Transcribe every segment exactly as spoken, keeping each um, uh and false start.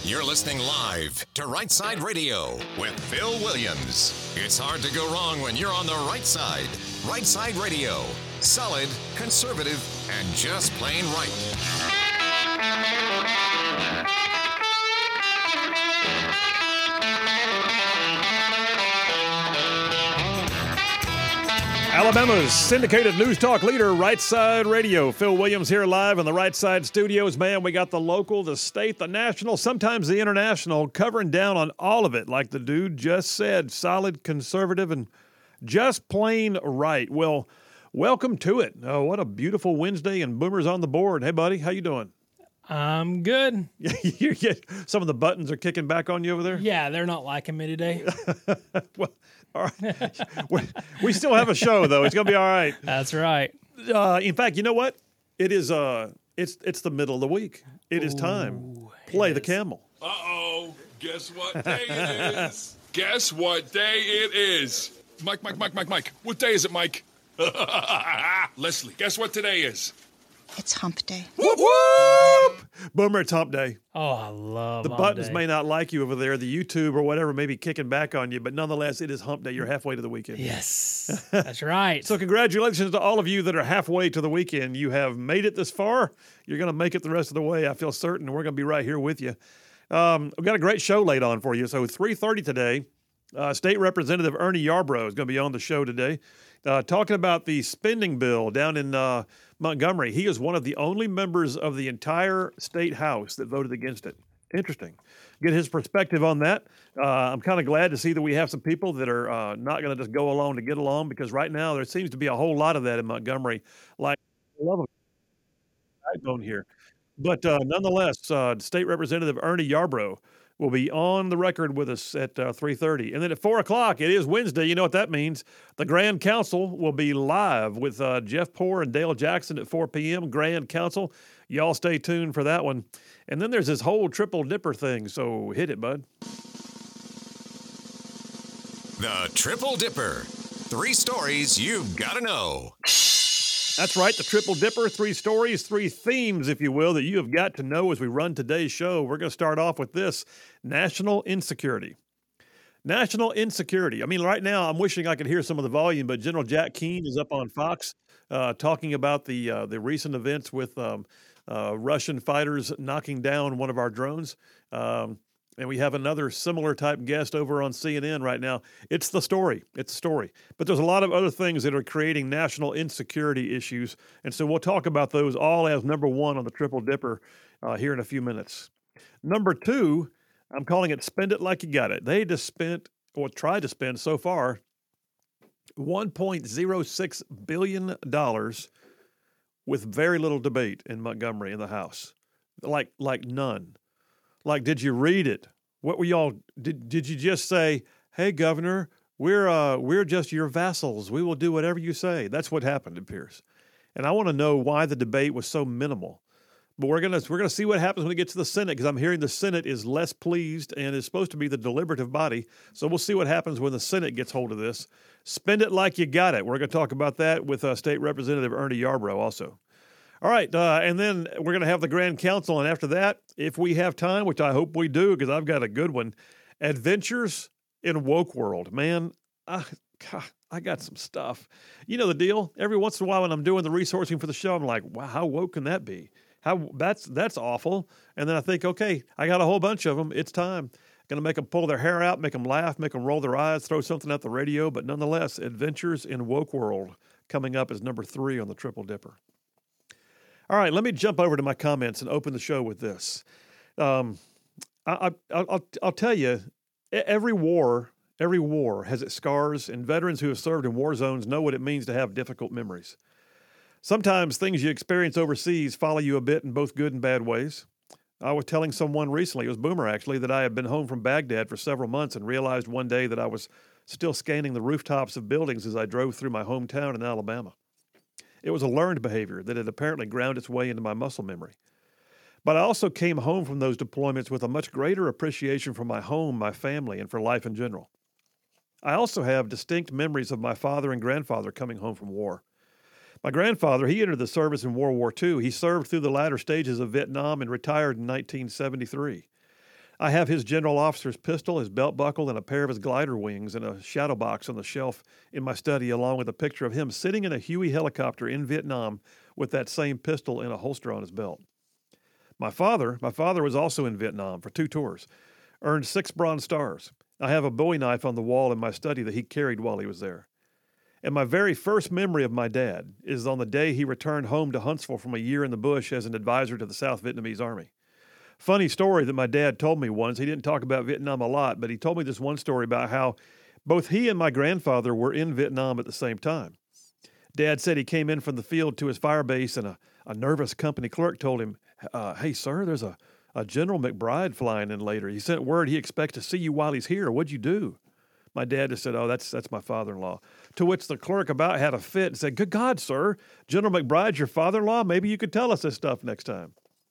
You're listening live to Right Side Radio with Phil Williams. It's hard to go wrong when you're on the right side. Right Side Radio. Solid, conservative, and just plain right. Alabama's syndicated news talk leader, Right Side Radio. Phil Williams here live in the Right Side studios. Man, we got the local, the state, the national, sometimes the international, covering down on all of it, like the dude just said. Solid, conservative, and just plain right. Well, welcome to it. Oh, what a beautiful Wednesday, and Boomer's on the board. Hey, buddy, how you doing? I'm good. Some of the buttons are kicking back on you over there? Yeah, they're not liking me today. Well, all right. we, we still have a show, though. It's going to be all right. That's right. Uh, in fact, you know what? It is. Uh, it's it's the middle of the week. It is time. Ooh, Play the is. camel. Uh-oh. Guess what day it is? Guess what day it is? Mike, Mike, Mike, Mike, Mike. What day is it, Mike? Leslie, guess what today is? It's hump day. Whoop, whoop! Boomer, it's hump day. Oh, I love The hump buttons day. may not like you over there. The YouTube or whatever may be kicking back on you, but nonetheless, it is hump day. You're halfway to the weekend. Yes, that's right. So congratulations to all of you that are halfway to the weekend. You have made it this far. You're going to make it the rest of the way. I feel certain. We're going to be right here with you. Um, we've got a great show laid on for you. So three thirty today, uh, State Representative Ernie Yarbrough is going to be on the show today, uh, talking about the spending bill down in uh, Montgomery. He is one of the only members of the entire state house that voted against it. Interesting. Get his perspective on that. Uh, I'm kind of glad to see that we have some people that are uh, not going to just go along to get along, because right now there seems to be a whole lot of that in Montgomery. Like, I love a backbone here. But uh, nonetheless, uh, State Representative Ernie Yarbrough will be on the record with us at uh, three thirty. And then at four o'clock, it is Wednesday. You know what that means. The Grand Council will be live with uh, Jeff Poore and Dale Jackson at four p.m. Grand Council. Y'all stay tuned for that one. And then there's this whole triple dipper thing, so hit it, bud. The Triple Dipper. Three stories you've got to know. That's right, the Triple Dipper, three stories, three themes, if you will, that you have got to know as we run today's show. We're going to start off with this, national insecurity. National insecurity. I mean, right now, I'm wishing I could hear some of the volume, but General Jack Keane is up on Fox uh, talking about the uh, the recent events with um, uh, Russian fighters knocking down one of our drones. Um, and we have another similar type guest over on C N N right now. It's the story. It's the story. But there's a lot of other things that are creating national insecurity issues. And so we'll talk about those all as number one on the Triple Dipper uh, here in a few minutes. Number two, I'm calling it Spend It Like You Got It. They just spent, or tried to spend so far, one point oh six billion dollars with very little debate in Montgomery in the House. Like, like none. Like, did you read it? What were y'all, did, did you just say, hey, Governor, we're uh, we're just your vassals. We will do whatever you say. That's what happened, it appears. And I want to know why the debate was so minimal. But we're gonna we're gonna see what happens when it gets to the Senate, because I'm hearing the Senate is less pleased and is supposed to be the deliberative body. So we'll see what happens when the Senate gets hold of this. Spend it like you got it. We're going to talk about that with uh, State Representative Ernie Yarbrough also. All right, uh, and then we're going to have the Grand Council, and after that, if we have time, which I hope we do, because I've got a good one, Adventures in Woke World. Man, I, God, I got some stuff. You know the deal. Every once in a while when I'm doing the resourcing for the show, I'm like, wow, how woke can that be? How that's that's awful. And then I think, okay, I got a whole bunch of them. It's time. Going to make them pull their hair out, make them laugh, make them roll their eyes, throw something at the radio. But nonetheless, Adventures in Woke World coming up as number three on the Triple Dipper. All right, let me jump over to my comments and open the show with this. Um, I, I, I'll, I'll tell you, every war, every war has its scars, and veterans who have served in war zones know what it means to have difficult memories. Sometimes things you experience overseas follow you a bit in both good and bad ways. I was telling someone recently, it was Boomer actually, that I had been home from Baghdad for several months and realized one day that I was still scanning the rooftops of buildings as I drove through my hometown in Alabama. It was a learned behavior that had apparently ground its way into my muscle memory. But I also came home from those deployments with a much greater appreciation for my home, my family, and for life in general. I also have distinct memories of my father and grandfather coming home from war. My grandfather, he entered the service in World War Two. He served through the latter stages of Vietnam and retired in nineteen seventy-three. I have his general officer's pistol, his belt buckle, and a pair of his glider wings in a shadow box on the shelf in my study, along with a picture of him sitting in a Huey helicopter in Vietnam with that same pistol in a holster on his belt. My father, my father was also in Vietnam for two tours, earned six Bronze Stars. I have a Bowie knife on the wall in my study that he carried while he was there. And my very first memory of my dad is on the day he returned home to Huntsville from a year in the bush as an advisor to the South Vietnamese Army. Funny story that my dad told me once. He didn't talk about Vietnam a lot, but he told me this one story about how both he and my grandfather were in Vietnam at the same time. Dad said he came in from the field to his fire base, and a, a nervous company clerk told him, uh, hey, sir, there's a, a General McBride flying in later. He sent word he expects to see you while he's here. What'd you do? My dad just said, oh, that's that's my father-in-law. To which the clerk about had a fit and said, good God, sir, General McBride's your father-in-law? Maybe you could tell us this stuff next time.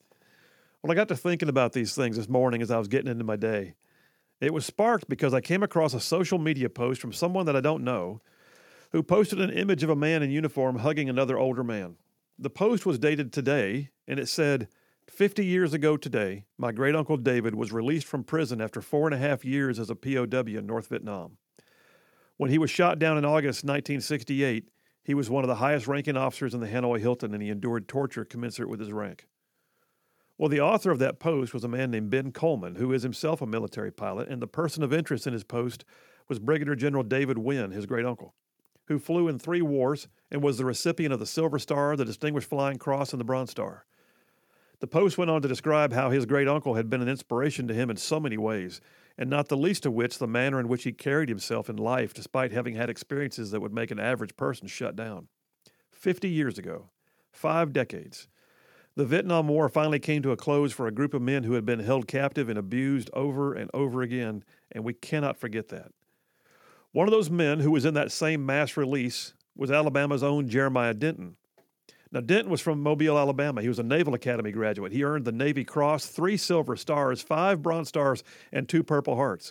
Well, I got to thinking about these things this morning as I was getting into my day. It was sparked because I came across a social media post from someone that I don't know who posted an image of a man in uniform hugging another older man. The post was dated today, and it said, fifty years ago today, my great-uncle David was released from prison after four and a half years as a P O W in North Vietnam. When he was shot down in August nineteen sixty-eight, he was one of the highest-ranking officers in the Hanoi Hilton, and he endured torture commensurate with his rank. Well, the author of that post was a man named Ben Coleman, who is himself a military pilot, and the person of interest in his post was Brigadier General David Wynn, his great-uncle, who flew in three wars and was the recipient of the Silver Star, the Distinguished Flying Cross, and the Bronze Star. The post went on to describe how his great-uncle had been an inspiration to him in so many ways, and not the least of which the manner in which he carried himself in life despite having had experiences that would make an average person shut down. Fifty years ago, five decades, the Vietnam War finally came to a close for a group of men who had been held captive and abused over and over again, and we cannot forget that. One of those men who was in that same mass release was Alabama's own Jeremiah Denton. Now, Denton was from Mobile, Alabama. He was a Naval Academy graduate. He earned the Navy Cross, three Silver Stars, five Bronze Stars, and two Purple Hearts.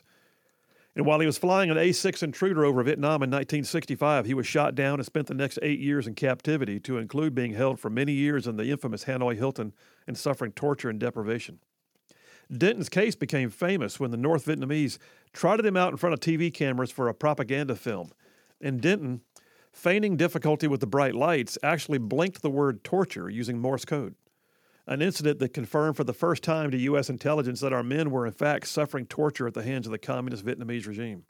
And while he was flying an A six Intruder over Vietnam in nineteen sixty-five, he was shot down and spent the next eight years in captivity, to include being held for many years in the infamous Hanoi Hilton and suffering torture and deprivation. Denton's case became famous when the North Vietnamese trotted him out in front of T V cameras for a propaganda film. And Denton, feigning difficulty with the bright lights, actually blinked the word torture using Morse code, an incident that confirmed for the first time to U S intelligence that our men were in fact suffering torture at the hands of the communist Vietnamese regime.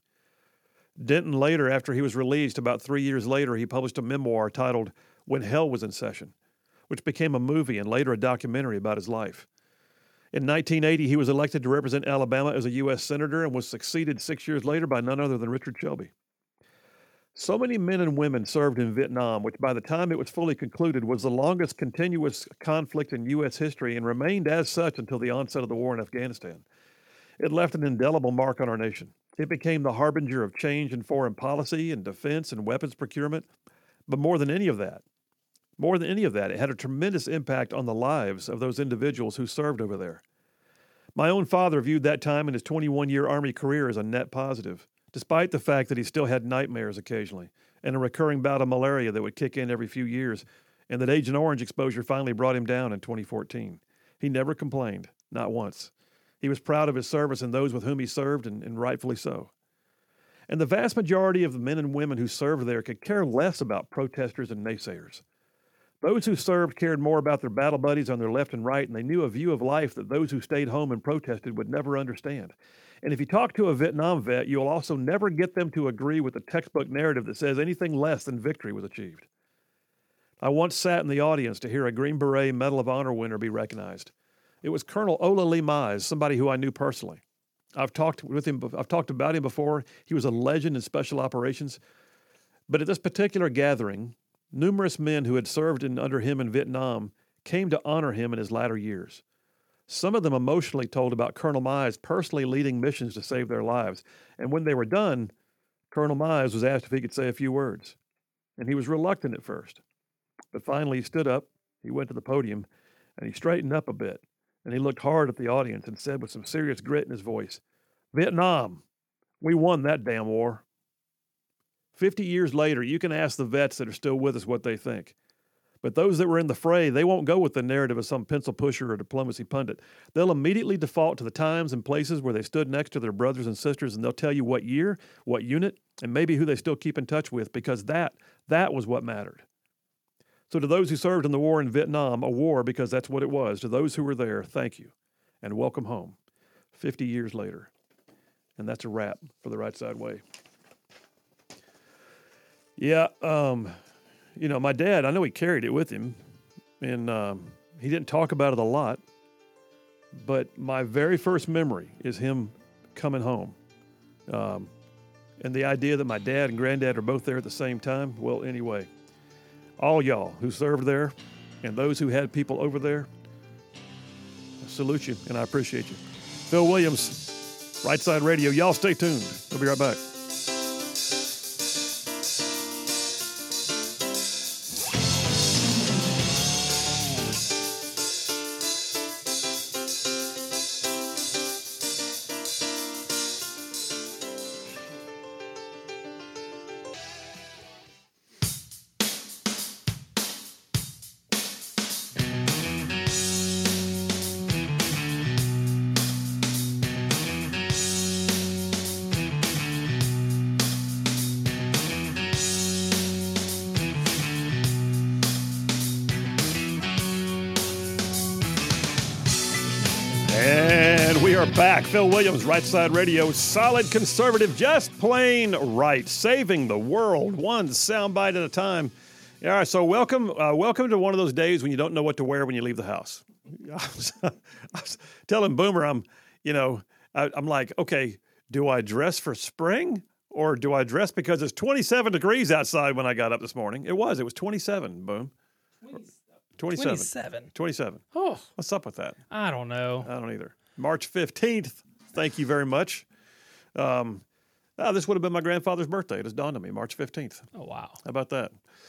Denton later, after he was released, about three years later, he published a memoir titled When Hell Was in Session, which became a movie and later a documentary about his life. In nineteen eighty, he was elected to represent Alabama as a U S senator and was succeeded six years later by none other than Richard Shelby. So many men and women served in Vietnam, which by the time it was fully concluded was the longest continuous conflict in U S history and remained as such until the onset of the war in Afghanistan. It left an indelible mark on our nation. It became the harbinger of change in foreign policy and defense and weapons procurement. But more than any of that, more than any of that, it had a tremendous impact on the lives of those individuals who served over there. My own father viewed that time in his twenty-one-year Army career as a net positive, despite the fact that he still had nightmares occasionally and a recurring bout of malaria that would kick in every few years, and that Agent Orange exposure finally brought him down in twenty fourteen. He never complained, not once. He was proud of his service and those with whom he served, and, and rightfully so. And the vast majority of the men and women who served there could care less about protesters and naysayers. Those who served cared more about their battle buddies on their left and right, and they knew a view of life that those who stayed home and protested would never understand. And if you talk to a Vietnam vet, you'll also never get them to agree with the textbook narrative that says anything less than victory was achieved. I once sat in the audience to hear a Green Beret Medal of Honor winner be recognized. It was Colonel Ola Lee Mize, somebody who I knew personally. I've talked with him, I've talked about him before. He was a legend in special operations. But at this particular gathering, numerous men who had served in, under him in Vietnam came to honor him in his latter years. Some of them emotionally told about Colonel Mize personally leading missions to save their lives. And when they were done, Colonel Mize was asked if he could say a few words. And he was reluctant at first. But finally he stood up, he went to the podium, and he straightened up a bit. And he looked hard at the audience and said with some serious grit in his voice, Vietnam, we won that damn war. Fifty years later, you can ask the vets that are still with us what they think. But those that were in the fray, they won't go with the narrative of some pencil pusher or diplomacy pundit. They'll immediately default to the times and places where they stood next to their brothers and sisters, and they'll tell you what year, what unit, and maybe who they still keep in touch with, because that, that was what mattered. So to those who served in the war in Vietnam, a war because that's what it was, to those who were there, thank you, and welcome home, fifty years later. And that's a wrap for the Right Side Way. Yeah, um... You know, my dad, I know he carried it with him, and um, he didn't talk about it a lot, but my very first memory is him coming home. Um, and the idea that my dad and granddad are both there at the same time, well, anyway, all y'all who served there and those who had people over there, I salute you, and I appreciate you. Phil Williams, Right Side Radio. Y'all stay tuned. We'll be right back. Back. Phil Williams, Right Side Radio, solid conservative, just plain right, saving the world, one soundbite at a time. All right, so welcome, uh, welcome to one of those days when you don't know what to wear when you leave the house. I was, I was telling Boomer, I'm, you know, I, I'm like, okay, do I dress for spring or do I dress because it's twenty-seven degrees outside when I got up this morning? It was, it was twenty-seven, Boom. twenty-seven. twenty-seven. twenty-seven. Oh, what's up with that? I don't know. I don't either. March fifteenth. Thank you very much. Um, oh, this would have been my grandfather's birthday. It has dawned on me, March fifteenth. Oh, wow. How about that?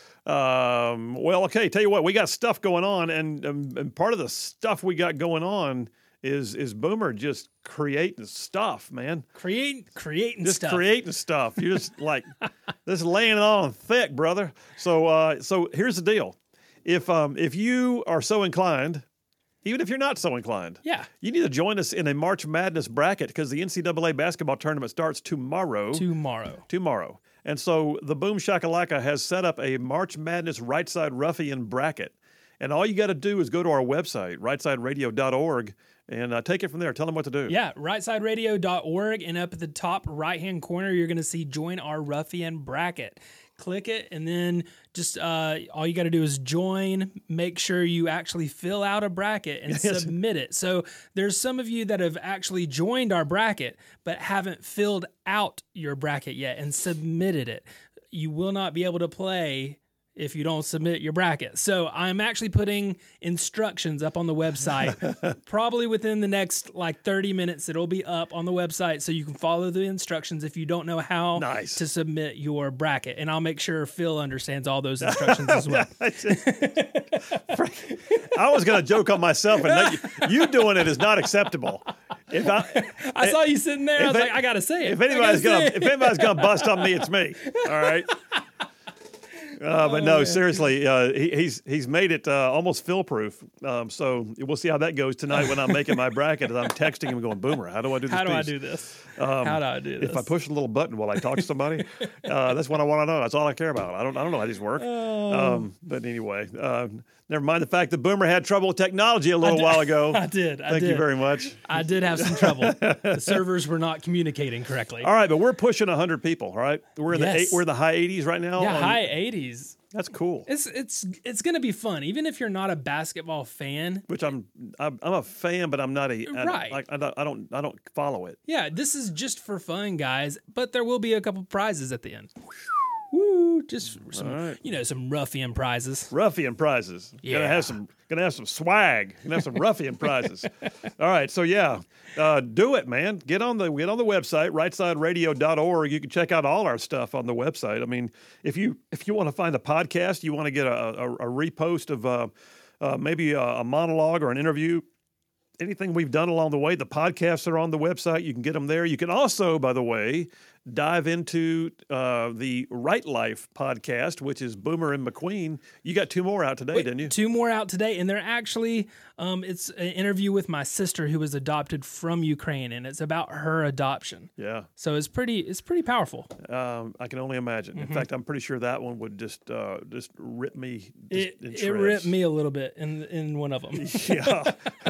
Um, well, okay, tell you what, we got stuff going on, and, um, and part of the stuff we got going on is is Boomer just creating stuff, man. Create, creating just stuff. Just creating stuff. You're just like, just laying it on thick, brother. So, uh, so here's the deal. If um, if you are so inclined, even if you're not so inclined, yeah, you need to join us in a March Madness bracket because the N C double A basketball tournament starts tomorrow. Tomorrow. Tomorrow. And so the Boom Shakalaka has set up a March Madness Right Side Ruffian bracket. And all you got to do is go to our website, right side radio dot org, and uh, take it from there. Tell them what to do. Yeah, right side radio dot org, and up at the top right-hand corner, you're going to see Join Our Ruffian Bracket. Click it, and then just uh, all you got to do is join. Make sure you actually fill out a bracket and Yes. submit it. So there's some of you that have actually joined our bracket but haven't filled out your bracket yet and submitted it. You will not be able to play if you don't submit your bracket. So I'm actually putting instructions up on the website. Probably within the next like thirty minutes, it'll be up on the website so you can follow the instructions if you don't know how Nice. to submit your bracket. And I'll make sure Phil understands all those instructions as well. I was going to joke on myself, and that, you doing it is not acceptable. If I, I saw you sitting there. I was it- like, I got to say it. if I anybody's gotta gonna say if it. anybody's gonna bust on me, it's me. All right. Uh, but no, seriously, uh, he, he's he's made it uh, almost fill-proof. Um, so we'll see how that goes tonight when I'm making my bracket. And I'm texting him going, Boomer, how do I do this How do I piece? do this? Um, how do I do this? If I push a little button while I talk to somebody, uh, that's what I want to know. That's all I care about. I don't I don't know how these work. Oh. Um, but anyway, uh, never mind the fact that Boomer had trouble with technology a little while ago. I did. I Thank did. you very much. I did have some trouble. The servers were not communicating correctly. All right, but we're pushing one hundred people. All right, we're in the Yes. eight, we're in the high eighties right now. Yeah, on- high eighties. That's cool. It's it's it's gonna be fun, even if you're not a basketball fan. Which I'm, I'm, I'm a fan, but I'm not a I- Right. Like I don't, I don't, I don't follow it. Yeah, this is just for fun, guys. But there will be a couple prizes at the end. Woo! Just some, right. you know, some ruffian prizes. Ruffian prizes. Gonna Yeah. have some, gonna have some swag. Gonna have some ruffian prizes. All right, so yeah, uh, do it, man. Get on the get on the website, right side radio dot org. You can check out all our stuff on the website. I mean, if you if you want to find a podcast, you want to get a, a, a repost of uh, uh, maybe a, a monologue or an interview. Anything we've done along the way, the podcasts are on the website. You can get them there. You can also, by the way, dive into uh, the Right Life podcast, which is Boomer and McQueen. You got two more out today, Wait, didn't you? Two more out today, and they're actually um, it's an interview with my sister who was adopted from Ukraine, and it's about her adoption. Yeah. So it's pretty it's pretty powerful. Um, I can only imagine. Mm-hmm. In fact, I'm pretty sure that one would just uh, just rip me. Just It in it shreds. ripped me a little bit in in one of them. Yeah.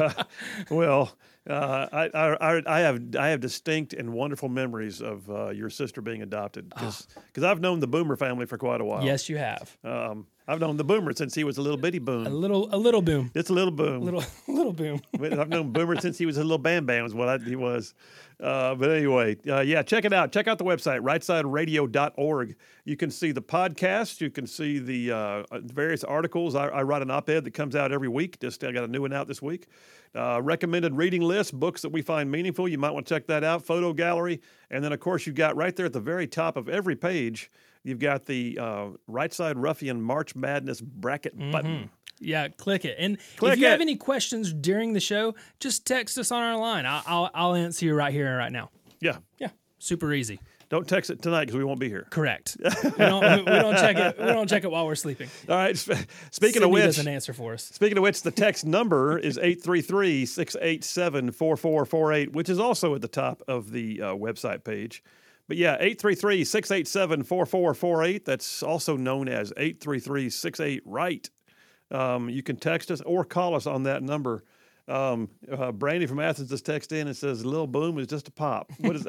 Well, uh, I, I I have I have distinct and wonderful memories of uh, your sister being adopted because I've known the Boomer family for quite a while. Yes, you have Um, I've known the Boomer since he was a little bitty a boom. little a little boom, It's a little boom. little little boom. I've known Boomer since he was a little bam bam is what I, he was. Uh, but anyway, uh, yeah, check it out. Check out the website, right side radio dot org. You can see the podcast. You can see the uh, various articles. I, I write an op-ed that comes out every week. Just I got a new one out this week. Uh, recommended reading list, books that we find meaningful. You might want to check that out. Photo gallery. And then, of course, you've got right there at the very top of every page, you've got the uh, Right Side Ruffian March Madness bracket button. Yeah, click it. And Click if you it. have any questions during the show, just text us on our line. I'll I'll, I'll answer you right here and right now. Yeah. Yeah, super easy. Don't text it tonight because we won't be here. Correct. we don't we don't check it. We don't check it while we're sleeping. All right. sp- Speaking Cindy of which, doesn't answer for us. Speaking of which, the text number is eight three three, six eight seven, four four four eight, which is also at the top of the uh, website page. But yeah, eight three three, six eight seven, four four four eight. That's also known as eight three three, six eight, right. Um, you can text us or call us on that number. Um, uh, Brandy from Athens just texted in and says, "Lil Boom is just a pop." What is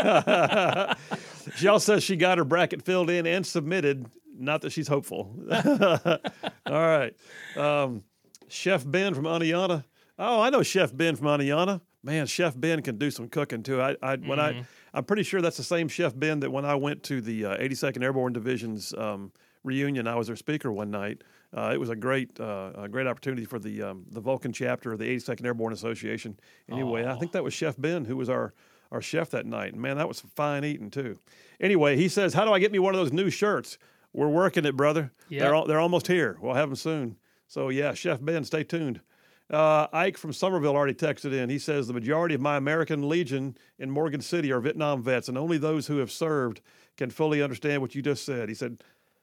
that? She also says she got her bracket filled in and submitted. Not that she's hopeful. All right. Um, Chef Ben from Aniana. Oh, I know Chef Ben from Aniana. Man, Chef Ben can do some cooking too. I, I when I, I'm pretty sure that's the same Chef Ben that when I went to the uh, eighty-second Airborne Division's um, reunion, I was their speaker one night. Uh, it was a great, uh, a great opportunity for the um, the Vulcan chapter of the eighty-second Airborne Association. Anyway, I think that was Chef Ben who was our our chef that night. And man, that was some fine eating too. Anyway, he says, "How do I get me one of those new shirts?" We're working it, brother. Yep. They're al- they're almost here. We'll have them soon. So yeah, Chef Ben, stay tuned. Uh, Ike from Somerville already texted in. He says the majority of my American Legion in Morgan City are Vietnam vets, and only those who have served can fully understand what you just said. He said,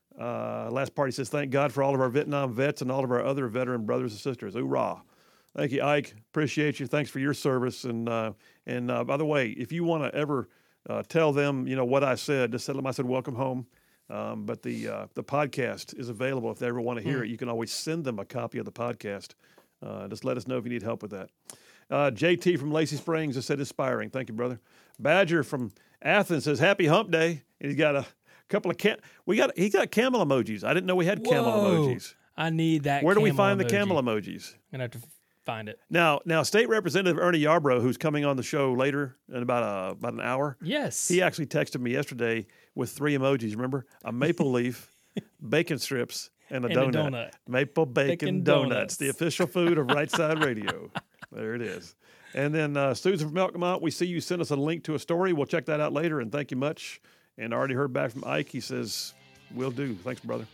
uh, last part, he says, thank God for all of our Vietnam vets and all of our other veteran brothers and sisters. Hoorah. Thank you, Ike. Appreciate you. Thanks for your service. And uh, and uh, by the way, if you want to ever uh, tell them, you know, what I said, just tell them I said, welcome home. Um, but the uh, the podcast is available. If they ever want to hear Mm. it, you can always send them a copy of the podcast. Uh, just let us know if you need help with that. Uh, J T from Lacey Springs just said inspiring. Thank you, brother. Badger from Athens says happy hump day. And he's got a couple of cam- we got he got camel emojis. I didn't know we had camel Whoa. emojis. I need that. Where do we camel find emoji. the camel emojis? I'm gonna have to find it. Now, now, State Representative Ernie Yarbrough, who's coming on the show later in about a, about an hour, Yes. he actually texted me yesterday with three emojis. Remember, a maple leaf, bacon strips, and a, And a donut. donut. Maple bacon, Bacon donuts, donuts. the official food of Right Side Radio. There it is. And then uh, Susan from Elkmont, we see you sent us a link to a story. We'll check that out later, and thank you much. And I already heard back from Ike. He says, will do. Thanks, brother.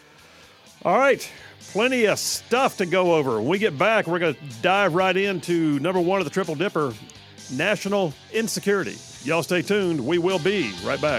All right, plenty of stuff to go over. When we get back, we're going to dive right into number one of the Triple Dipper, national insecurity. Y'all stay tuned. We will be right back.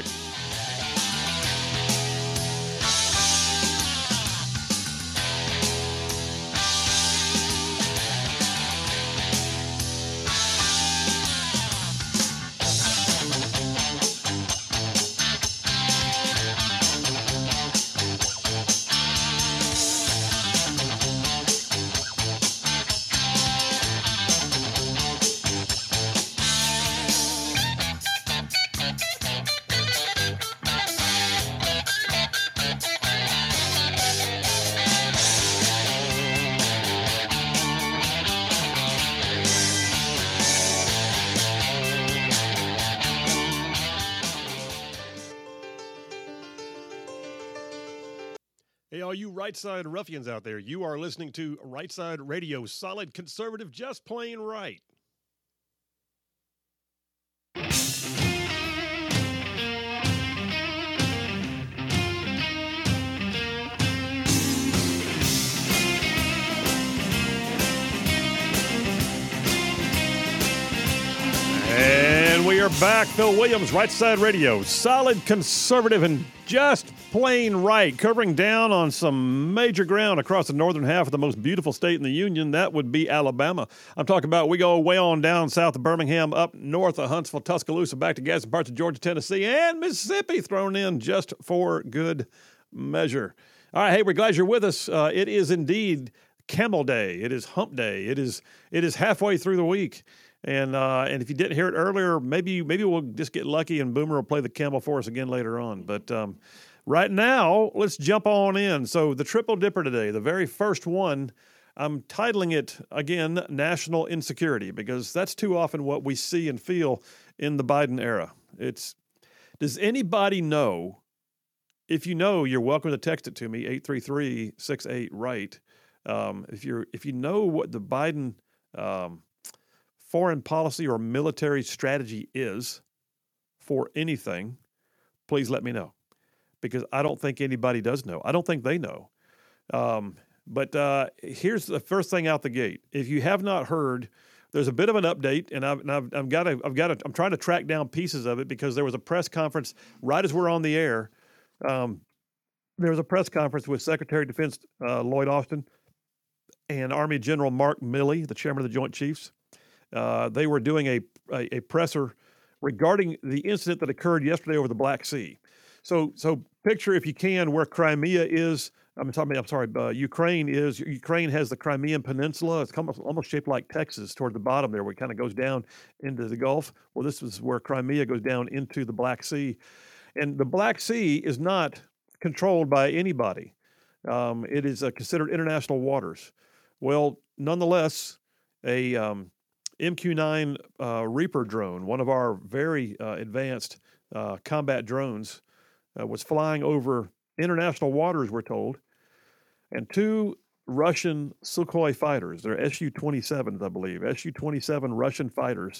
Hey, all you right side ruffians out there, you are listening to Right Side Radio, solid conservative, just plain right. And we are are back. Phil Williams, Right Side Radio. Solid, conservative, and just plain right. Covering down on some major ground across the northern half of the most beautiful state in the Union. That would be Alabama. I'm talking about we go way on down south of Birmingham, up north of Huntsville, Tuscaloosa, back to gas and parts of Georgia, Tennessee, and Mississippi thrown in just for good measure. All right, hey, we're glad you're with us. Uh, it is indeed Camel Day. It is Hump Day. It is it is halfway through the week. And uh, and if you didn't hear it earlier, maybe maybe we'll just get lucky and Boomer will play the camel for us again later on. But um, right now, let's jump on in. So the Triple Dipper today, the very first one, I'm titling it, again, National Insecurity, because that's too often what we see and feel in the Biden era. It's, does anybody know? If you know, you're welcome to text it to me, eight three three, six eight, right. Um, if you're if you know what the Biden um, foreign policy or military strategy is for anything, please let me know, because I don't think anybody does know. I don't think they know. Um, but uh, here's the first thing out the gate. If you have not heard, there's a bit of an update, and I've, and I've, I've got to, I've got to, I'm trying to track down pieces of it, because there was a press conference right as we're on the air. Um, there was a press conference with Secretary of Defense uh, Lloyd Austin and Army General Mark Milley, the chairman of the Joint Chiefs. Uh, they were doing a, a a presser regarding the incident that occurred yesterday over the Black Sea. So so picture, if you can, where Crimea is. I'm talking. I'm sorry. Uh, Ukraine is. Ukraine has the Crimean Peninsula. It's almost, almost shaped like Texas toward the bottom there, where it kind of goes down into the Gulf. Well, this is where Crimea goes down into the Black Sea, and the Black Sea is not controlled by anybody. Um, it is uh, considered international waters. Well, nonetheless, a um, M Q nine uh, Reaper drone, one of our very uh, advanced uh, combat drones, uh, was flying over international waters, we're told, and two Russian Sukhoi fighters, they're S U twenty-sevens, I believe, S U twenty-seven Russian fighters,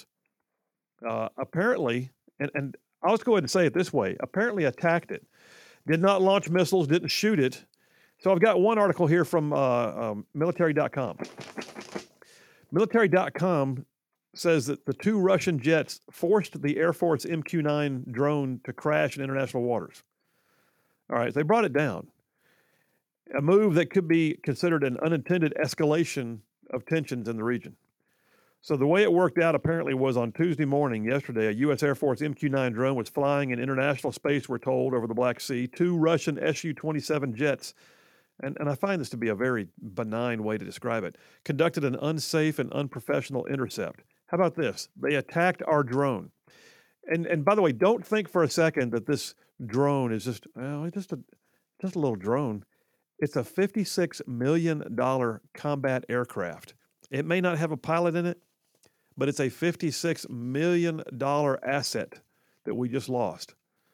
uh, apparently, and, and I'll just go ahead and say it this way, apparently attacked it, did not launch missiles, didn't shoot it. So I've got one article here from uh, um, military dot com. military dot com says that the two Russian jets forced the Air Force M Q nine drone to crash in international waters. All right, so they brought it down. A move that could be considered an unintended escalation of tensions in the region. So the way it worked out apparently was on Tuesday morning, yesterday, a U S Air Force M Q nine drone was flying in international space, we're told, over the Black Sea. Two Russian S U twenty-seven jets, and, and I find this to be a very benign way to describe it, conducted an unsafe and unprofessional intercept. How about this? They attacked our drone. And and by the way, don't think for a second that this drone is just, well, just a, just a little drone. It's a fifty-six million dollars combat aircraft. It may not have a pilot in it, but it's a fifty-six million dollars asset that we just lost.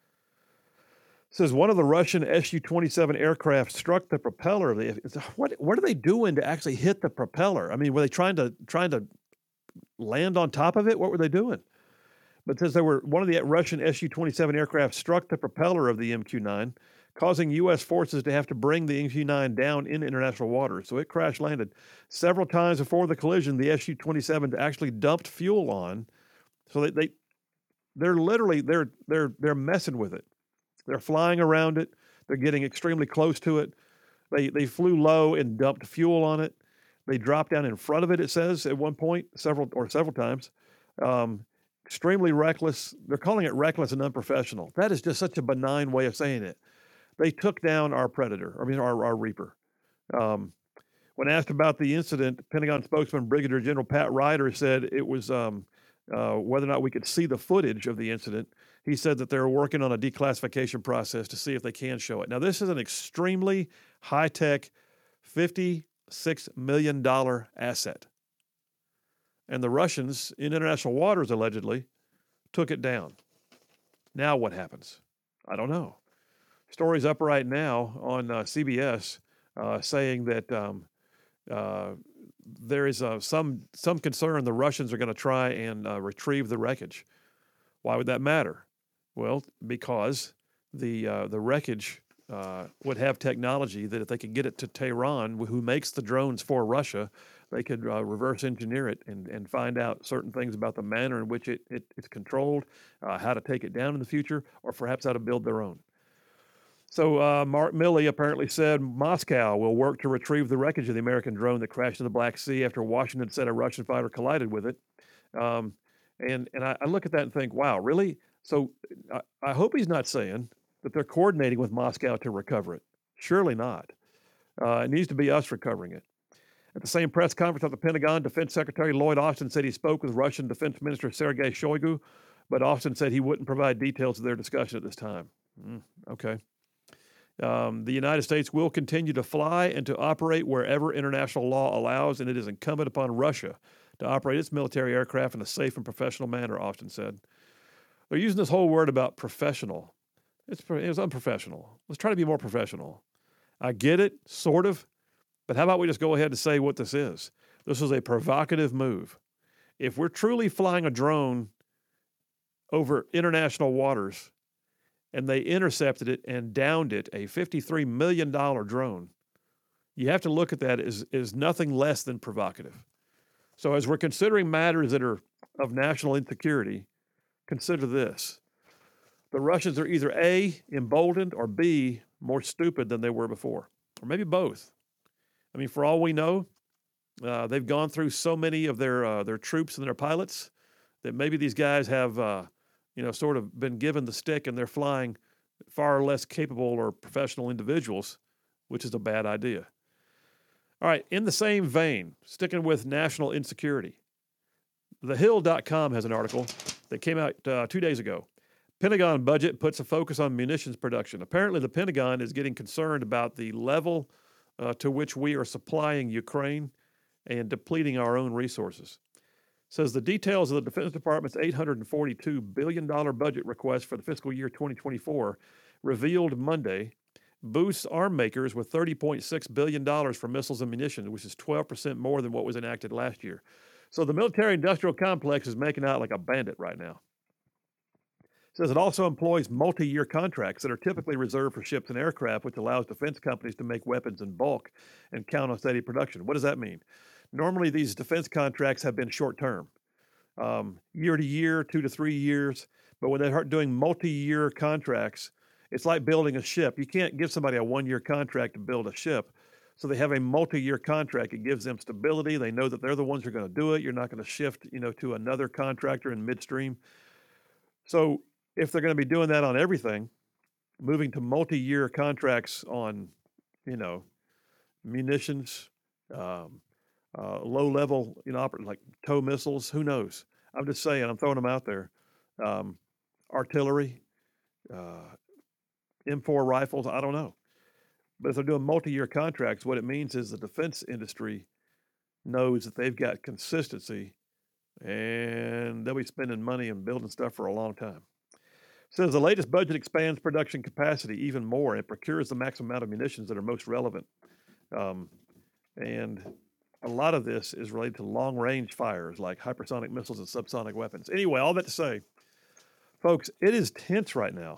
It says one of the Russian S U twenty-seven aircraft struck the propeller of the. What what are they doing to actually hit the propeller? I mean, were they trying to trying to land on top of it? What were they doing? But it says there were one of the Russian S U twenty-seven aircraft struck the propeller of the M Q nine, causing U S forces to have to bring the M Q nine down in international waters. So it crash landed. Several times before the collision, the S U twenty-seven actually dumped fuel on. So they, they they're literally they're they're they're messing with it. They're flying around it. They're getting extremely close to it. They they flew low and dumped fuel on it. They dropped down in front of it, it says, at one point, several or several times. Um, extremely reckless. They're calling it reckless and unprofessional. That is just such a benign way of saying it. They took down our Predator, I mean, our, our Reaper. Um, when asked about the incident, Pentagon spokesman Brigadier General Pat Ryder said it was um, uh, whether or not we could see the footage of the incident. He said that they're working on a declassification process to see if they can show it. Now, this is an extremely high-tech fifty-six million dollars asset. And the Russians, in international waters, allegedly, took it down. Now what happens? I don't know. Story's up right now on uh, C B S uh, saying that um, uh, there is uh, some some concern the Russians are going to try and uh, retrieve the wreckage. Why would that matter? Well, because the uh, the wreckage uh, would have technology that if they could get it to Tehran, who makes the drones for Russia, they could uh, reverse engineer it and, and find out certain things about the manner in which it, it it's controlled, uh, how to take it down in the future, or perhaps how to build their own. So uh, Mark Milley apparently said Moscow will work to retrieve the wreckage of the American drone that crashed in the Black Sea after Washington said a Russian fighter collided with it. Um, and and I, I look at that and think, wow, really? So I, I hope he's not saying that they're coordinating with Moscow to recover it. Surely not. Uh, it needs to be us recovering it. At the same press conference at the Pentagon, Defense Secretary Lloyd Austin said he spoke with Russian Defense Minister Sergei Shoigu, but Austin said he wouldn't provide details of their discussion at this time. Mm, okay. Um, the United States will continue to fly and to operate wherever international law allows, and it is incumbent upon Russia to operate its military aircraft in a safe and professional manner, Austin said. They're using this whole word about professional. It's, it's unprofessional. Let's try to be more professional. I get it, sort of, but how about we just go ahead and say what this is? This is a provocative move. If we're truly flying a drone over international waters and they intercepted it and downed it, a fifty-three million dollars drone, you have to look at that as, as nothing less than provocative. So as we're considering matters that are of national insecurity, consider this. The Russians are either A, emboldened, or B, more stupid than they were before, or maybe both. I mean, for all we know, uh, they've gone through so many of their uh, their troops and their pilots that maybe these guys have, uh, you know, sort of been given the stick and they're flying far less capable or professional individuals, which is a bad idea. All right, in the same vein, sticking with national insecurity, the hill dot com has an article that came out uh, two days ago. Pentagon budget puts a focus on munitions production. Apparently, the Pentagon is getting concerned about the level uh, to which we are supplying Ukraine and depleting our own resources. It says the details of the Defense Department's eight hundred forty-two billion dollars budget request for the fiscal year twenty twenty-four revealed Monday boosts arm makers with thirty point six billion dollars for missiles and munitions, which is twelve percent more than what was enacted last year. So the military-industrial complex is making out like a bandit right now. It says it also employs multi-year contracts that are typically reserved for ships and aircraft, which allows defense companies to make weapons in bulk and count on steady production. What does that mean? Normally, these defense contracts have been short-term, um, year to year, two to three years. But when they start doing multi-year contracts, it's like building a ship. You can't give somebody a one-year contract to build a ship. So they have a multi-year contract. It gives them stability. They know that they're the ones who are going to do it. You're not going to shift, you know, to another contractor in midstream. So if they're going to be doing that on everything, moving to multi-year contracts on, you know, munitions, um, uh, low-level, you know, like tow missiles, who knows? I'm just saying, I'm throwing them out there. Um, artillery, uh, M four rifles, I don't know. But if they're doing multi-year contracts, what it means is the defense industry knows that they've got consistency and they'll be spending money and building stuff for a long time. It says the latest budget expands production capacity even more and procures the maximum amount of munitions that are most relevant. Um, and a lot of this is related to long-range fires like hypersonic missiles and subsonic weapons. Anyway, all that to say, folks, it is tense right now.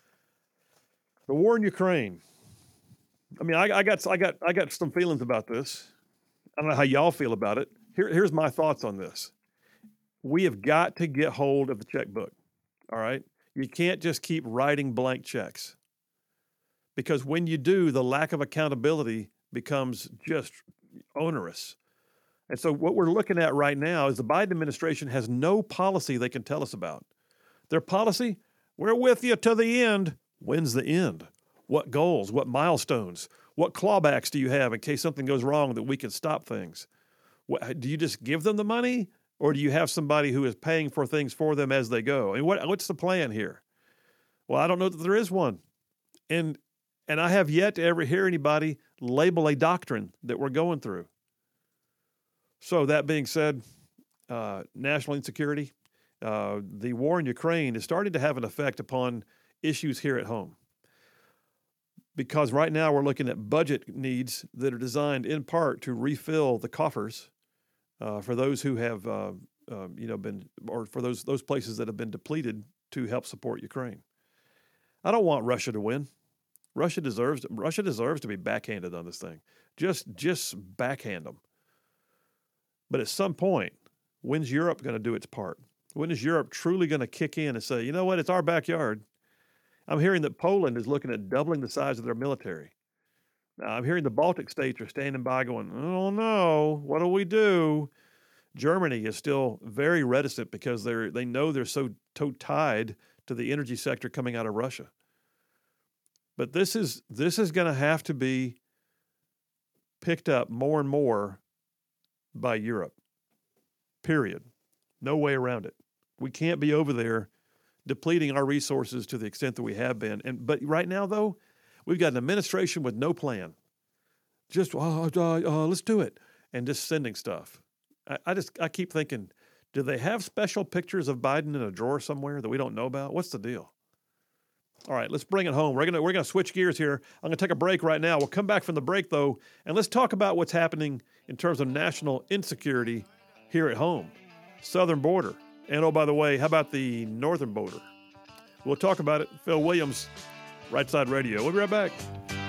The war in Ukraine. I mean, I, I got I got I got some feelings about this. I don't know how y'all feel about it. Here, here's my thoughts on this. We have got to get hold of the checkbook. All right, you can't just keep writing blank checks, because when you do, the lack of accountability becomes just onerous. And so, what we're looking at right now is the Biden administration has no policy they can tell us about. Their policy: we're with you to the end. When's the end? What goals, what milestones, what clawbacks do you have in case something goes wrong that we can stop things? What, do you just give them the money, or do you have somebody who is paying for things for them as they go? I mean, what, what's the plan here? Well, I don't know that there is one. And and I have yet to ever hear anybody label a doctrine that we're going through. So that being said, uh, national insecurity, uh, the war in Ukraine is starting to have an effect upon issues here at home. Because right now we're looking at budget needs that are designed in part to refill the coffers uh, for those who have, uh, uh, you know, been, or for those those places that have been depleted to help support Ukraine. I don't want Russia to win. Russia deserves Russia deserves to be backhanded on this thing. Just just backhand them. But at some point, when's Europe going to do its part? When is Europe truly going to kick in and say, you know what, it's our backyard? I'm hearing that Poland is looking at doubling the size of their military. Now, I'm hearing the Baltic states are standing by going, oh no, what do we do? Germany is still very reticent because they're they know they're so toe tied to the energy sector coming out of Russia. But this is this is going to have to be picked up more and more by Europe. Period. No way around it. We can't be over there depleting our resources to the extent that we have been. And but right now, though, we've got an administration with no plan. Just uh, uh, uh, let's do it, and just sending stuff. I, I just I keep thinking, do they have special pictures of Biden in a drawer somewhere that we don't know about? What's the deal? All right, let's bring it home. We're gonna we're gonna switch gears here. I'm gonna take a break right now. We'll come back from the break though, and let's talk about what's happening in terms of national insecurity here at home, southern border, and oh by the way, how about the northern border? We'll talk about it. Phil Williams, Right Side Radio. We'll be right back.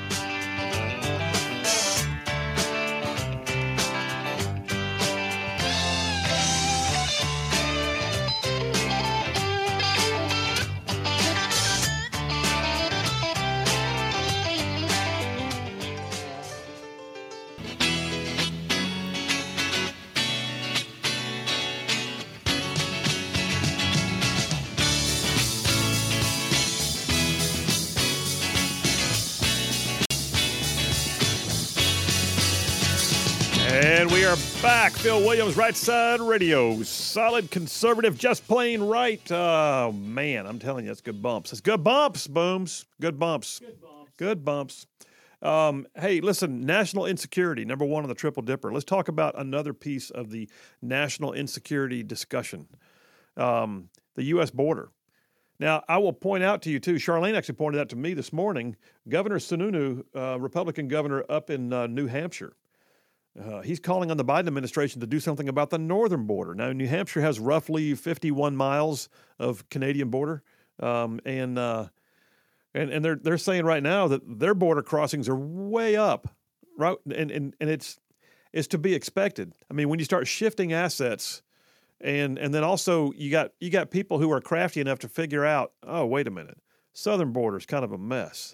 And we are back. Phil Williams, Right Side Radio. Solid conservative, just plain right. Oh, man, I'm telling you, it's good bumps. It's good bumps, Booms. Good bumps. Good bumps. Good bumps. Um, hey, listen, national insecurity, number one on the Triple Dipper. Let's talk about another piece of the national insecurity discussion, um, the U S border. Now, I will point out to you, too, Charlene actually pointed out to me this morning, Governor Sununu, uh, Republican governor up in uh, New Hampshire, Uh, he's calling on the Biden administration to do something about the northern border. Now, New Hampshire has roughly fifty-one miles of Canadian border, um, and uh, and and they're they're saying right now that their border crossings are way up, right? And and and it's it's to be expected. I mean, when you start shifting assets, and and then also you got you got people who are crafty enough to figure out, oh, wait a minute, southern border is kind of a mess.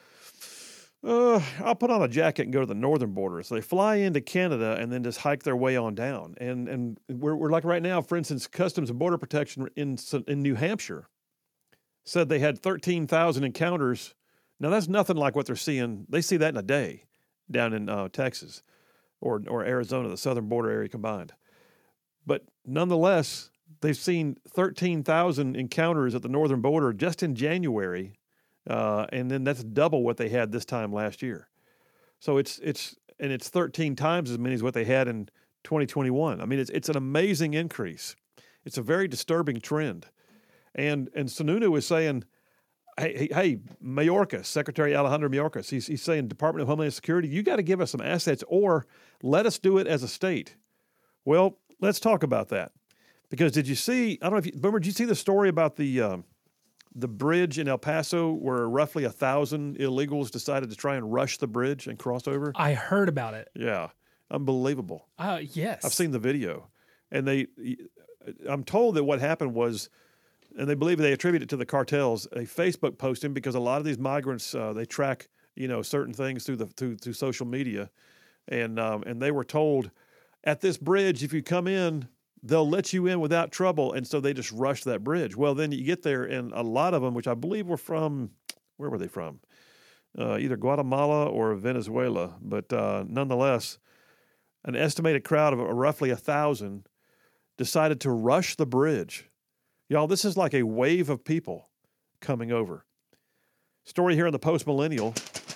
Uh, I'll put on a jacket and go to the northern border. So they fly into Canada and then just hike their way on down. And and we're we're like right now, for instance, Customs and Border Protection in in New Hampshire said they had thirteen thousand encounters. Now that's nothing like what they're seeing. They see that in a day down in uh, Texas or or Arizona, the southern border area combined. But nonetheless, they've seen thirteen thousand encounters at the northern border just in January. Uh, and then that's double what they had this time last year. So it's it's and it's thirteen times as many as what they had in twenty twenty-one. I mean, it's it's an amazing increase. It's a very disturbing trend. And and Sununu is saying, hey, hey, hey Mayorkas, Secretary Alejandro Mayorkas, he's he's saying, Department of Homeland Security, you got to give us some assets or let us do it as a state. Well, let's talk about that. Because did you see, I don't know if you, Boomer, did you see the story about the um, the bridge in El Paso where roughly a thousand illegals decided to try and rush the bridge and cross over? I heard about it. Yeah. Unbelievable. Uh, yes. I've seen the video. And they, I'm told that what happened was, and they believe they attribute it to the cartels, a Facebook posting, because a lot of these migrants, uh, they track, you know, certain things through the through, through social media. And um, and they were told, at this bridge, if you come in, they'll let you in without trouble, and so they just rushed that bridge. Well, then you get there, and a lot of them, which I believe were from, where were they from? Uh, either Guatemala or Venezuela, but uh, nonetheless, an estimated crowd of roughly a thousand decided to rush the bridge. Y'all, this is like a wave of people coming over. Story here in the Post-Millennial.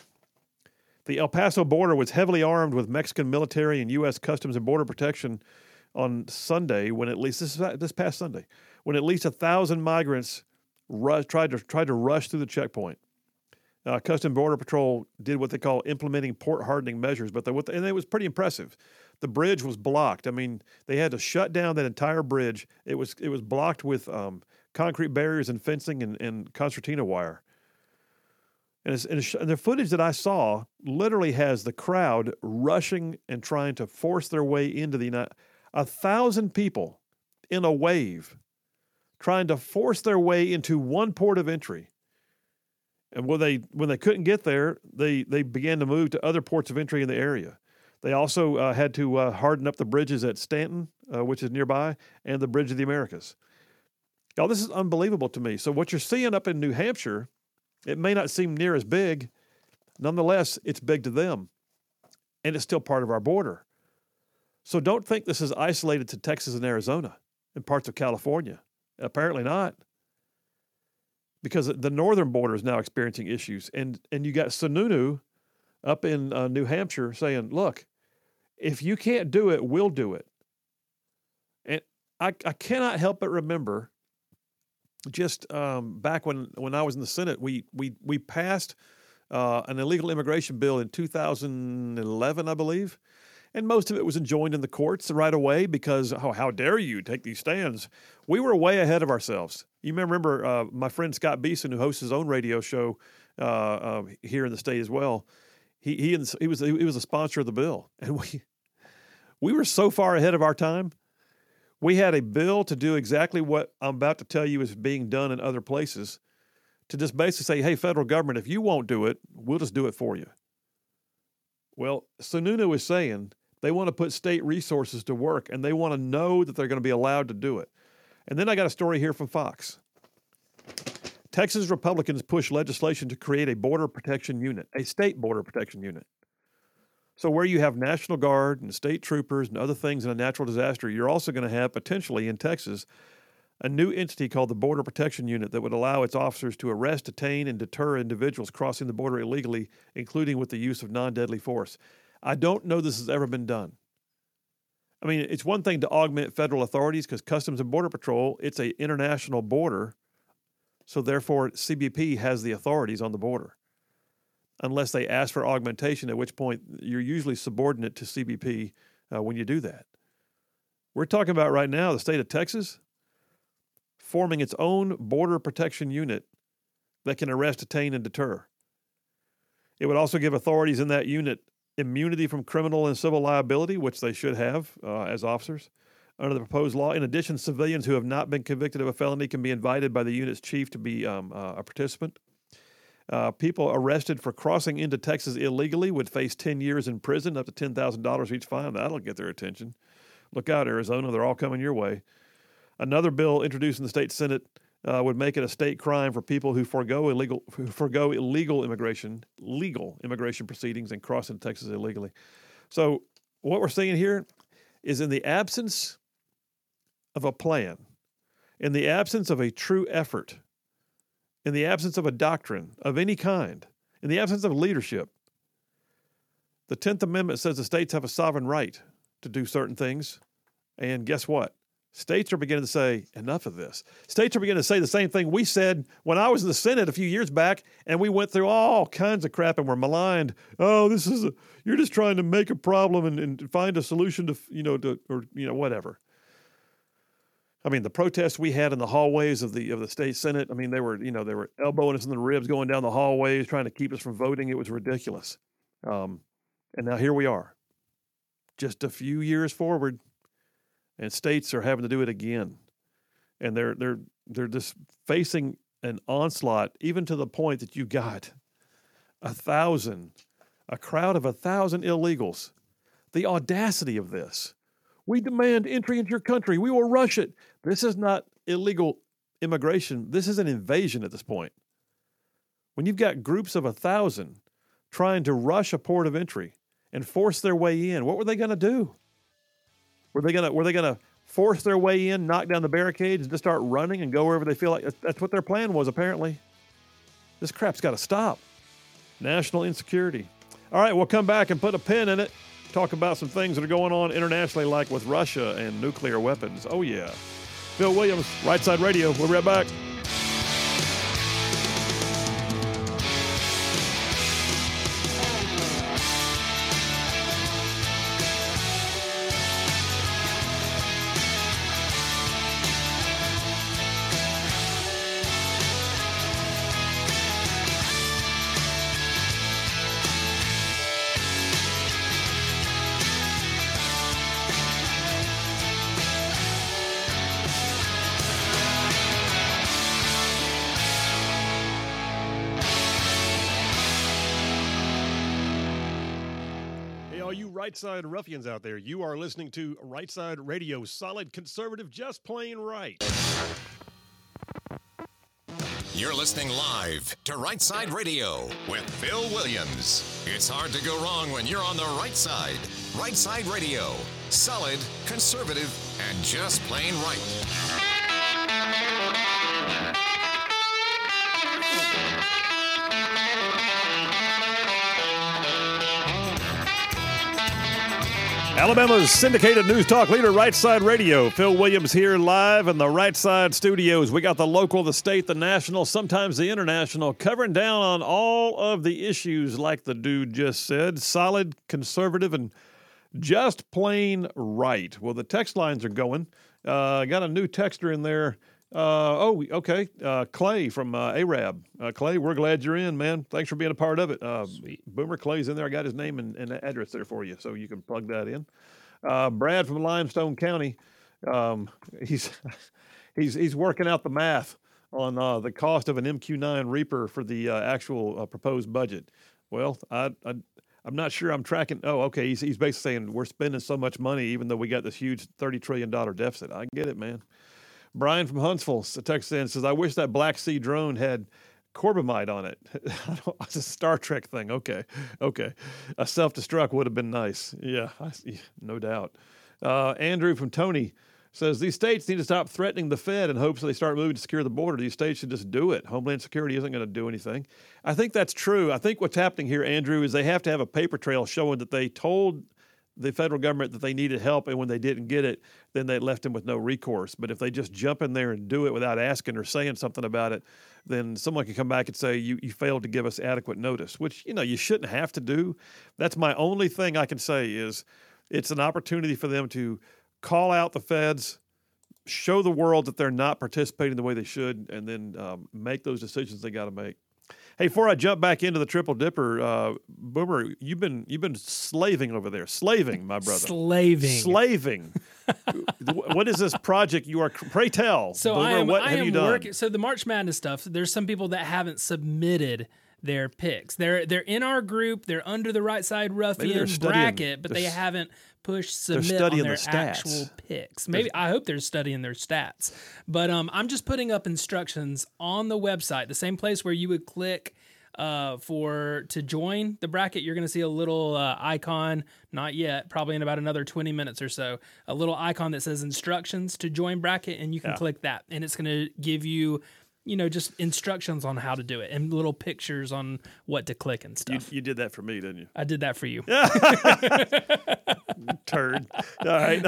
The El Paso border was heavily armed with Mexican military and U S Customs and Border Protection on Sunday, when at least this this past Sunday, when at least a thousand migrants rush, tried to tried to rush through the checkpoint. Uh, Customs Border Patrol did what they call implementing port hardening measures, but they, and it was pretty impressive. The bridge was blocked. I mean, they had to shut down that entire bridge. It was it was blocked with um, concrete barriers and fencing and, and concertina wire. And, it's, and, it's, and the footage that I saw literally has the crowd rushing and trying to force their way into the United. A thousand people in a wave trying to force their way into one port of entry. And when they when they couldn't get there, they, they began to move to other ports of entry in the area. They also uh, had to uh, harden up the bridges at Stanton, uh, which is nearby, and the Bridge of the Americas. Y'all, this is unbelievable to me. So what you're seeing up in New Hampshire, it may not seem near as big. Nonetheless, it's big to them, and it's still part of our border. So don't think this is isolated to Texas and Arizona and parts of California. Apparently not, because the northern border is now experiencing issues. And, and you got Sununu up in uh, New Hampshire saying, look, if you can't do it, we'll do it. And I, I cannot help but remember just um, back when, when I was in the Senate, we we we passed uh, an illegal immigration bill in two thousand eleven, I believe. And most of it was enjoined in the courts right away because, oh, how dare you take these stands? We were way ahead of ourselves. You may remember uh, my friend Scott Beeson, who hosts his own radio show uh, uh, here in the state as well. He he he was he was a sponsor of the bill, and we we were so far ahead of our time. We had a bill to do exactly what I'm about to tell you is being done in other places, to just basically say, hey, federal government, if you won't do it, we'll just do it for you. Well, Sununu is saying they want to put state resources to work, and they want to know that they're going to be allowed to do it. And then I got a story here from Fox. Texas Republicans push legislation to create a border protection unit, a state border protection unit. So where you have National Guard and state troopers and other things in a natural disaster, you're also going to have potentially in Texas a new entity called the Border Protection Unit that would allow its officers to arrest, detain, and deter individuals crossing the border illegally, including with the use of non-deadly force. I don't know this has ever been done. I mean, it's one thing to augment federal authorities because Customs and Border Patrol, it's an international border, so therefore C B P has the authorities on the border. Unless they ask for augmentation, at which point you're usually subordinate to C B P uh, when you do that. We're talking about right now the state of Texas forming its own border protection unit that can arrest, detain, and deter. It would also give authorities in that unit immunity from criminal and civil liability, which they should have uh, as officers under the proposed law. In addition, civilians who have not been convicted of a felony can be invited by the unit's chief to be um, uh, a participant. Uh, people arrested for crossing into Texas illegally would face ten years in prison, up to ten thousand dollars each fine. That'll get their attention. Look out, Arizona. They're all coming your way. Another bill introduced in the state Senate uh, would make it a state crime for people who forego illegal who forego illegal immigration, legal immigration proceedings and cross into Texas illegally. So what we're seeing here is in the absence of a plan, in the absence of a true effort, in the absence of a doctrine of any kind, in the absence of leadership, the tenth Amendment says the states have a sovereign right to do certain things. And guess what? States are beginning to say, enough of this. States are beginning to say the same thing we said when I was in the Senate a few years back, and we went through all kinds of crap and were maligned. Oh, this is a, you're just trying to make a problem and, and find a solution to, you know, to, or, you know, whatever. I mean, the protests we had in the hallways of the of the state Senate, I mean, they were, you know, they were elbowing us in the ribs going down the hallways, trying to keep us from voting. It was ridiculous. Um, and now here we are, just a few years forward, and states are having to do it again. And they're they're they're just facing an onslaught, even to the point that you got a thousand, a crowd of a thousand illegals. The audacity of this. We demand entry into your country. We will rush it. This is not illegal immigration. This is an invasion at this point. When you've got groups of a thousand trying to rush a port of entry and force their way in, what were they going to do? Were they going to were they going to force their way in, knock down the barricades, and just start running and go wherever they feel like? That's what their plan was, apparently. This crap's got to stop. National insecurity. All right, we'll come back and put a pin in it. Talk about some things that are going on internationally, like with Russia and nuclear weapons. Oh, yeah. Phil Williams, Right Side Radio. We'll be right back. Hey, all you right side ruffians out there, you are listening to Right Side Radio, solid conservative, just plain right. You're listening live to Right Side Radio with Phil Williams. It's hard to go wrong when you're on the right side. Right Side Radio, solid, conservative, and just plain right. Alabama's syndicated news talk leader, Right Side Radio. Phil Williams here live in the Right Side studios. We got the local, the state, the national, sometimes the international, covering down on all of the issues like the dude just said. Solid, conservative, and just plain right. Well, the text lines are going. Uh, got a new texter in there. Uh, oh, okay. Uh, Clay from uh, Arab. Uh, Clay, we're glad you're in, man. Thanks for being a part of it. Uh, Boomer Clay's in there. I got his name and, and address there for you, so you can plug that in. Uh, Brad from Limestone County. Um, he's he's he's working out the math on uh, the cost of an M Q nine Reaper for the uh, actual uh, proposed budget. Well, I, I I'm not sure I'm tracking. Oh, okay. He's he's basically saying we're spending so much money, even though we got this huge thirty trillion dollars deficit. I get it, man. Brian from Huntsville texts in, says, I wish that Black Sea drone had corbamide on it. It's a Star Trek thing. Okay. Okay. A self-destruct would have been nice. Yeah, I, no doubt. Uh, Andrew from Tony says, these states need to stop threatening the Fed in hopes that they start moving to secure the border. These states should just do it. Homeland Security isn't going to do anything. I think that's true. I think what's happening here, Andrew, is they have to have a paper trail showing that they told the federal government that they needed help, and when they didn't get it, then they left them with no recourse. But if they just jump in there and do it without asking or saying something about it, then someone can come back and say, you, you failed to give us adequate notice, which, you know, you shouldn't have to do. That's my only thing I can say is it's an opportunity for them to call out the feds, show the world that they're not participating the way they should, and then um, make those decisions they got to make. Hey, before I jump back into the Triple Dipper, uh, Boomer, you've been you've been slaving over there, slaving, my brother, slaving, slaving. What is this project you are? Pray tell, so Boomer, I am. what I have am you done? working. So the March Madness stuff. There's some people that haven't submitted their picks. They're they're in our group. They're under the Right Side Ruffian bracket, but they haven't pushed submit on their the actual picks. Maybe I hope they're studying their stats. But um, I'm just putting up instructions on the website, the same place where you would click uh, for to join the bracket. You're going to see a little uh, icon, not yet, probably in about another twenty minutes or so, a little icon that says instructions to join bracket, and you can yeah. click that, and it's going to give you, you know, just instructions on how to do it and little pictures on what to click and stuff. You, you did that for me, didn't you? I did that for you. Turd. All right.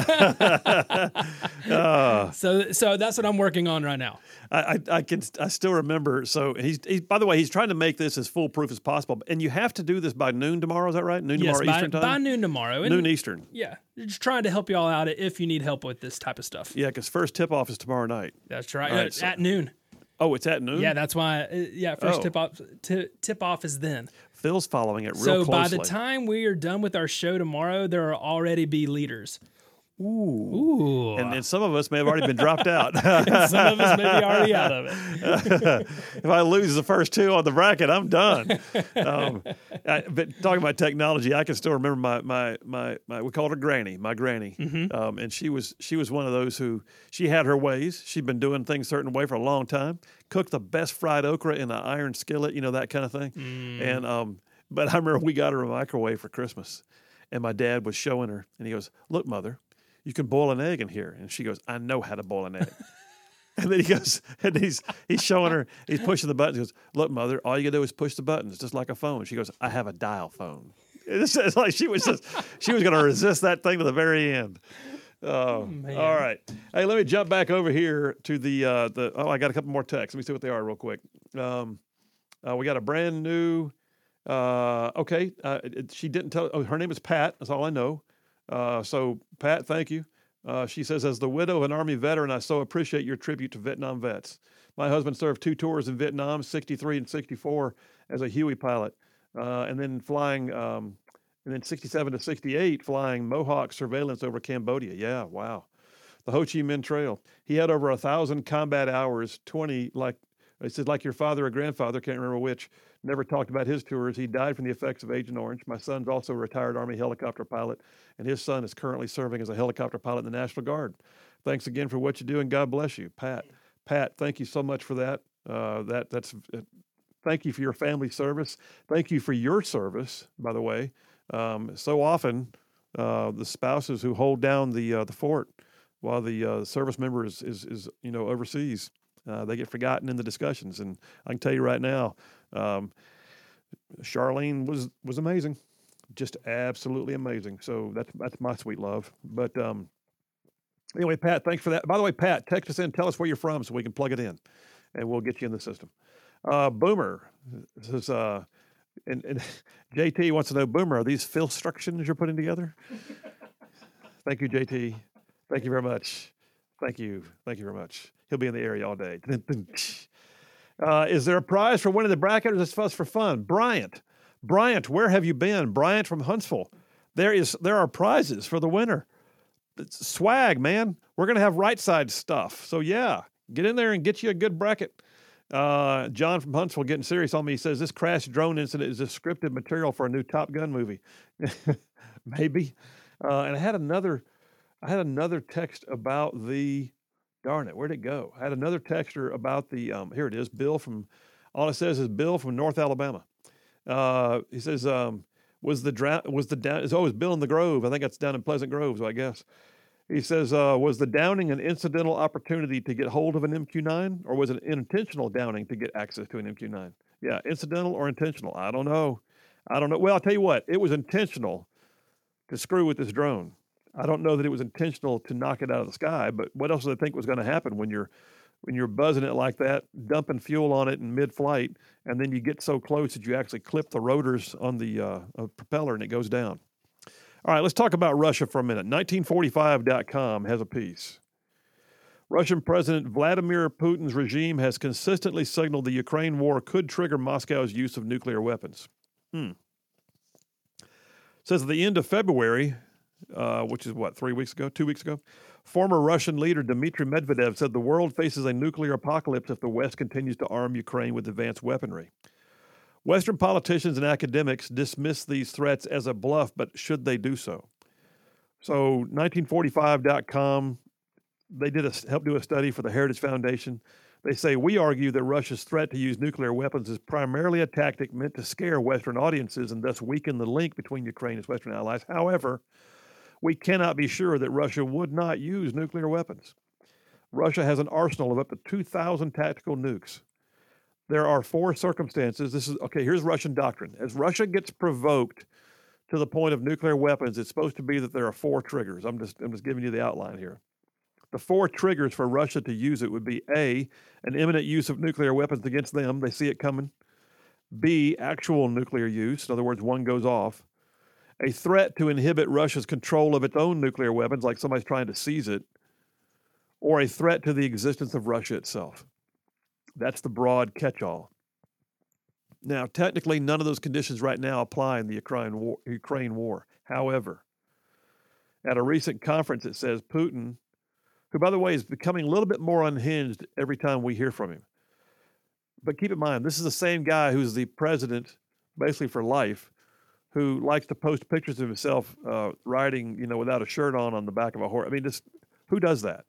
uh, so, so that's what I'm working on right now. I, I, I can, I still remember. So he's, he's, by the way, he's trying to make this as foolproof as possible. And you have to do this by noon tomorrow. Is that right? Noon yes, tomorrow by, Eastern time? by noon tomorrow. And noon Eastern. Yeah. Just trying to help you all out if you need help with this type of stuff. Yeah, because first tip off is tomorrow night. That's right. right at, so, at noon. Oh, it's at noon? Yeah, that's why. Uh, yeah, first oh. tip off t- tip off is then. Phil's following it real so closely. So by the time we are done with our show tomorrow, there will already be leaders. Ooh. Ooh. And then some of us may have already been dropped out. Some of us may be already out of it. If I lose the first two on the bracket, I'm done. Um, I, but talking about technology, I can still remember my my my, my we called her Granny, my Granny, mm-hmm. um, and she was she was one of those who she had her ways. She'd been doing things a certain way for a long time. Cooked the best fried okra in an iron skillet, you know, that kind of thing. Mm. And um, but I remember we got her a microwave for Christmas, and my dad was showing her, and he goes, "Look, Mother, you can boil an egg in here." And she goes, "I know how to boil an egg." And then he goes, and he's he's showing her, he's pushing the buttons. He goes, "Look, Mother, all you gotta do is push the buttons, just like a phone." She goes, "I have a dial phone." It's, it's like she was just, she was gonna resist that thing to the very end. Oh, Man. All right. Hey, let me jump back over here to the uh, the. Oh, I got a couple more texts. Let me see what they are real quick. Um, uh, we got a brand new. Uh, okay, uh, it, she didn't tell. Oh, her name is Pat. That's all I know. Uh, so, Pat, thank you. Uh, she says, as the widow of an Army veteran, I so appreciate your tribute to Vietnam vets. My husband served two tours in Vietnam, sixty-three and sixty-four, as a Huey pilot, uh, and then flying, um, and then sixty-seven to sixty-eight, flying Mohawk surveillance over Cambodia. Yeah, wow. The Ho Chi Minh Trail. He had over a thousand combat hours, twenty, like, it said, like your father or grandfather, can't remember which, never talked about his tours. He died from the effects of Agent Orange. My son's also a retired Army helicopter pilot, and his son is currently serving as a helicopter pilot in the National Guard. Thanks again for what you do, and God bless you, Pat. Pat, thank you so much for that. Uh, that that's uh, thank you for your family service. Thank you for your service, by the way. Um, so often, uh, the spouses who hold down the uh, the fort while the uh, service member is, is is you know overseas, uh, they get forgotten in the discussions. And I can tell you right now, um, Charlene was was amazing, just absolutely amazing. So that's that's my sweet love. But um, anyway, Pat, thanks for that. By the way, Pat, text us in, tell us where you're from so we can plug it in, and we'll get you in the system. Uh, Boomer says, uh, and, and J T wants to know, Boomer, are these fill instructions you're putting together? Thank you, J T. Thank you very much. Thank you. Thank you very much. He'll be in the area all day. Uh, is there a prize for winning the bracket, or is this fuss for fun? Bryant. Bryant, where have you been? Bryant from Huntsville. There is there are prizes for the winner. It's swag, man. We're going to have right side stuff. So, yeah, get in there and get you a good bracket. Uh, John from Huntsville getting serious on me. He says, this crash drone incident is a scripted material for a new Top Gun movie. Maybe. Uh, and I had another, I had another text about the, darn it, where'd it go? I had another texter about the, um, here it is, Bill from, all it says is Bill from North Alabama. Uh, he says, um, was the, dra- was the, down, it's always Bill in the Grove. I think that's down in Pleasant Grove, so I guess. He says, uh, was the downing an incidental opportunity to get hold of an M Q nine, or was it an intentional downing to get access to an M Q nine? Yeah, incidental or intentional? I don't know. I don't know. Well, I'll tell you what, it was intentional to screw with this drone. I don't know that it was intentional to knock it out of the sky, but what else do they think was going to happen when you're when you're buzzing it like that, dumping fuel on it in mid-flight, and then you get so close that you actually clip the rotors on the uh, propeller and it goes down? All right, let's talk about Russia for a minute. nineteen forty-five dot com has a piece. Russian President Vladimir Putin's regime has consistently signaled the Ukraine war could trigger Moscow's use of nuclear weapons. Hmm. Says at the end of February, uh, which is what, three weeks ago, two weeks ago, former Russian leader Dmitry Medvedev said the world faces a nuclear apocalypse if the West continues to arm Ukraine with advanced weaponry. Western politicians and academics dismiss these threats as a bluff, but should they do so? So nineteen forty-five dot com, they did a, helped do a study for the Heritage Foundation. They say, we argue that Russia's threat to use nuclear weapons is primarily a tactic meant to scare Western audiences and thus weaken the link between Ukraine and its Western allies. However, we cannot be sure that Russia would not use nuclear weapons. Russia has an arsenal of up to two thousand tactical nukes. There are four circumstances. This is, okay, here's Russian doctrine. As Russia gets provoked to the point of nuclear weapons, it's supposed to be that there are four triggers. I'm just, I'm just giving you the outline here. The four triggers for Russia to use it would be A, an imminent use of nuclear weapons against them. They see it coming. B, actual nuclear use. In other words, one goes off. A threat to inhibit Russia's control of its own nuclear weapons, like somebody's trying to seize it. Or a threat to the existence of Russia itself. That's the broad catch-all. Now, technically, none of those conditions right now apply in the Ukraine war. Ukraine war. However, at a recent conference, it says Putin, who, by the way, is becoming a little bit more unhinged every time we hear from him. But keep in mind, this is the same guy who's the president, basically for life, who likes to post pictures of himself uh, riding, you know, without a shirt on on the back of a horse. I mean, just who does that?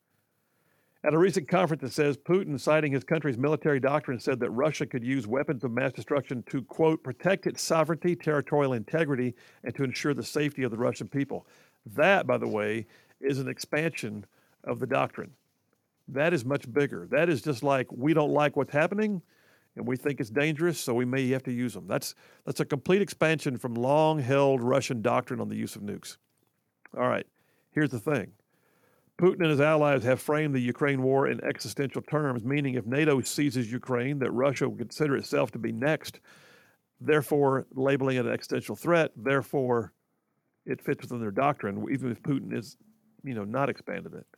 At a recent conference, it says Putin, citing his country's military doctrine, said that Russia could use weapons of mass destruction to, quote, protect its sovereignty, territorial integrity, and to ensure the safety of the Russian people. That, by the way, is an expansion of the doctrine. That is much bigger. That is just like, we don't like what's happening, and we think it's dangerous, so we may have to use them. That's, that's a complete expansion from long-held Russian doctrine on the use of nukes. All right, here's the thing. Putin and his allies have framed the Ukraine war in existential terms, meaning if NATO seizes Ukraine, that Russia will consider itself to be next, therefore labeling it an existential threat, therefore it fits within their doctrine, even if Putin is, you know, not expanded it.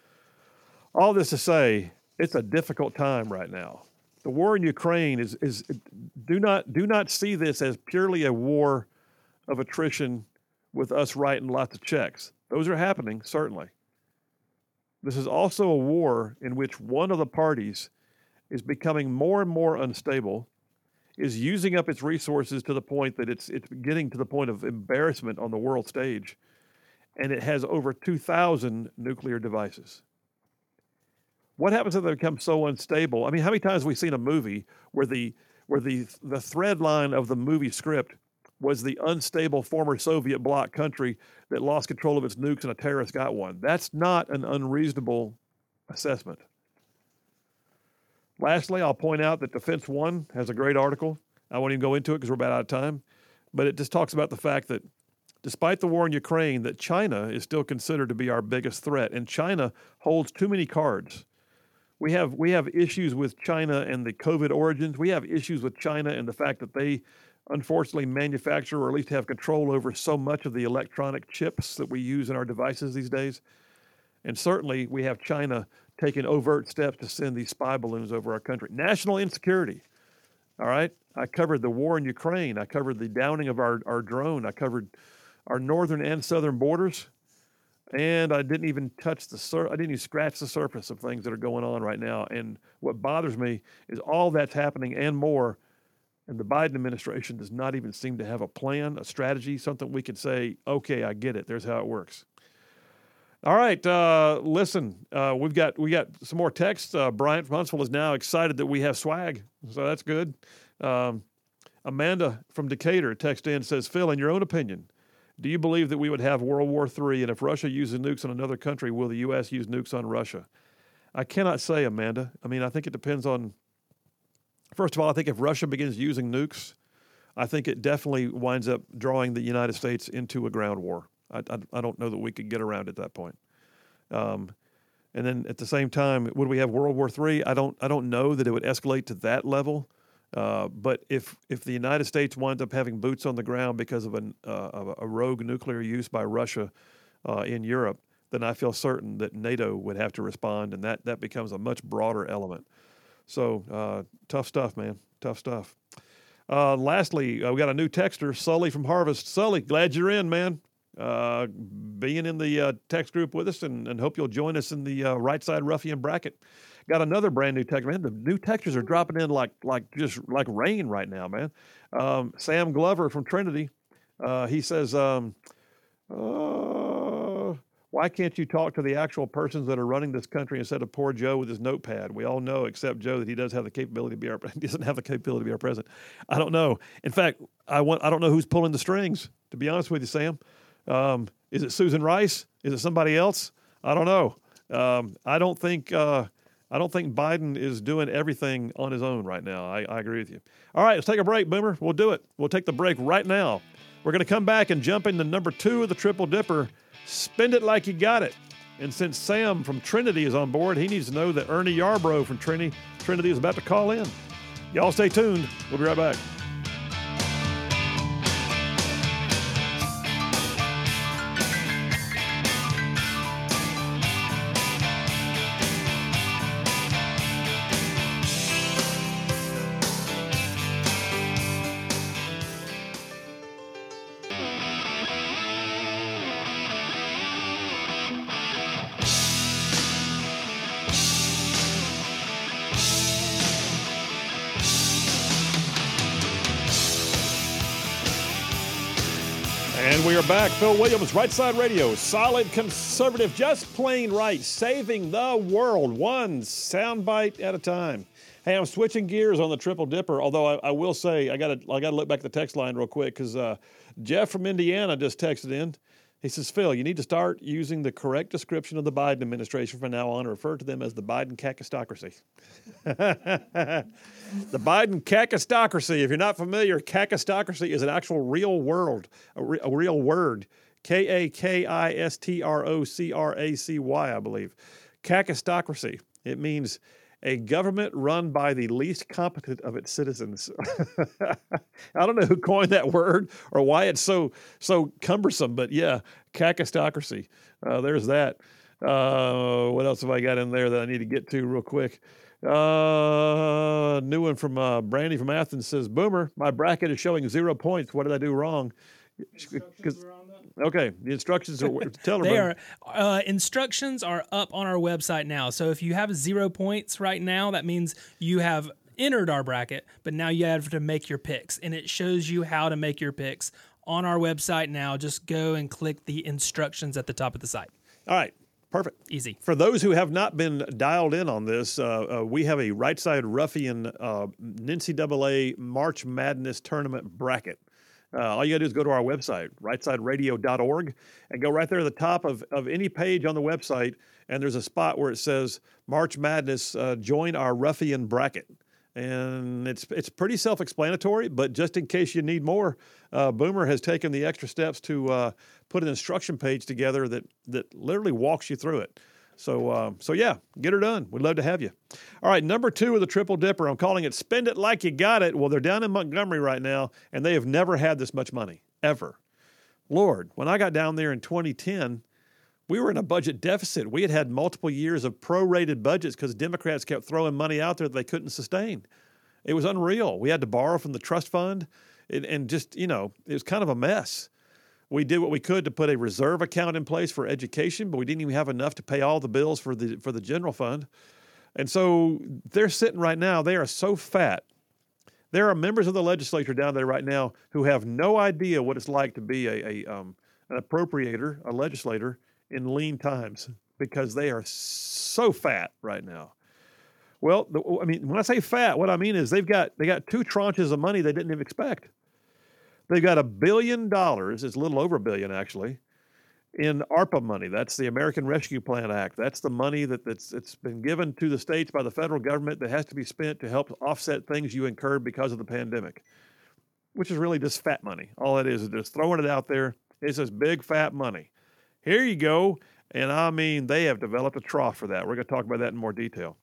All this to say, it's a difficult time right now. The war in Ukraine is, is do not do not see this as purely a war of attrition with us writing lots of checks. Those are happening, certainly. This is also a war in which one of the parties is becoming more and more unstable, is using up its resources to the point that it's it's getting to the point of embarrassment on the world stage, and it has over two thousand nuclear devices. What happens if they become so unstable? I mean, how many times have we seen a movie where the where the the thread line of the movie script was the unstable former Soviet bloc country that lost control of its nukes and a terrorist got one? That's not an unreasonable assessment. Lastly, I'll point out that Defense One has a great article. I won't even go into it because we're about out of time, but it just talks about the fact that despite the war in Ukraine, that China is still considered to be our biggest threat, and China holds too many cards. We have we have issues with China and the COVID origins. We have issues with China and the fact that they unfortunately manufacture or at least have control over so much of the electronic chips that we use in our devices these days. And certainly we have China taking overt steps to send these spy balloons over our country. National insecurity. All right. I covered the war in Ukraine. I covered the downing of our, our drone. I covered our northern and southern borders. And I didn't even touch the sur- I didn't even scratch the surface of things that are going on right now. And what bothers me is all that's happening and more. And the Biden administration does not even seem to have a plan, a strategy, something we can say, okay, I get it. There's how it works. All right, uh, listen, uh, we've got we got some more texts. Uh, Bryant from Huntsville is now excited that we have swag, so that's good. Um, Amanda from Decatur texted in and says, Phil, in your own opinion, do you believe that we would have World War Three, and if Russia uses nukes on another country, will the U S use nukes on Russia? I cannot say, Amanda. I mean, I think it depends on, first of all, I think if Russia begins using nukes, I think it definitely winds up drawing the United States into a ground war. I, I, I don't know that we could get around at that point. Um, and then at the same time, would we have World War Three? I don't I don't know that it would escalate to that level. Uh, but if if the United States winds up having boots on the ground because of, an, uh, of a rogue nuclear use by Russia uh, in Europe, then I feel certain that NATO would have to respond, and that, that becomes a much broader element. So uh, tough stuff, man. Tough stuff. Uh, lastly, uh, we got a new texter, Sully from Harvest. Sully, glad you're in, man. Uh, being in the uh, text group with us, and, and hope you'll join us in the uh, Right Side Ruffian bracket. Got another brand new text, man. The new texters are dropping in like like just like rain right now, man. Um, Sam Glover from Trinity, uh, he says, um, uh, why can't you talk to the actual persons that are running this country instead of poor Joe with his notepad? We all know, except Joe, that he does have the capability to be our he doesn't have the capability to be our president. I don't know. In fact, I want I don't know who's pulling the strings. To be honest with you, Sam, um, is it Susan Rice? Is it somebody else? I don't know. Um, I don't think. Uh, I don't think Biden is doing everything on his own right now. I, I agree with you. All right, let's take a break, Boomer. We'll do it. We'll take the break right now. We're going to come back and jump into number two of the Triple Dipper, Spend It Like You Got It. And since Sam from Trinity is on board, he needs to know that Ernie Yarbrough from Trinity, Trinity is about to call in. Y'all stay tuned. We'll be right back. And we are back. Phil Williams, Right Side Radio, solid conservative, just plain right, saving the world, one soundbite at a time. Hey, I'm switching gears on the Triple Dipper, although I, I will say I got to I got to look back at the text line real quick because uh, Jeff from Indiana just texted in. He says, Phil, you need to start using the correct description of the Biden administration from now on and refer to them as the Biden cacistocracy. The Biden cacistocracy. If you're not familiar, cacistocracy is an actual real word, a, re- a real word. K A K I S T R O C R A C Y, I believe. Cacistocracy. It means a government run by the least competent of its citizens. I don't know who coined that word or why it's so so cumbersome, but yeah, cacistocracy. Uh, there's that. Uh, what else have I got in there that I need to get to real quick? Uh, new one from uh, Brandy from Athens says, Boomer, my bracket is showing zero points. What did I do wrong? Okay, the instructions are tell her. They are uh, instructions are up on our website now. So if you have zero points right now, that means you have entered our bracket, but now you have to make your picks, and it shows you how to make your picks on our website now. Just go and click the instructions at the top of the site. All right. Perfect. Easy. For those who have not been dialed in on this, uh, uh, we have a Right Side Ruffian uh, N C double A March Madness tournament bracket. Uh, all you got to do is go to our website, right side radio dot org, and go right there at the top of, of any page on the website, and there's a spot where it says March Madness, uh, join our Ruffian bracket. And it's it's pretty self-explanatory, but just in case you need more, uh, Boomer has taken the extra steps to uh, put an instruction page together that that literally walks you through it. So uh, so yeah, get her done. We'd love to have you. All right, number two of the Triple Dipper. I'm calling it Spend It Like You Got It. Well, they're down in Montgomery right now, and they have never had this much money, ever. Lord, when I got down there in twenty ten, we were in a budget deficit. We had had multiple years of prorated budgets because Democrats kept throwing money out there that they couldn't sustain. It was unreal. We had to borrow from the trust fund, and, and just, you know, it was kind of a mess. We did what we could to put a reserve account in place for education, but we didn't even have enough to pay all the bills for the for the general fund. And so they're sitting right now. They are so fat. There are members of the legislature down there right now who have no idea what it's like to be a, a um, an appropriator, a legislator, in lean times, because they are so fat right now. Well, the, I mean, when I say fat, what I mean is they've got they got two tranches of money they didn't even expect. They've got a billion dollars, it's a little over a billion actually, in ARPA money. That's the American Rescue Plan Act. That's the money that, that's it's been given to the states by the federal government that has to be spent to help offset things you incurred because of the pandemic, which is really just fat money. All it is is just throwing it out there. It's just big fat money. Here you go. And I mean, they have developed a trough for that. We're going to talk about that in more detail.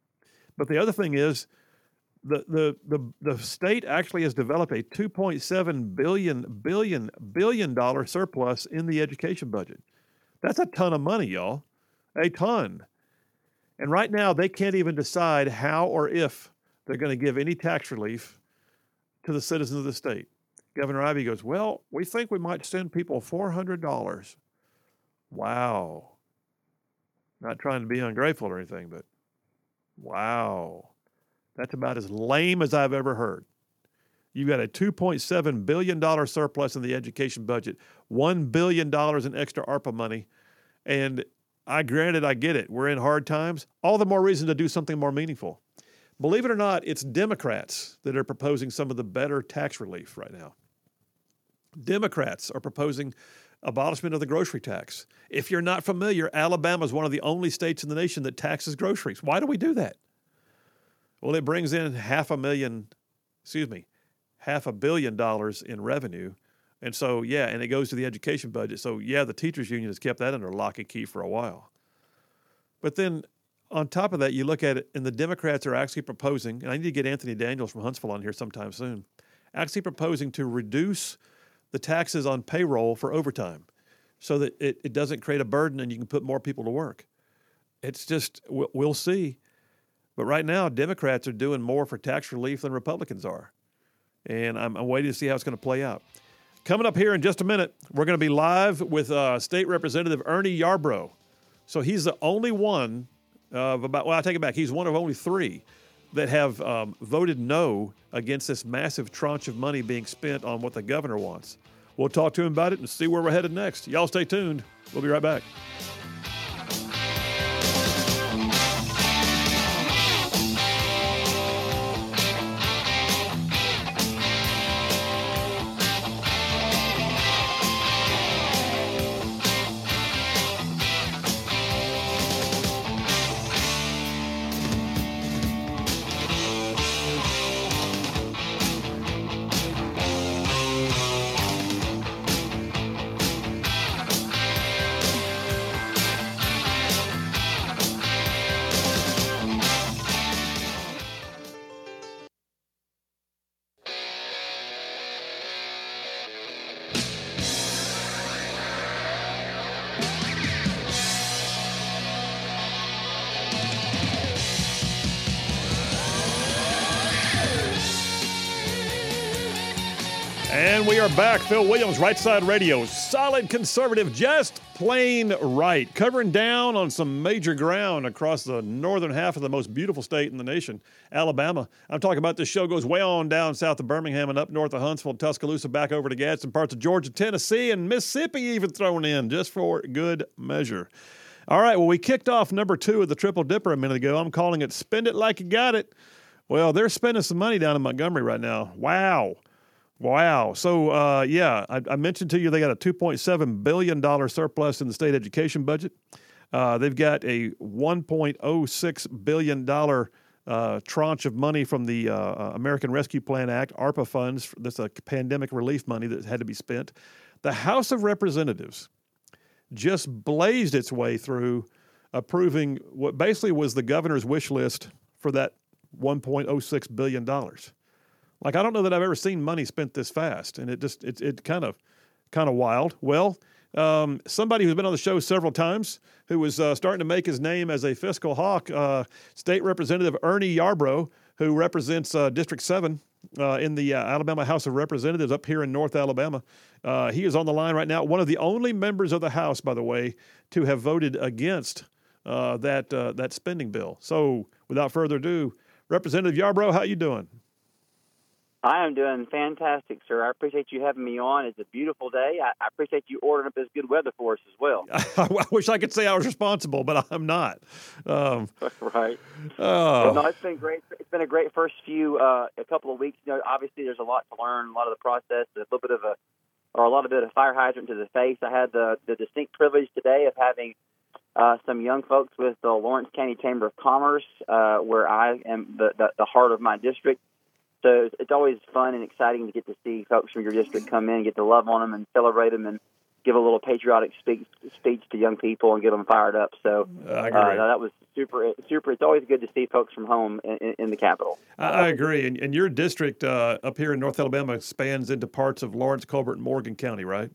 But the other thing is, the the the, the state actually has developed a two point seven billion billion billion dollar surplus in the education budget. That's a ton of money, y'all. A ton. And right now, they can't even decide how or if they're going to give any tax relief to the citizens of the state. Governor Ivey goes, well, we think we might send people four hundred dollars. Wow. Not trying to be ungrateful or anything, but wow. That's about as lame as I've ever heard. You've got a two point seven billion dollars surplus in the education budget, one billion dollars in extra ARPA money, and I granted, I get it. We're in hard times. All the more reason to do something more meaningful. Believe it or not, it's Democrats that are proposing some of the better tax relief right now. Democrats are proposing abolishment of the grocery tax. If you're not familiar, Alabama is one of the only states in the nation that taxes groceries. Why do we do that? Well, it brings in half a million, excuse me, half a billion dollars in revenue. And so, yeah, and it goes to the education budget. So, yeah, the teachers union has kept that under lock and key for a while. But then on top of that, you look at it, and the Democrats are actually proposing, and I need to get Anthony Daniels from Huntsville on here sometime soon, actually proposing to reduce the taxes on payroll for overtime so that it, it doesn't create a burden and you can put more people to work. It's just, we'll, we'll see. But right now, Democrats are doing more for tax relief than Republicans are. And I'm, I'm waiting to see how it's going to play out. Coming up here in just a minute, we're going to be live with uh, State Representative Ernie Yarbrough. So he's the only one of about, well, I take it back. He's one of only three that have um, voted no against this massive tranche of money being spent on what the governor wants. We'll talk to him about it and see where we're headed next. Y'all stay tuned. We'll be right back. And we are back. Phil Williams, Right Side Radio. Solid conservative, just plain right. Covering down on some major ground across the northern half of the most beautiful state in the nation, Alabama. I'm talking about this show goes way on down south of Birmingham and up north of Huntsville, Tuscaloosa, back over to Gadsden, parts of Georgia, Tennessee, and Mississippi even thrown in just for good measure. All right, well, we kicked off number two of the Triple Dipper a minute ago. I'm calling it Spend It Like You Got It. Well, they're spending some money down in Montgomery right now. Wow. Wow. So, uh, yeah, I, I mentioned to you they got a two point seven billion dollars surplus in the state education budget. Uh, they've got a one point oh six billion dollars uh, tranche of money from the uh, American Rescue Plan Act, ARPA funds. That's a pandemic relief money that had to be spent. The House of Representatives just blazed its way through approving what basically was the governor's wish list for that one point oh six billion dollars. Like, I don't know that I've ever seen money spent this fast, and it just it it kind of kind of wild. Well, um, somebody who's been on the show several times, who was uh, starting to make his name as a fiscal hawk, uh, State Representative Ernie Yarbrough, who represents uh, District seven uh, in the uh, Alabama House of Representatives up here in North Alabama. Uh, he is on the line right now. One of the only members of the House, by the way, to have voted against uh, that uh, that spending bill. So, without further ado, Representative Yarbrough, how you doing? I am doing fantastic, sir. I appreciate you having me on. It's a beautiful day. I, I appreciate you ordering up this good weather for us as well. I wish I could say I was responsible, but I'm not. Um, right. Oh. Well, no, it's been great. It's been a great first few, uh, a couple of weeks. You know, obviously there's a lot to learn, a lot of the process, a little bit of a, or a lot of bit of fire hydrant to the face. I had the, the distinct privilege today of having uh, some young folks with the Lawrence County Chamber of Commerce, uh, where I am the, the, the heart of my district. So it's always fun and exciting to get to see folks from your district come in, get to love on them and celebrate them and give a little patriotic speech, speech to young people and get them fired up. So I agree. Uh, that was super, super. It's always good to see folks from home in, in the Capitol. I, I agree. And, and your district uh, up here in North Alabama spans into parts of Lawrence, Colbert, and Morgan County, right?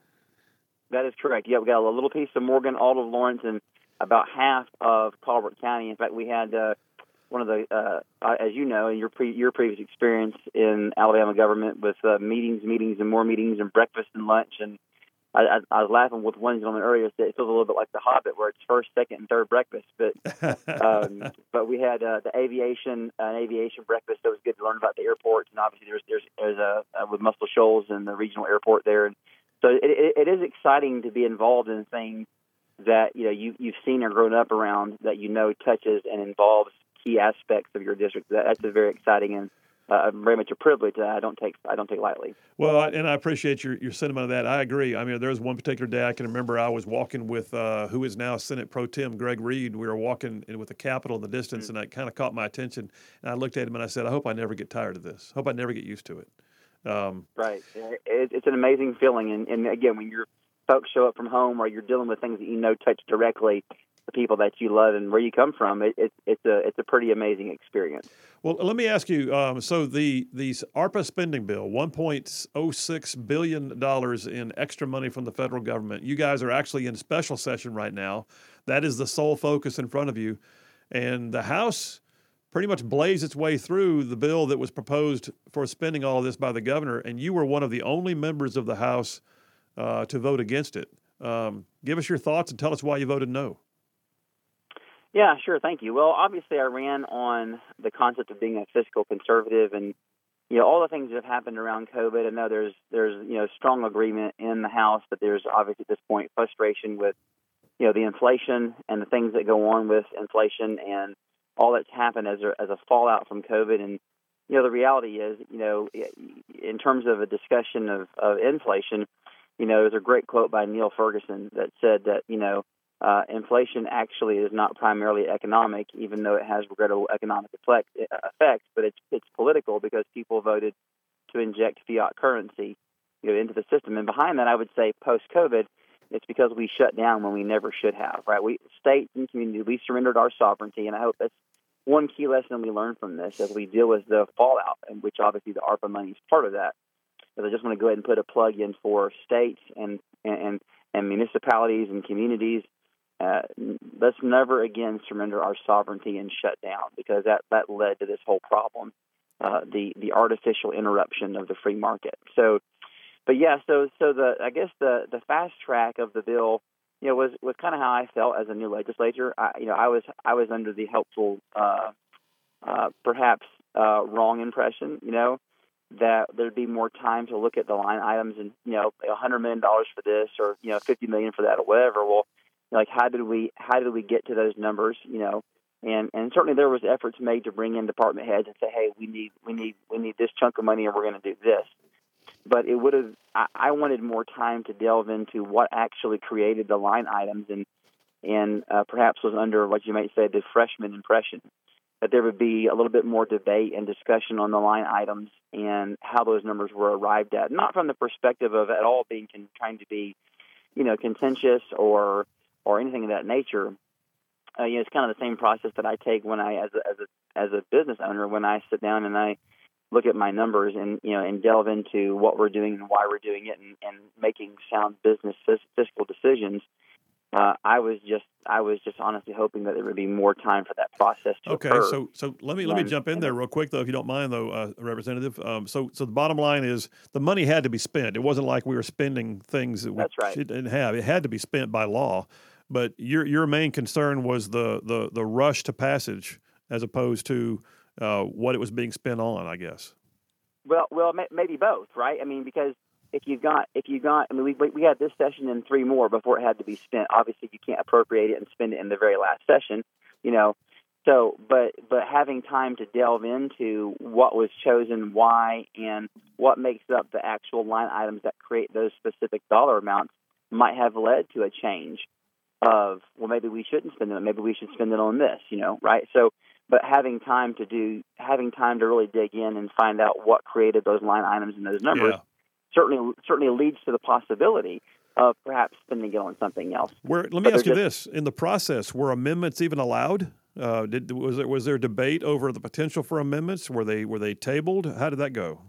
That is correct. Yeah, we got a little piece of Morgan, all of Lawrence, and about half of Colbert County. In fact, we had uh, one of the, uh, as you know, in your pre- your previous experience in Alabama government with uh, meetings, meetings, and more meetings, and breakfast and lunch. And I, I, I was laughing with one gentleman earlier. Said it feels a little bit like The Hobbit, where it's first, second, and third breakfast. But um, but we had uh, the aviation, an aviation breakfast. That was good to learn about the airports, and obviously there's there's there's a uh, with Muscle Shoals and the regional airport there. And so it, it, it is exciting to be involved in things that you know you you've seen or grown up around that you know touches and involves key aspects of your district. That, that's a very exciting and uh, very much a privilege that I don't take I don't take lightly. Well, I, and I appreciate your, your sentiment of that. I agree. I mean, there was one particular day I can remember I was walking with uh, who is now Senate Pro Tem Greg Reed. We were walking in with the Capitol in the distance, mm-hmm. and it kind of caught my attention. And I looked at him and I said, I hope I never get tired of this. I hope I never get used to it. Um, right. It, it's an amazing feeling. And, and again, when your folks show up from home or you're dealing with things that you know touch directly the people that you love and where you come from, it, it, it's a it's a pretty amazing experience. Well, let me ask you. Um, so the these ARPA spending bill, one point oh six billion dollars in extra money from the federal government. You guys are actually in special session right now. That is the sole focus in front of you, and the House pretty much blazed its way through the bill that was proposed for spending all of this by the governor, and you were one of the only members of the House uh, to vote against it. Um, give us your thoughts and tell us why you voted no. Yeah, sure. Thank you. Well, obviously, I ran on the concept of being a fiscal conservative, and you know all the things that have happened around COVID. I know there's there's you know strong agreement in the House, but there's obviously at this point frustration with you know the inflation and the things that go on with inflation and all that's happened as a, as a fallout from COVID. And you know the reality is, you know, in terms of a discussion of, of inflation, you know, there's a great quote by Neil Ferguson that said that you know. Uh, inflation actually is not primarily economic, even though it has regrettable economic effect, effects, but it's it's political because people voted to inject fiat currency, you know, into the system. And behind that, I would say post-COVID, it's because we shut down when we never should have. Right? We state and community, we surrendered our sovereignty, and I hope that's one key lesson we learn from this as we deal with the fallout, and which obviously the ARPA money is part of that. But I just want to go ahead and put a plug in for states and and and municipalities and communities. Uh, let's never again surrender our sovereignty and shut down, because that, that led to this whole problem, uh, the, the artificial interruption of the free market. So but yeah, so so the I guess the the fast track of the bill, you know, was was kind of how I felt as a new legislator. I, you know, I was I was under the helpful, uh, uh, perhaps uh, wrong impression, you know, that there'd be more time to look at the line items and, you know, a hundred million dollars for this, or, you know, fifty million for that, or whatever. Well, like, how did we how did we get to those numbers, you know? And and certainly there was efforts made to bring in department heads and say, hey, we need we need we need this chunk of money, and we're going to do this. But it would have I, I wanted more time to delve into what actually created the line items, and and uh, perhaps was under what you might say the freshman impression, that there would be a little bit more debate and discussion on the line items and how those numbers were arrived at, not from the perspective of at all being con- trying to be, you know, contentious or or anything of that nature. Uh, you know, it's kind of the same process that I take when I, as a, as a as a business owner, when I sit down and I look at my numbers and, you know, and delve into what we're doing and why we're doing it, and, and making sound business fiscal decisions. Uh, I was just, I was just honestly hoping that there would be more time for that process to okay, occur. Okay, so so let me let me And- jump in there real quick though, if you don't mind though, uh, Representative. Um, so so the bottom line is the money had to be spent. It wasn't like we were spending things that we That's right. didn't have. It had to be spent by law. But your your main concern was the the the rush to passage as opposed to uh, what it was being spent on, I guess. Well, well, may, maybe both, right? I mean, because if you got, if you got, I mean, we we had this session and three more before it had to be spent. Obviously, you can't appropriate it and spend it in the very last session, you know. So, but but having time to delve into what was chosen, why, and what makes up the actual line items that create those specific dollar amounts might have led to a change of, well, maybe we shouldn't spend it, maybe we should spend it on this, you know, right? So, but having time to do, having time to really dig in and find out what created those line items and those numbers Yeah. certainly certainly leads to the possibility of perhaps spending it on something else. Where, let me But ask you they're this: in the process, were amendments even allowed? Uh, did was there was there debate over the potential for amendments? Were they were they tabled? How did that go?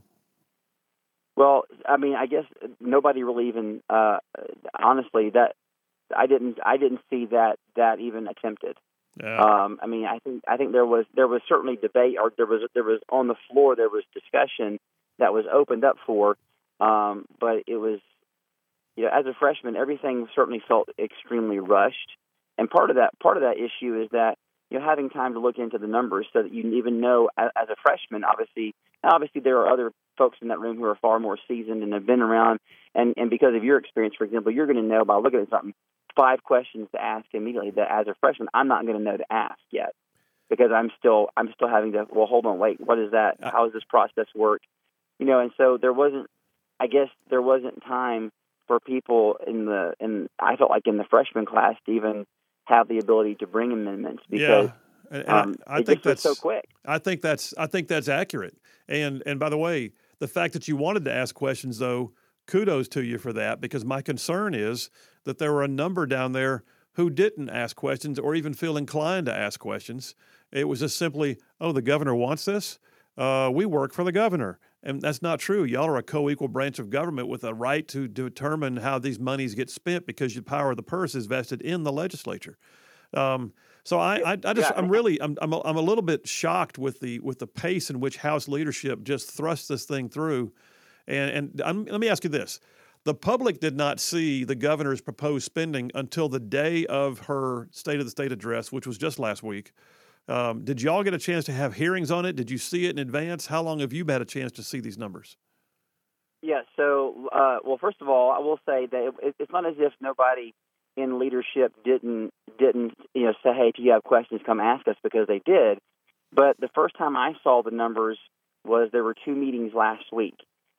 Well, I mean, I guess nobody really even, uh, honestly, that I didn't I didn't see that that even attempted. Yeah. Um, I mean, I think I think there was there was certainly debate, or there was there was on the floor there was discussion that was opened up for, um, but it was, you know, as a freshman, everything certainly felt extremely rushed, and part of that part of that issue is that, you know, having time to look into the numbers so that you even know as, as a freshman, obviously, obviously there are other folks in that room who are far more seasoned and have been around, and, and because of your experience, for example, you're going to know by looking at something five questions to ask immediately that as a freshman I'm not going to know to ask yet, because I'm still I'm still having to, well, hold on, wait, what is that? How does this process work? You know, and so there wasn't, I guess there wasn't time for people in the, in I felt like in the freshman class to even have the ability to bring amendments, because yeah. And um, I, I it think just was that's so quick. I think that's I think that's accurate. And and by the way, the fact that you wanted to ask questions, though, kudos to you for that, because my concern is that there were a number down there who didn't ask questions or even feel inclined to ask questions. It was just simply, oh, the governor wants this. Uh, we work for the governor. And that's not true. Y'all are a co-equal branch of government with a right to determine how these monies get spent, because the power of the purse is vested in the legislature. Um, so I, I, I just, Yeah. I'm really, I'm, I'm, a, I'm a little bit shocked with the with the pace in which House leadership just thrust this thing through. And and I'm, let me ask you this: the public did not see the governor's proposed spending until the day of her State of the State address, which was just last week. Um, did y'all get a chance to have hearings on it? Did you see it in advance? How long have you had a chance to see these numbers? Yeah. So, uh, well, first of all, I will say that it, it's not as if nobody in leadership didn't didn't you know say, hey, if you have questions, come ask us, because they did. But the first time I saw the numbers was there were two meetings last week,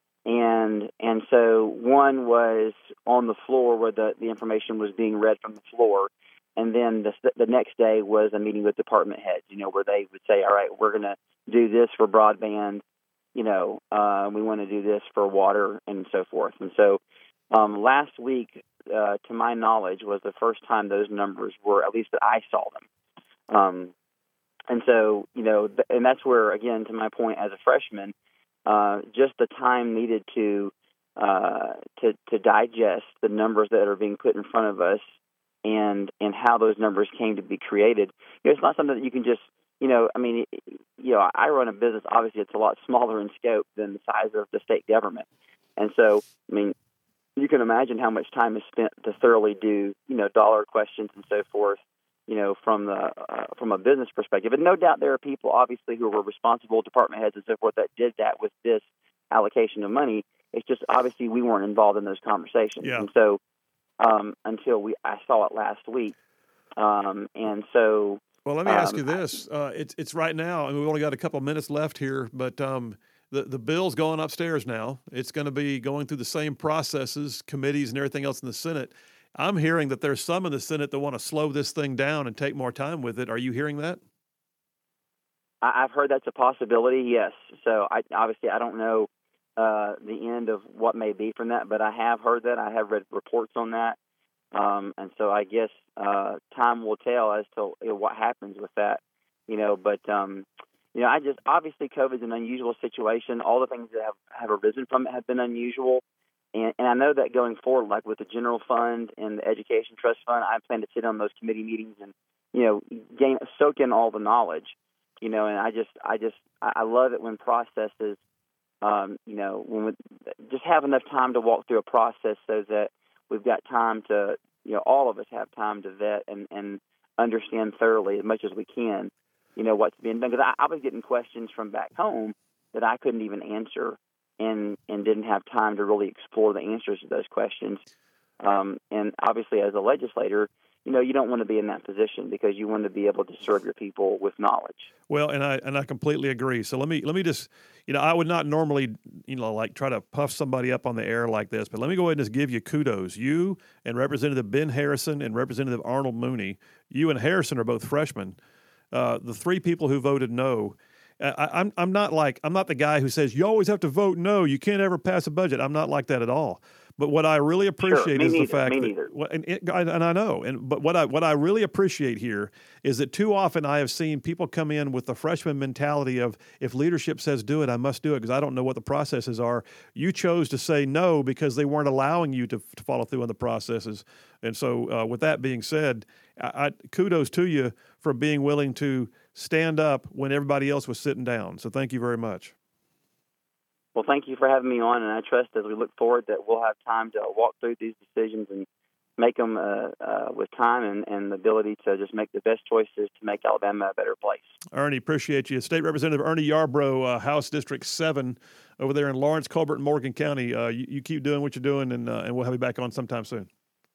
and and so one was on the floor where the, the information was being read from the floor, and then the the next day was a meeting with department heads, you know, where they would say, all right, we're going to do this for broadband, you know, uh, we want to do this for water, and so forth. And so um, last week, uh, to my knowledge, was the first time those numbers were, at least that I saw them. Um, and so, you know, th- and that's where, again, to my point as a freshman, uh, just the time needed to, uh, to to digest the numbers that are being put in front of us, and and how those numbers came to be created. You know, it's not something that you can just, you know, I mean, you know, I run a business. Obviously, it's a lot smaller in scope than the size of the state government. And so, I mean, you can imagine how much time is spent to thoroughly do, you know, dollar questions and so forth, you know, from the uh, from a business perspective. And no doubt there are people, obviously, who were responsible, department heads and so forth, that did that with this allocation of money. It's just obviously we weren't involved in those conversations. Yeah. And so um, until we I saw it last week. Um, and so. Well, let me ask um, you this. Uh, it's it's right now, and we've only got a couple of minutes left here, but um, the, the bill's going upstairs now. It's going to be going through the same processes, committees, and everything else in the Senate. I'm hearing that there's some in the Senate that want to slow this thing down and take more time with it. Are you hearing that? I've heard that's a possibility, yes. So I, obviously I don't know uh, the end of what may be from that, but I have heard that. I have read reports on that. Um, and so I guess uh, time will tell as to you know, what happens with that, you know. But, um, you know, I just obviously COVID is an unusual situation. All the things that have, have arisen from it have been unusual. And, and I know that going forward, like with the general fund and the education trust fund, I plan to sit on those committee meetings and, you know, gain soak in all the knowledge, you know. And I just, I just, I love it when processes, um, you know, when we just have enough time to walk through a process so that we've got time to, you know, all of us have time to vet and, and understand thoroughly as much as we can, you know, what's being done. Because I, I was getting questions from back home that I couldn't even answer and, and didn't have time to really explore the answers to those questions. Um, and obviously, as a legislator, you know, you don't want to be in that position because you want to be able to serve your people with knowledge. Well, and I and I completely agree. So let me let me just, you know, I would not normally, you know, like try to puff somebody up on the air like this, but let me go ahead and just give you kudos. You and Representative Ben Harrison and Representative Arnold Mooney, you and Harrison are both freshmen. Uh, the three people who voted no. I, I'm I'm not like I'm not the guy who says you always have to vote no. You can't ever pass a budget. I'm not like that at all. But what I really appreciate sure, is neither, the fact me that, neither. and, it, and I know, and but what I what I really appreciate here is that too often I have seen people come in with the freshman mentality of if leadership says do it, I must do it because I don't know what the processes are. You chose to say no because they weren't allowing you to, to follow through on the processes. And so, uh, with that being said, I, I, kudos to you for being willing to stand up when everybody else was sitting down. So, thank you very much. Well, thank you for having me on, and I trust as we look forward that we'll have time to walk through these decisions and make them uh, uh, with time and, and the ability to just make the best choices to make Alabama a better place. Ernie, appreciate you. State Representative Ernie Yarbrough, uh, House District seven over there in Lawrence, Colbert, and Morgan County. Uh, you, you keep doing what you're doing, and, uh, and we'll have you back on sometime soon.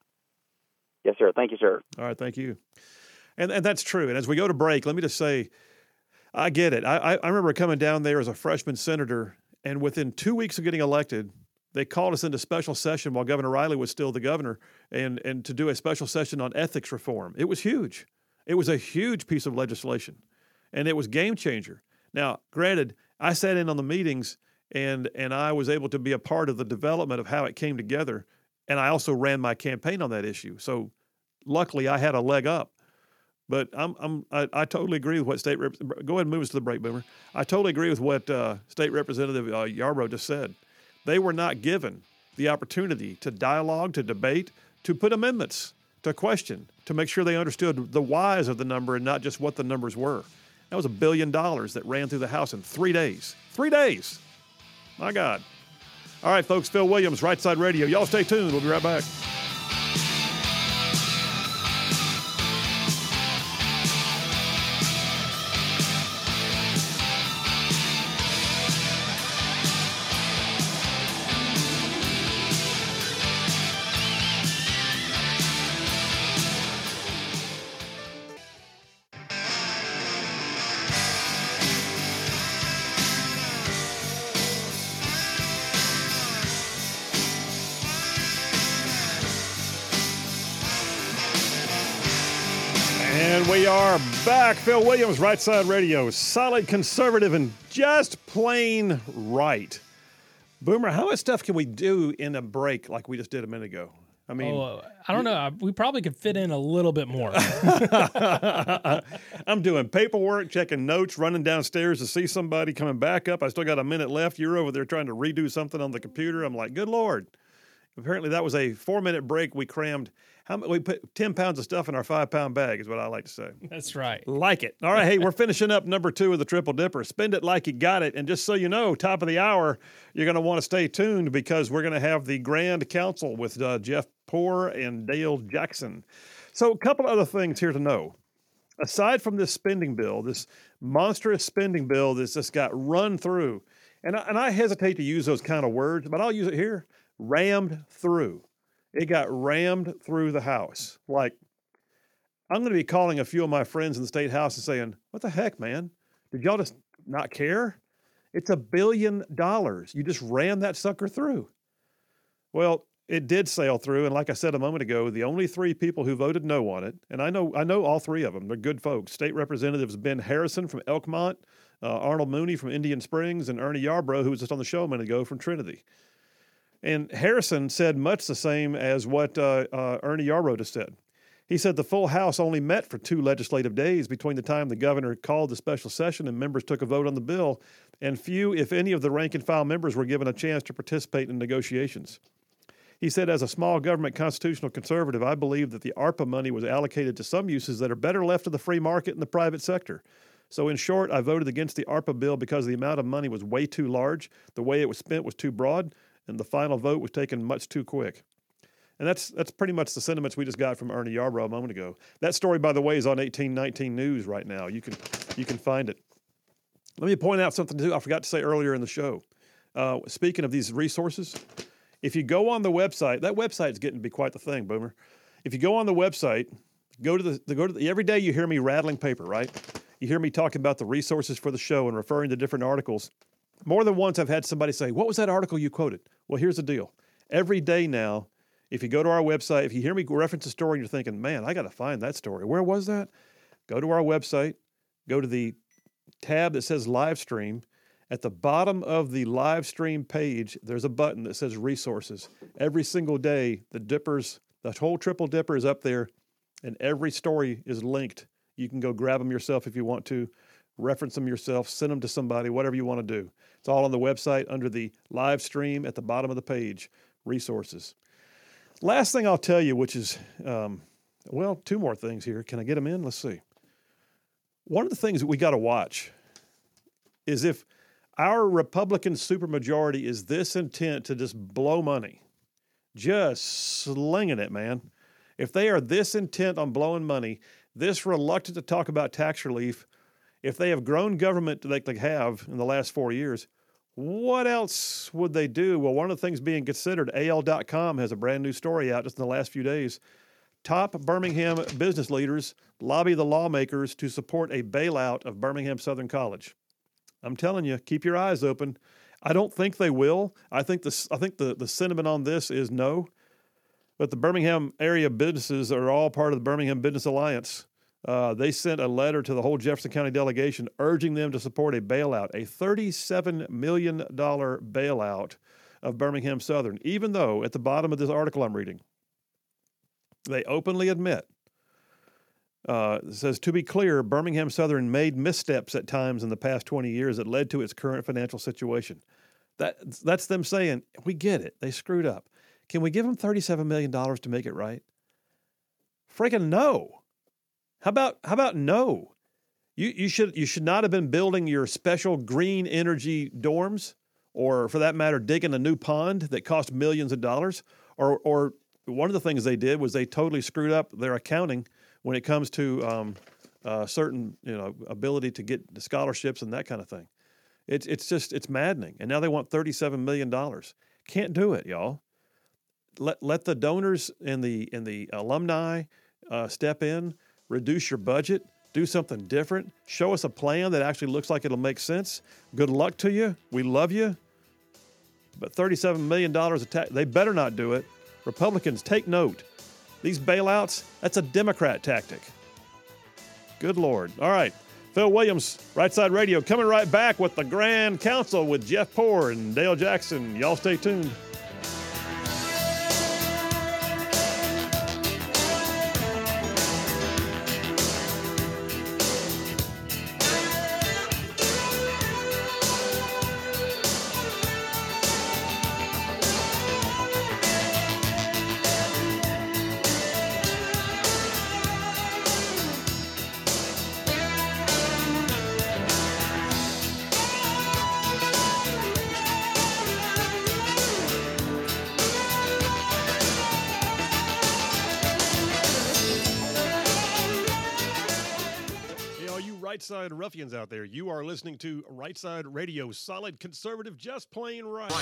Yes, sir. Thank you, sir. All right, thank you. And, and that's true. And as we go to break, let me just say, I get it. I, I remember coming down there as a freshman senator, and within two weeks of getting elected, they called us into special session while Governor Riley was still the governor and, and to do a special session on ethics reform. It was huge. It was a huge piece of legislation, and it was game changer. Now, granted, I sat in on the meetings, and, and I was able to be a part of the development of how it came together, and I also ran my campaign on that issue. So luckily, I had a leg up. But I'm, I'm, I, I totally agree with what State Rep. Go ahead and move us to the break, Boomer. I totally agree with what uh, State Representative uh, Yarbrough just said. They were not given the opportunity to dialogue, to debate, to put amendments, to question, to make sure they understood the whys of the number and not just what the numbers were. That was a billion dollars that ran through the House in three days. Three days. My God. All right, folks, Phil Williams, Right Side Radio. Y'all stay tuned. We'll be right back. And we are back. Phil Williams, Right Side Radio. Solid, conservative, and just plain right. Boomer, how much stuff can we do in a break like we just did a minute ago? I mean, oh, I don't know. We probably could fit in a little bit more. I'm doing paperwork, checking notes, running downstairs to see somebody, coming back up. I still got a minute left. You're over there trying to redo something on the computer. I'm like, good Lord. Apparently, that was a four-minute break. We crammed how we put ten pounds of stuff in our five-pound bag, is what I like to say. That's right. Like it. All right, hey, we're finishing up number two of the Triple Dipper. Spend it like you got it. And just so you know, top of the hour, you're going to want to stay tuned because we're going to have the Grand Council with uh, Jeff Poor and Dale Jackson. So a couple other things here to know. Aside from this spending bill, this monstrous spending bill that's just got run through, and I, and I hesitate to use those kind of words, but I'll use it here, rammed through. It got rammed through the House. Like, I'm going to be calling a few of my friends in the State House and saying, what the heck, man? Did y'all just not care? It's a billion dollars. You just ran that sucker through. Well, it did sail through, and like I said a moment ago, the only three people who voted no on it, and I know I know all three of them, they're good folks. State Representatives Ben Harrison from Elkmont, uh, Arnold Mooney from Indian Springs, and Ernie Yarbrough, who was just on the show a minute ago, from Trinity. And Harrison said much the same as what uh, uh, Ernie Yarbrough just said. He said the full House only met for two legislative days between the time the governor called the special session and members took a vote on the bill, and few, if any, of the rank-and-file members were given a chance to participate in negotiations. He said, as a small government constitutional conservative, I believe that the ARPA money was allocated to some uses that are better left to the free market and the private sector. So in short, I voted against the ARPA bill because the amount of money was way too large, the way it was spent was too broad, and the final vote was taken much too quick. And that's that's pretty much the sentiments we just got from Ernie Yarbrough a moment ago. That story, by the way, is on eighteen nineteen News right now. You can you can find it. Let me point out something too I forgot to say earlier in the show. Uh, speaking of these resources, if you go on the website, that website's getting to be quite the thing, Boomer. If you go on the website, go to the, the go to the, every day you hear me rattling paper, right? You hear me talking about the resources for the show and referring to different articles. More than once, I've had somebody say, "What was that article you quoted?" Well, here's the deal. Every day now, if you go to our website, if you hear me reference a story and you're thinking, "Man, I got to find that story. Where was that?" Go to our website, go to the tab that says live stream. At the bottom of the live stream page, there's a button that says resources. Every single day, the dippers, the whole Triple Dipper is up there, and every story is linked. You can go grab them yourself if you want to, reference them yourself, send them to somebody, whatever you want to do. It's all on the website under the live stream at the bottom of the page, resources. Last thing I'll tell you, which is, um, well, two more things here. Can I get them in? Let's see. One of the things that we got to watch is if our Republican supermajority is this intent to just blow money, just slinging it, man. If they are this intent on blowing money, this reluctant to talk about tax relief, if they have grown government like they have in the last four years, what else would they do? Well, one of the things being considered, A L dot com has a brand new story out just in the last few days. Top Birmingham business leaders lobby the lawmakers to support a bailout of Birmingham Southern College. I'm telling you, keep your eyes open. I don't think they will. I think the I think the, the sentiment on this is no. But the Birmingham area businesses are all part of the Birmingham Business Alliance. Uh, they sent a letter to the whole Jefferson County delegation urging them to support a bailout, a thirty-seven million dollars bailout of Birmingham Southern, even though at the bottom of this article I'm reading, they openly admit, uh, it says, to be clear, Birmingham Southern made missteps at times in the past twenty years that led to its current financial situation. That That's them saying, we get it. They screwed up. Can we give them thirty-seven million dollars to make it right? Freaking no. How about how about no? You you should you should not have been building your special green energy dorms, or for that matter, digging a new pond that cost millions of dollars. Or or one of the things they did was they totally screwed up their accounting when it comes to um, uh, certain you know ability to get the scholarships and that kind of thing. It's it's just it's maddening. And now they want thirty-seven million dollars. Can't do it, y'all. Let let the donors and the and the alumni uh, step in. Reduce your budget, do something different, show us a plan that actually looks like it'll make sense. Good luck to you. We love you. But thirty-seven million dollars, attack, they better not do it. Republicans, take note. These bailouts, that's a Democrat tactic. Good Lord. All right. Phil Williams, Right Side Radio, coming right back with the Grand Council with Jeff Poor and Dale Jackson. Y'all stay tuned. right side ruffians out there. You are listening to Right Side Radio, solid conservative, just plain right.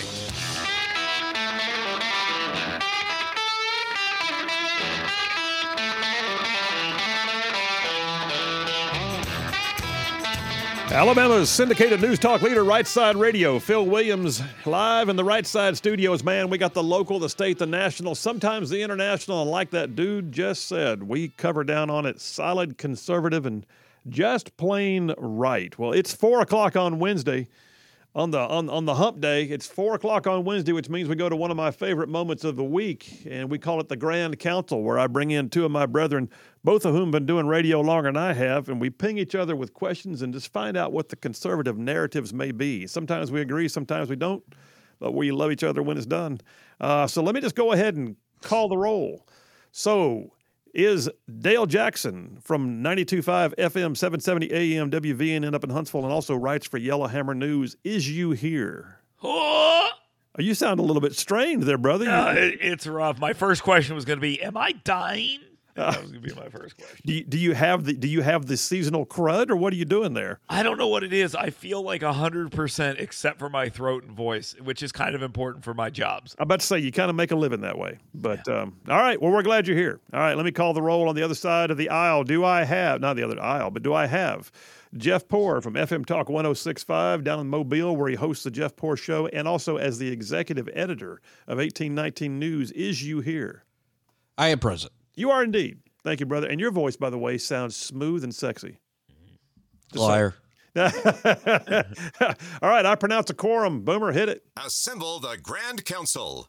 Alabama's syndicated news talk leader, Right Side Radio. Phil Williams live in the Right Side studios, man. We got the local, the state, the national, sometimes the international. And like that dude just said, we cover down on it solid, conservative, and just plain right. Well, it's four o'clock on Wednesday. On the on, on the hump day, it's four o'clock on Wednesday, which means we go to one of my favorite moments of the week, and we call it the Grand Council, where I bring in two of my brethren, both of whom have been doing radio longer than I have, and we ping each other with questions and just find out what the conservative narratives may be. Sometimes we agree, sometimes we don't, but we love each other when it's done. Uh, so let me just go ahead and call the roll. So is Dale Jackson from ninety-two point five F M, seven seventy A M W V N N up in Huntsville, and also writes for Yellowhammer News. Is you here? Oh, You sound a little bit strained there, brother. You- uh, it, it's rough. My first question was going to be, am I dying? That was going to be my first question. do, you, do you have the Do you have the seasonal crud, or what are you doing there? I don't know what it is. I feel like one hundred percent except for my throat and voice, which is kind of important for my jobs. I'm about to say you kind of make a living that way. But, um, all right, well, we're glad you're here. All right, let me call the roll on the other side of the aisle. Do I have, not the other aisle, but do I have Jeff Poor from F M Talk one oh six point five down in Mobile, where he hosts the Jeff Poor Show, and also as the executive editor of eighteen nineteen News. Is you here? I am present. You are indeed. Thank you, brother. And your voice, by the way, sounds smooth and sexy. Just Liar. All right, I pronounce a quorum. Boomer, hit it. Assemble the Grand Council.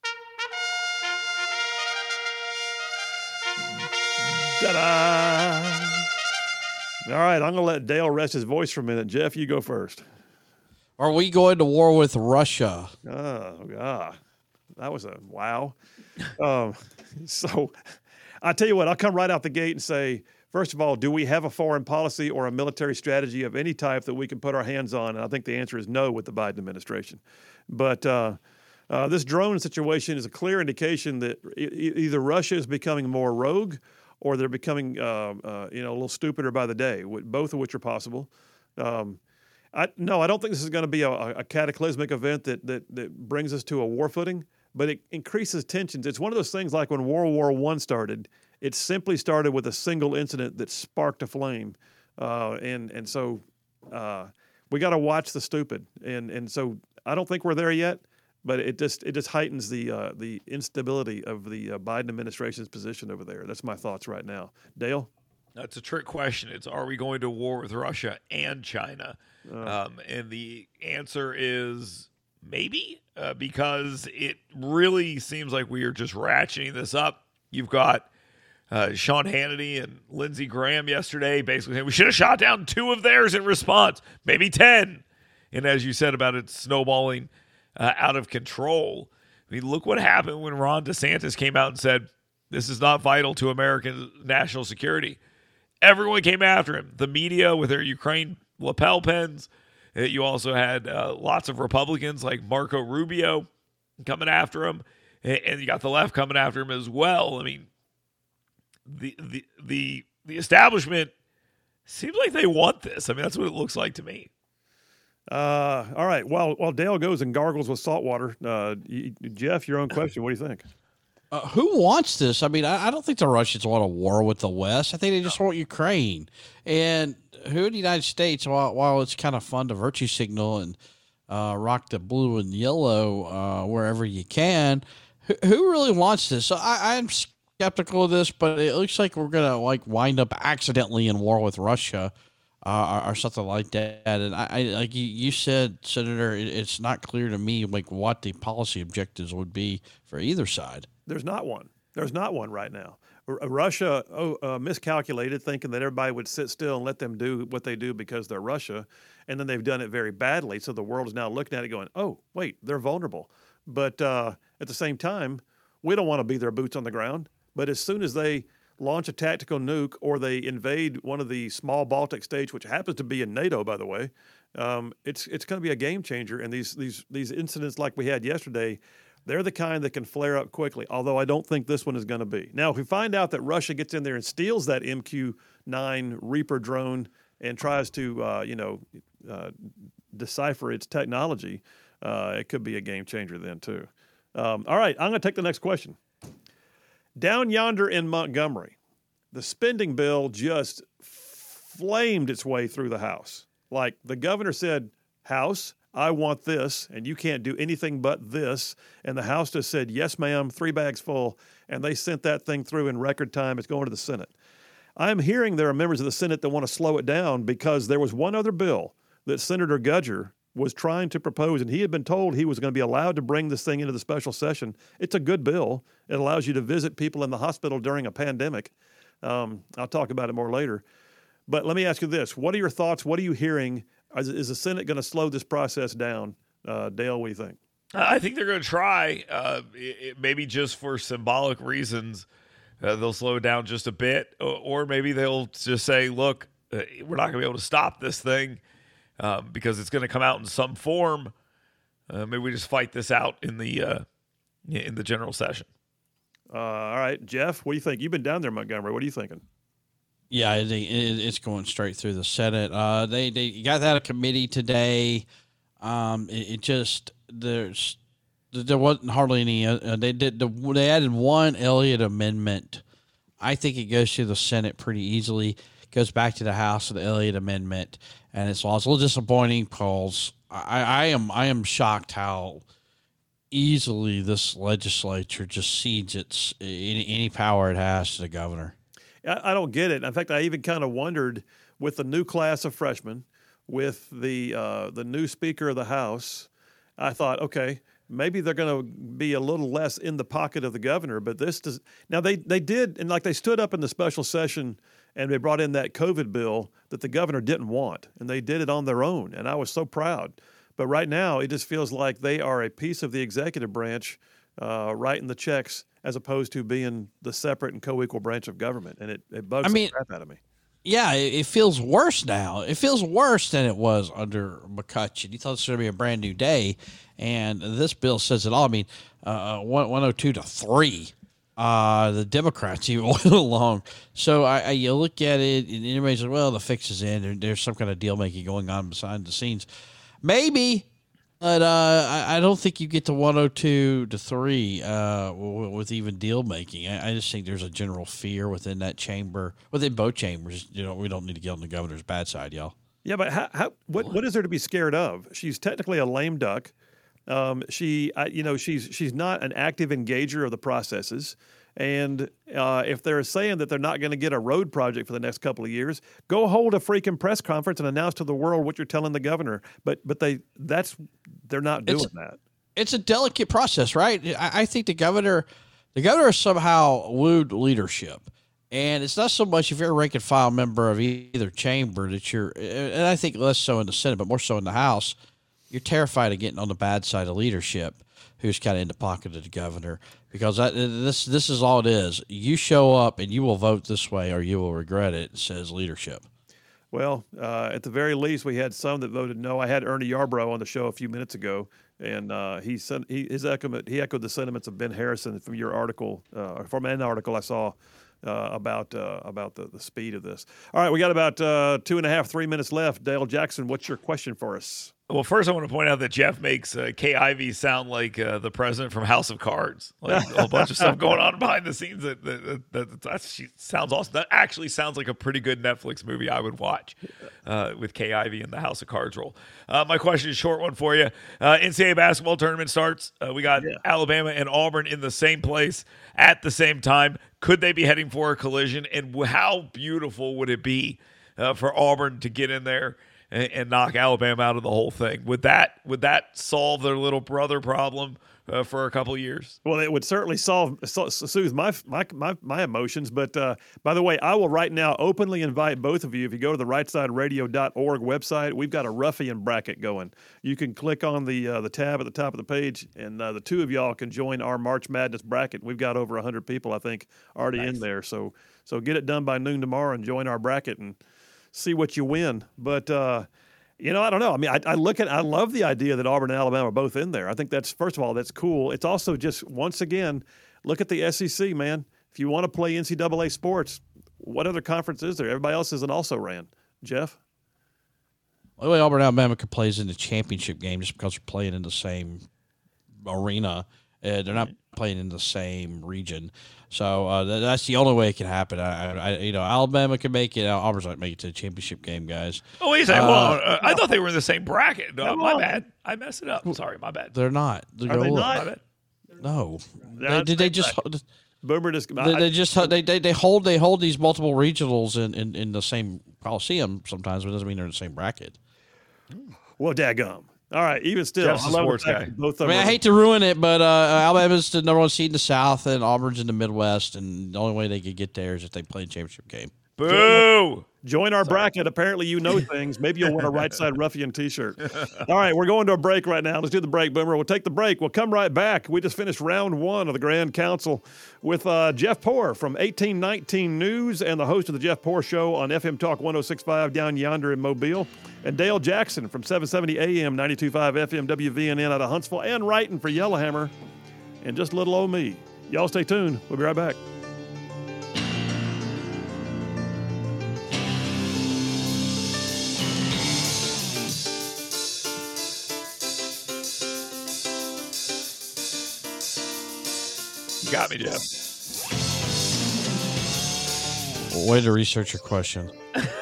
Ta-da! All right, I'm going to let Dale rest his voice for a minute. Jeff, you go first. Are we going to war with Russia? Oh, God. That was a wow. um, so I tell you what, I'll come right out the gate and say, first of all, do we have a foreign policy or a military strategy of any type that we can put our hands on? And I think the answer is no with the Biden administration. But uh, uh, this drone situation is a clear indication that e- either Russia is becoming more rogue or they're becoming uh, uh, you know, a little stupider by the day, both of which are possible. Um, I, no, I don't think this is going to be a, a cataclysmic event that, that that brings us to a war footing, but it increases tensions. It's one of those things like when World War One started. It simply started with a single incident that sparked a flame, uh, and and so uh, we got to watch the stupid. And and so I don't think we're there yet, but it just it just heightens the uh, the instability of the uh, Biden administration's position over there. That's my thoughts right now. Dale? That's a trick question. It's, are we going to war with Russia and China? Uh, Um, and the answer is maybe, uh, because it really seems like we are just ratcheting this up. You've got uh, Sean Hannity and Lindsey Graham yesterday basically saying we should have shot down two of theirs in response, maybe ten. And as you said about it snowballing uh, out of control, I mean, look what happened when Ron DeSantis came out and said, this is not vital to American national security. Everyone came after him. The media with their Ukraine lapel pins. You also had uh, lots of Republicans like Marco Rubio coming after him, and you got the left coming after him as well. I mean, the the the the establishment seems like they want this. I mean, that's what it looks like to me. Uh, all right. While while Dale goes and gargles with salt water, uh, you, Jeff, your own question. What do you think? Uh, who wants this? I mean, I, I don't think the Russians want a war with the West. I think they just want Ukraine. And who in the United States, while, while it's kind of fun to virtue signal and uh, rock the blue and yellow uh, wherever you can, who, who really wants this? So I, I'm skeptical of this, but it looks like we're going to like wind up accidentally in war with Russia uh, or, or something like that. And I, I like you, you said, Senator, it, it's not clear to me like what the policy objectives would be for either side. There's not one. There's not one right now. R- Russia oh, uh, miscalculated, thinking that everybody would sit still and let them do what they do because they're Russia, and then they've done it very badly. So the world is now looking at it going, oh, wait, they're vulnerable. But uh, at the same time, we don't want to be their boots on the ground. But as soon as they launch a tactical nuke or they invade one of the small Baltic states, which happens to be in NATO, by the way, um, it's it's going to be a game changer. And these these these incidents like we had yesterday, they're the kind that can flare up quickly, although I don't think this one is going to be. Now, if we find out that Russia gets in there and steals that M Q nine Reaper drone and tries to, uh, you know, uh, decipher its technology, uh, it could be a game changer then too. Um, all right, I'm going to take the next question. Down yonder in Montgomery, the spending bill just flamed its way through the House. Like the governor said, House, I want this, and you can't do anything but this. And the House just said, yes, ma'am, three bags full. And they sent that thing through in record time. It's going to the Senate. I'm hearing there are members of the Senate that want to slow it down because there was one other bill that Senator Gudger was trying to propose, and he had been told he was going to be allowed to bring this thing into the special session. It's a good bill. It allows you to visit people in the hospital during a pandemic. Um, I'll talk about it more later. But let me ask you this. What are your thoughts? What are you hearing? Is, is the Senate going to slow this process down? Uh, Dale, what do you think? I think they're going to try, uh, it, it, maybe just for symbolic reasons. Uh, they'll slow it down just a bit, or, or maybe they'll just say, look, uh, we're not going to be able to stop this thing um, because it's going to come out in some form. Uh, maybe we just fight this out in the uh, in the general session. Uh, all right, Jeff, what do you think? You've been down there, Montgomery. What are you thinking? Yeah, it, it, it's going straight through the Senate. Uh, they they got that a committee today. Um, it, it just there's there wasn't hardly any. Uh, they did the, they added one Elliott amendment. I think it goes through the Senate pretty easily. It goes back to the House with the Elliott amendment, and it's, well, it's a little disappointing because I, I am I am shocked how easily this legislature just cedes its any, any power it has to the governor. I, I don't get it. In fact, I even kind of wondered with the new class of freshmen, with the uh, the new Speaker of the House, I thought, okay, maybe they're going to be a little less in the pocket of the governor. But this does now they they did, and like they stood up in the special session and they brought in that COVID bill that the governor didn't want, and they did it on their own, and I was so proud. But right now, it just feels like they are a piece of the executive branch uh, writing the checks as opposed to being the separate and co-equal branch of government, and it, it bugs I mean, the crap out of me. Yeah, it, it feels worse now. It feels worse than it was under McCutcheon. You thought this was going to be a brand new day, and this bill says it all. I mean, uh, one oh two to three. Uh, the Democrats even went along. So I, I, you look at it, and everybody's like, well, the fix is in. There, there's some kind of deal-making going on behind the scenes. Maybe, but uh, I, I don't think you get to one oh two to three uh, with even deal-making. I, I just think there's a general fear within that chamber, within both chambers. You know, we don't need to get on the governor's bad side, y'all. Yeah, but how, how, what, what is there to be scared of? She's technically a lame duck. Um, she, I, you know, she's she's not an active engager of the processes. And uh, if they're saying that they're not going to get a road project for the next couple of years, go hold a freaking press conference and announce to the world what you're telling the governor. But but they that's they're not doing it's, that. It's a delicate process, right? I, I think the governor, the governor somehow wooed leadership. And it's not so much if you're a rank and file member of either chamber that you're, and I think less so in the Senate, but more so in the House, you're terrified of getting on the bad side of leadership, who's kind of in the pocket of the governor, because that, this this is all it is. You show up and you will vote this way or you will regret it, says leadership. Well, uh, at the very least, we had some that voted no. I had Ernie Yarbrough on the show a few minutes ago, and uh, he sent he his echo, he echoed the sentiments of Ben Harrison from your article, uh, from an article I saw uh, about uh, about the, the speed of this. All right, we got about uh, two and a half, three minutes left. Dale Jackson, what's your question for us? Well, first I want to point out that Jeff makes uh, Kay Ivey sound like uh, the president from House of Cards. Like a whole bunch of stuff going on behind the scenes. That that, that, that that she sounds awesome. That actually sounds like a pretty good Netflix movie I would watch uh, with Kay Ivey in the House of Cards role. Uh, my question is a short one for you. Uh, N C double A basketball tournament starts. Uh, we got yeah. Alabama and Auburn in the same place at the same time. Could they be heading for a collision? And how beautiful would it be uh, for Auburn to get in there and, and knock Alabama out of the whole thing? Would that would that solve their little brother problem uh, for a couple of years? Well, it would certainly solve soothe my my my, my emotions. But uh, by the way, I will right now openly invite both of you. If you go to the right side radio dot org website, we've got a ruffian bracket going. You can click on the uh, the tab at the top of the page, and uh, the two of y'all can join our March Madness bracket. We've got over a hundred people, I think, already nice. in there. So so get it done by noon tomorrow and join our bracket and see what you win. But, uh, you know, I don't know. I mean, I, I look at, I love the idea that Auburn and Alabama are both in there. I think that's, first of all, that's cool. It's also just, once again, look at the S E C, man. If you want to play N C double A sports, what other conference is there? Everybody else is an also ran. Jeff? the way Auburn Alabama could play is in the championship game just because they're playing in the same arena. Uh, they're not playing in the same region. So uh, that, that's the only way it can happen. I, I, you know, Alabama can make it. Auburn's not make it to the championship game, guys. Oh, wait a second. Uh, Hold on. Uh, I thought they were in the same bracket. No, my bad. I messed it up. Sorry, my bad. They're not. They're Are they look. not? My bad. No. They're They, did they just? Boomer just. They, they just they, they they hold they hold these multiple regionals in, in, in the same Coliseum sometimes, but it doesn't mean they're in the same bracket. Well, daggum. All right, even still, Jeff's I a love the sports fact guy. that Both I of mean, I them are- hate to ruin it, but uh, Alabama's the number one seed in the South, and Auburn's in the Midwest, and the only way they could get there is if they play a championship game. Boo! Join our bracket. Apparently, you know things. Maybe you'll win a right side ruffian T-shirt. All right, we're going to a break right now. Let's do the break, Boomer. We'll take the break. We'll come right back. We just finished round one of the Grand Council with uh, Jeff Poor from eighteen nineteen News and the host of the Jeff Poor Show on F M Talk one oh six point five down yonder in Mobile, and Dale Jackson from seven seventy A M ninety-two point five F M W V N N out of Huntsville, and writing for Yellowhammer, and just little old me. Y'all stay tuned. We'll be right back. You got me, Jeff. Way to research your question.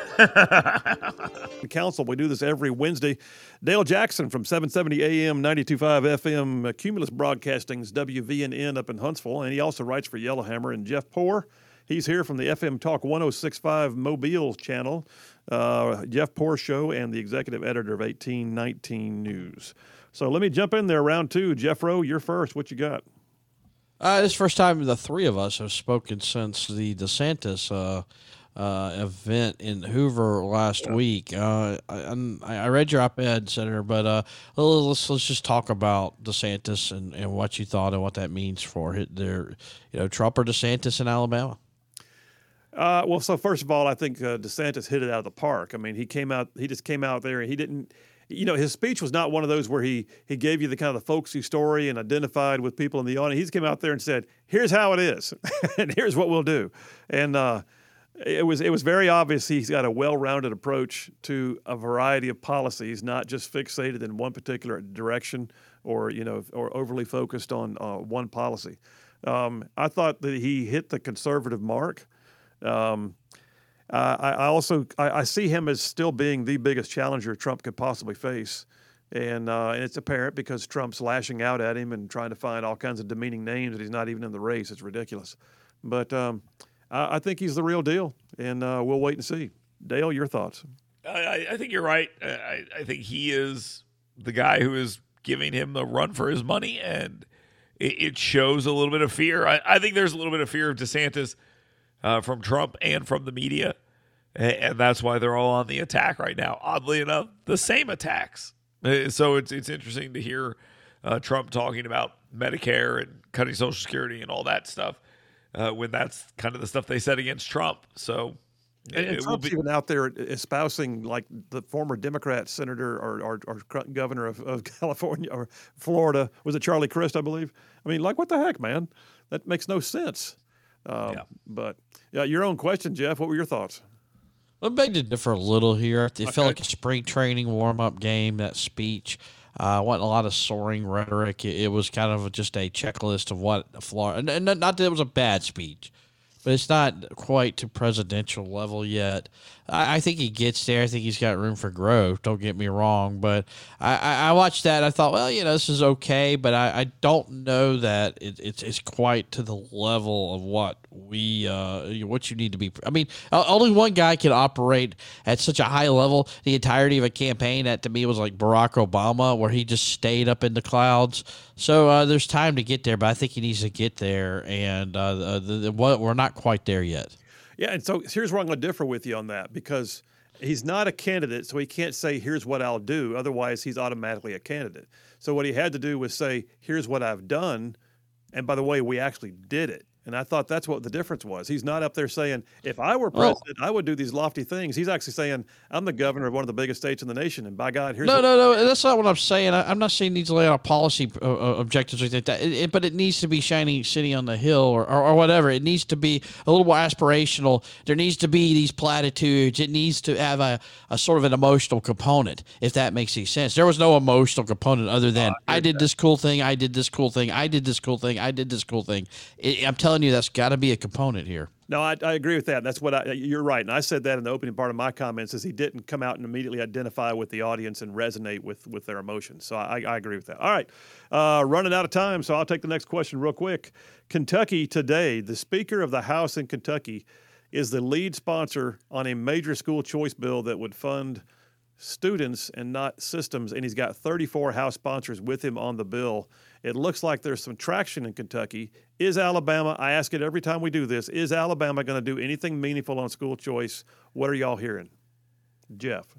The council. We do this every Wednesday. Dale Jackson from seven seventy A M ninety-two point five F M uh, Cumulus Broadcasting's W V N N up in Huntsville, and he also writes for Yellowhammer. And Jeff Poor, he's here from the F M Talk one oh six point five Mobile channel, uh, Jeff Poor Show, and the executive editor of eighteen nineteen News. So let me jump in there, round two. Jeff Rowe, you're first. What you got? Uh, this is the first time the three of us have spoken since the DeSantis uh, uh, event in Hoover last week. Uh, I, I read your op-ed, Senator, but uh, let's let's just talk about DeSantis and, and what you thought and what that means for it there, you know, Trump or DeSantis in Alabama. Uh, well, so first of all, I think uh, DeSantis hit it out of the park. I mean, he came out, he just came out there and he didn't. You know, his speech was not one of those where he he gave you the kind of the folksy story and identified with people in the audience. He just came out there and said, "Here's how it is, and here's what we'll do." And uh, it was it was very obvious he's got a well-rounded approach to a variety of policies, not just fixated in one particular direction or you know or overly focused on uh, one policy. Um, I thought that he hit the conservative mark. Um, Uh, I, I also I, I see him as still being the biggest challenger Trump could possibly face, and, uh, and it's apparent because Trump's lashing out at him and trying to find all kinds of demeaning names that he's not even in the race. It's ridiculous, but um, I, I think he's the real deal, and uh, we'll wait and see. Dale, your thoughts? I, I think you're right. I, I think he is the guy who is giving him the run for his money, and it, it shows a little bit of fear. I, I think there's a little bit of fear of DeSantis Uh, from Trump and from the media, and, and that's why they're all on the attack right now. Oddly enough, the same attacks. Uh, so it's it's interesting to hear uh, Trump talking about Medicare and cutting Social Security and all that stuff uh, when that's kind of the stuff they said against Trump. So And, and it will Trump's be. even out there espousing like the former Democrat senator or, or, or governor of, of California or Florida. Was it Charlie Crist, I believe? I mean, like, what the heck, man? That makes no sense. Um, Yeah. But yeah, your own question, Jeff. What were your thoughts? I beg to differ a little here. It Okay. felt like a spring training warm-up game, that speech. Uh, wasn't a lot of soaring rhetoric. It, it was kind of just a checklist of what Florida, and, and not that it was a bad speech, but it's not quite to presidential level yet. I, I think he gets there. I think he's got room for growth. Don't get me wrong, but I, I, I watched that. And I thought, well, you know, this is okay, but I, I don't know that it, it's it's quite to the level of what we uh what you need to be. I mean, uh, only one guy can operate at such a high level the entirety of a campaign. That to me was like Barack Obama, where he just stayed up in the clouds. So uh, there's time to get there, but I think he needs to get there, and uh, the, the, the, what we're not quite there yet. Yeah, and so here's where I'm going to differ with you on that because he's not a candidate, so he can't say, here's what I'll do. Otherwise, he's automatically a candidate. So what he had to do was say, here's what I've done. And by the way, we actually did it. And I thought that's what the difference was. He's not up there saying, if I were president, I would do these lofty things. He's actually saying, I'm the governor of one of the biggest states in the nation, and by God, here's no, what- no, no. That's not what I'm saying. I, I'm not saying he needs to lay out policy uh, uh, objectives or anything like that. It, it, but it needs to be shining city on the hill or, or, or whatever. It needs to be a little more aspirational. There needs to be these platitudes. It needs to have a, a sort of an emotional component, if that makes any sense. There was no emotional component other than I, I did this cool thing, I did this cool thing, I did this cool thing, I did this cool thing. It, I'm telling you, that's got to be a component here. No, I, I agree with that. That's what I, you're right. And I said that in the opening part of my comments is he didn't come out and immediately identify with the audience and resonate with, with their emotions. So I, I agree with that. All right. Uh, running out of time, so I'll take the next question real quick. Kentucky today, the Speaker of the House in Kentucky is the lead sponsor on a major school choice bill that would fund students and not systems, and he's got thirty-four House sponsors with him on the bill. It looks like there's some traction in Kentucky. Is Alabama, I ask it every time we do this, is Alabama going to do anything meaningful on school choice? What are y'all hearing? Jeff?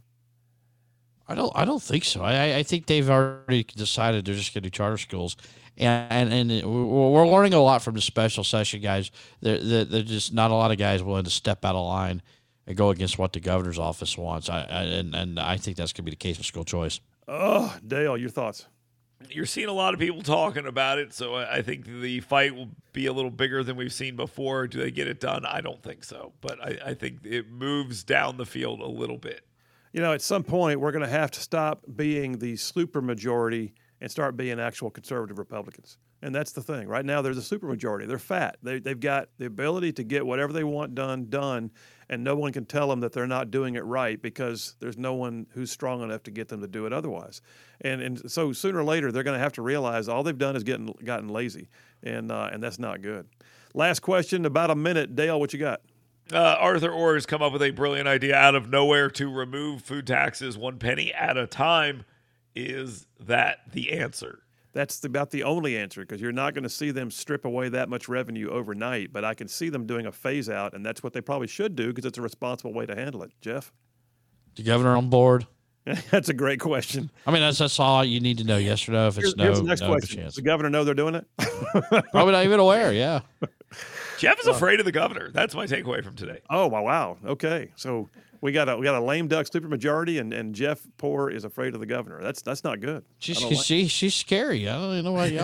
I don't. I don't think so. I, I think they've already decided they're just going to do charter schools, and and, and we're learning a lot from the special session guys. There, there's just not a lot of guys willing to step out of line and go against what the governor's office wants. I, I and and I think that's going to be the case with school choice. Oh, Dale, your thoughts? You're seeing a lot of people talking about it, so I think the fight will be a little bigger than we've seen before. Do they get it done? I don't think so, but I, I think it moves down the field a little bit. You know, at some point, we're going to have to stop being the supermajority and start being actual conservative Republicans. And that's the thing. Right now, there's a supermajority. They're fat. They, they've got the ability to get whatever they want done, done, and no one can tell them that they're not doing it right because there's no one who's strong enough to get them to do it otherwise. And and so sooner or later, they're going to have to realize all they've done is getting gotten lazy, and uh, and that's not good. Last question, about a minute. Dale, what you got? Uh, Arthur Orr has come up with a brilliant idea out of nowhere to remove food taxes one penny at a time. Is that the answer? That's about the only answer, because you're not going to see them strip away that much revenue overnight, but I can see them doing a phase out, and that's what they probably should do because it's a responsible way to handle it. Jeff? The governor on board? That's a great question. I mean, that's, that's all you need to know, yes or no. If it's Here's, no, here's the next no question. Does the governor know they're doing it? Probably not even aware, yeah. Jeff is afraid of the governor. That's my takeaway from today. Oh, wow, wow. Okay. So we got a we got a lame duck supermajority, and, and Jeff Poor is afraid of the governor. That's that's not good. She's like she, she's scary. I don't even know about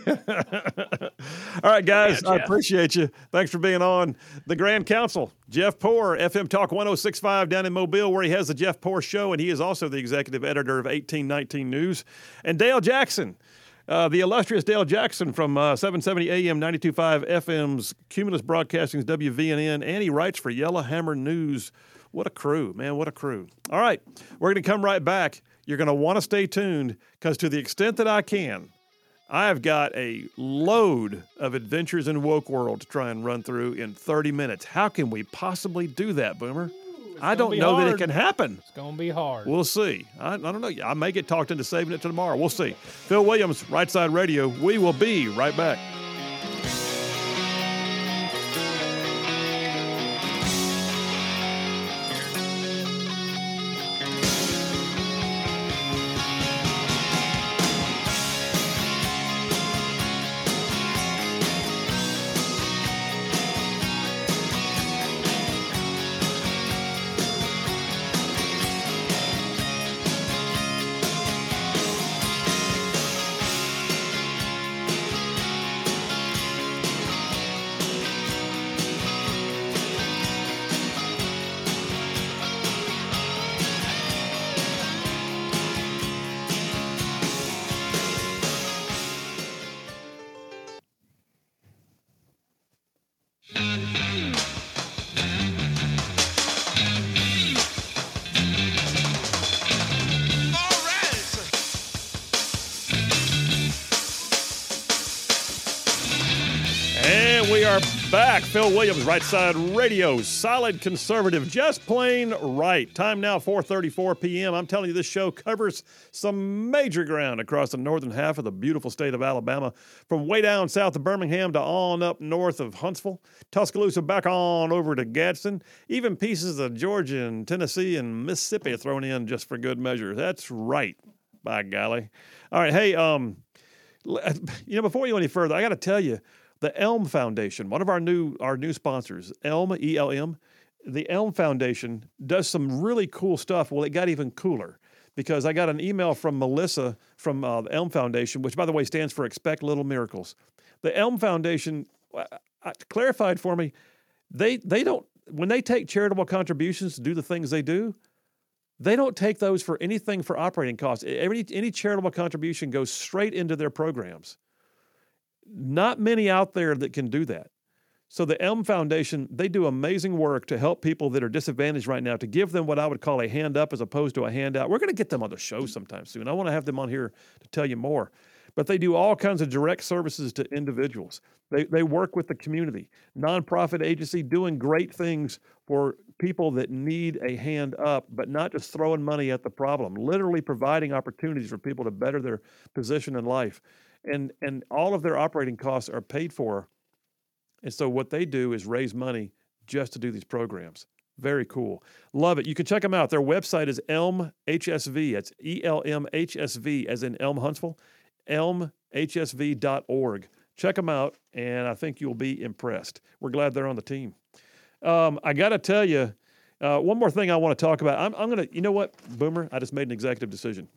y'all. All right, guys, Yeah, I Jeff. appreciate you. Thanks for being on the Grand Council. Jeff Poor, F M Talk one oh six point five down in Mobile, where he has the Jeff Poor Show, and he is also the executive editor of eighteen nineteen News. And Dale Jackson, uh, the illustrious Dale Jackson from uh, seven seventy A M, ninety-two point five F M's Cumulus Broadcasting's W V N N, and he writes for Yellowhammer News. What a crew, man, what a crew. All right, we're going to come right back. You're going to want to stay tuned, because to the extent that I can, I've got a load of adventures in Woke World to try and run through in thirty minutes. How can we possibly do that, Boomer? I don't be know that it hard. can happen. It's going to be hard. We'll see. I, I don't know. I may get talked into saving it to tomorrow. We'll see. Phil Williams, Right Side Radio. We will be right back. And we are back. Phil Williams, Right Side Radio, solid conservative, just plain right. Time now, four thirty-four p.m. I'm telling you, this show covers some major ground across the northern half of the beautiful state of Alabama, from way down south of Birmingham to on up north of Huntsville, Tuscaloosa, back on over to Gadsden, even pieces of Georgia and Tennessee and Mississippi thrown in just for good measure. That's right, by golly. All right, hey, um, you know, before you go any further, I got to tell you, The Elm Foundation, one of our new our new sponsors, Elm, E L M, the Elm Foundation does some really cool stuff. Well, it got even cooler because I got an email from Melissa from uh, the Elm Foundation, which, by the way, stands for Expect Little Miracles. The Elm Foundation uh, clarified for me, they they don't, when they take charitable contributions to do the things they do, they don't take those for anything for operating costs. Every, any charitable contribution goes straight into their programs. Not many out there that can do that. So the Elm Foundation, they do amazing work to help people that are disadvantaged right now, to give them what I would call a hand up as opposed to a handout. We're going to get them on the show sometime soon. I want to have them on here to tell you more. But they do all kinds of direct services to individuals. They they work with the community, nonprofit agency, doing great things for people that need a hand up, but not just throwing money at the problem, literally providing opportunities for people to better their position in life. And and all of their operating costs are paid for. And so what they do is raise money just to do these programs. Very cool. Love it. You can check them out. Their website is Elm H S V. It's E L M H S V, as in Elm Huntsville, elm h s v dot org. Check them out, and I think you'll be impressed. We're glad they're on the team. Um, I got to tell you, uh, one more thing I want to talk about. I'm, I'm going to, you know what, Boomer? I just made an executive decision.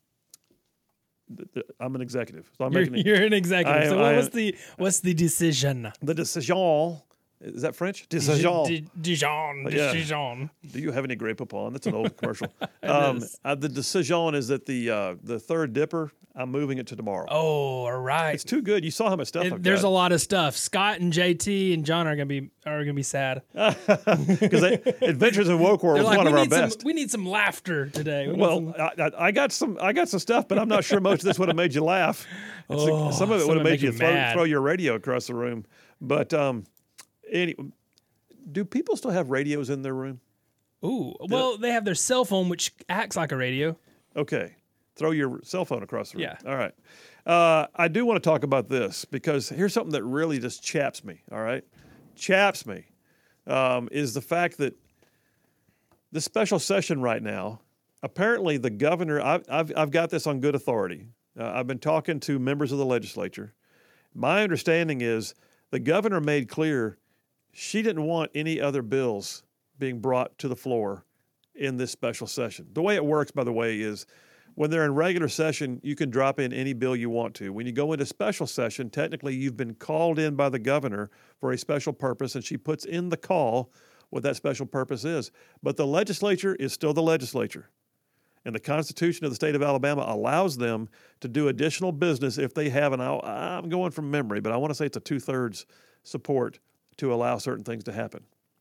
I'm an executive. So I'm you're, making you're an executive. I, so I, what's the what's the decision? The decision. Is that French? Decision. D- Dijon. Yeah. Dijon. Do you have any Grey Poupon? That's an old commercial. um, uh, the decision is that the uh, the third dipper, I'm moving it to tomorrow. Oh, all right. It's too good. You saw how much stuff It- I've there's got. a lot of stuff. Scott and J T and John are gonna be are gonna be sad. Because Adventures in Woke World They're was like, one we of our need some, best. we need some laughter today. We need Well, some- I, I I got some I got some stuff, but I'm not sure most of this would have made you laugh. It's a- Oh, some of it some would would have made make you you throw, mad. throw your radio across the room. But um, any, do people still have radios in their room? ooh, well, they have their cell phone, which acts like a radio. Okay. Throw your cell phone across the room. Yeah. All right. Uh, I do want to talk about this because here's something that really just chaps me. All right. Chaps me um, is the fact that the special session right now, apparently the governor, I've, I've, I've got this on good authority. Uh, I've been talking to members of the legislature. My understanding is the governor made clear she didn't want any other bills being brought to the floor in this special session. The way it works, by the way, is when they're in regular session, you can drop in any bill you want to. When you go into special session, technically you've been called in by the governor for a special purpose, and she puts in the call what that special purpose is. But the legislature is still the legislature. And the Constitution of the state of Alabama allows them to do additional business if they have, and I'll, I'm going from memory, but I want to say it's a two-thirds support to allow certain things to happen.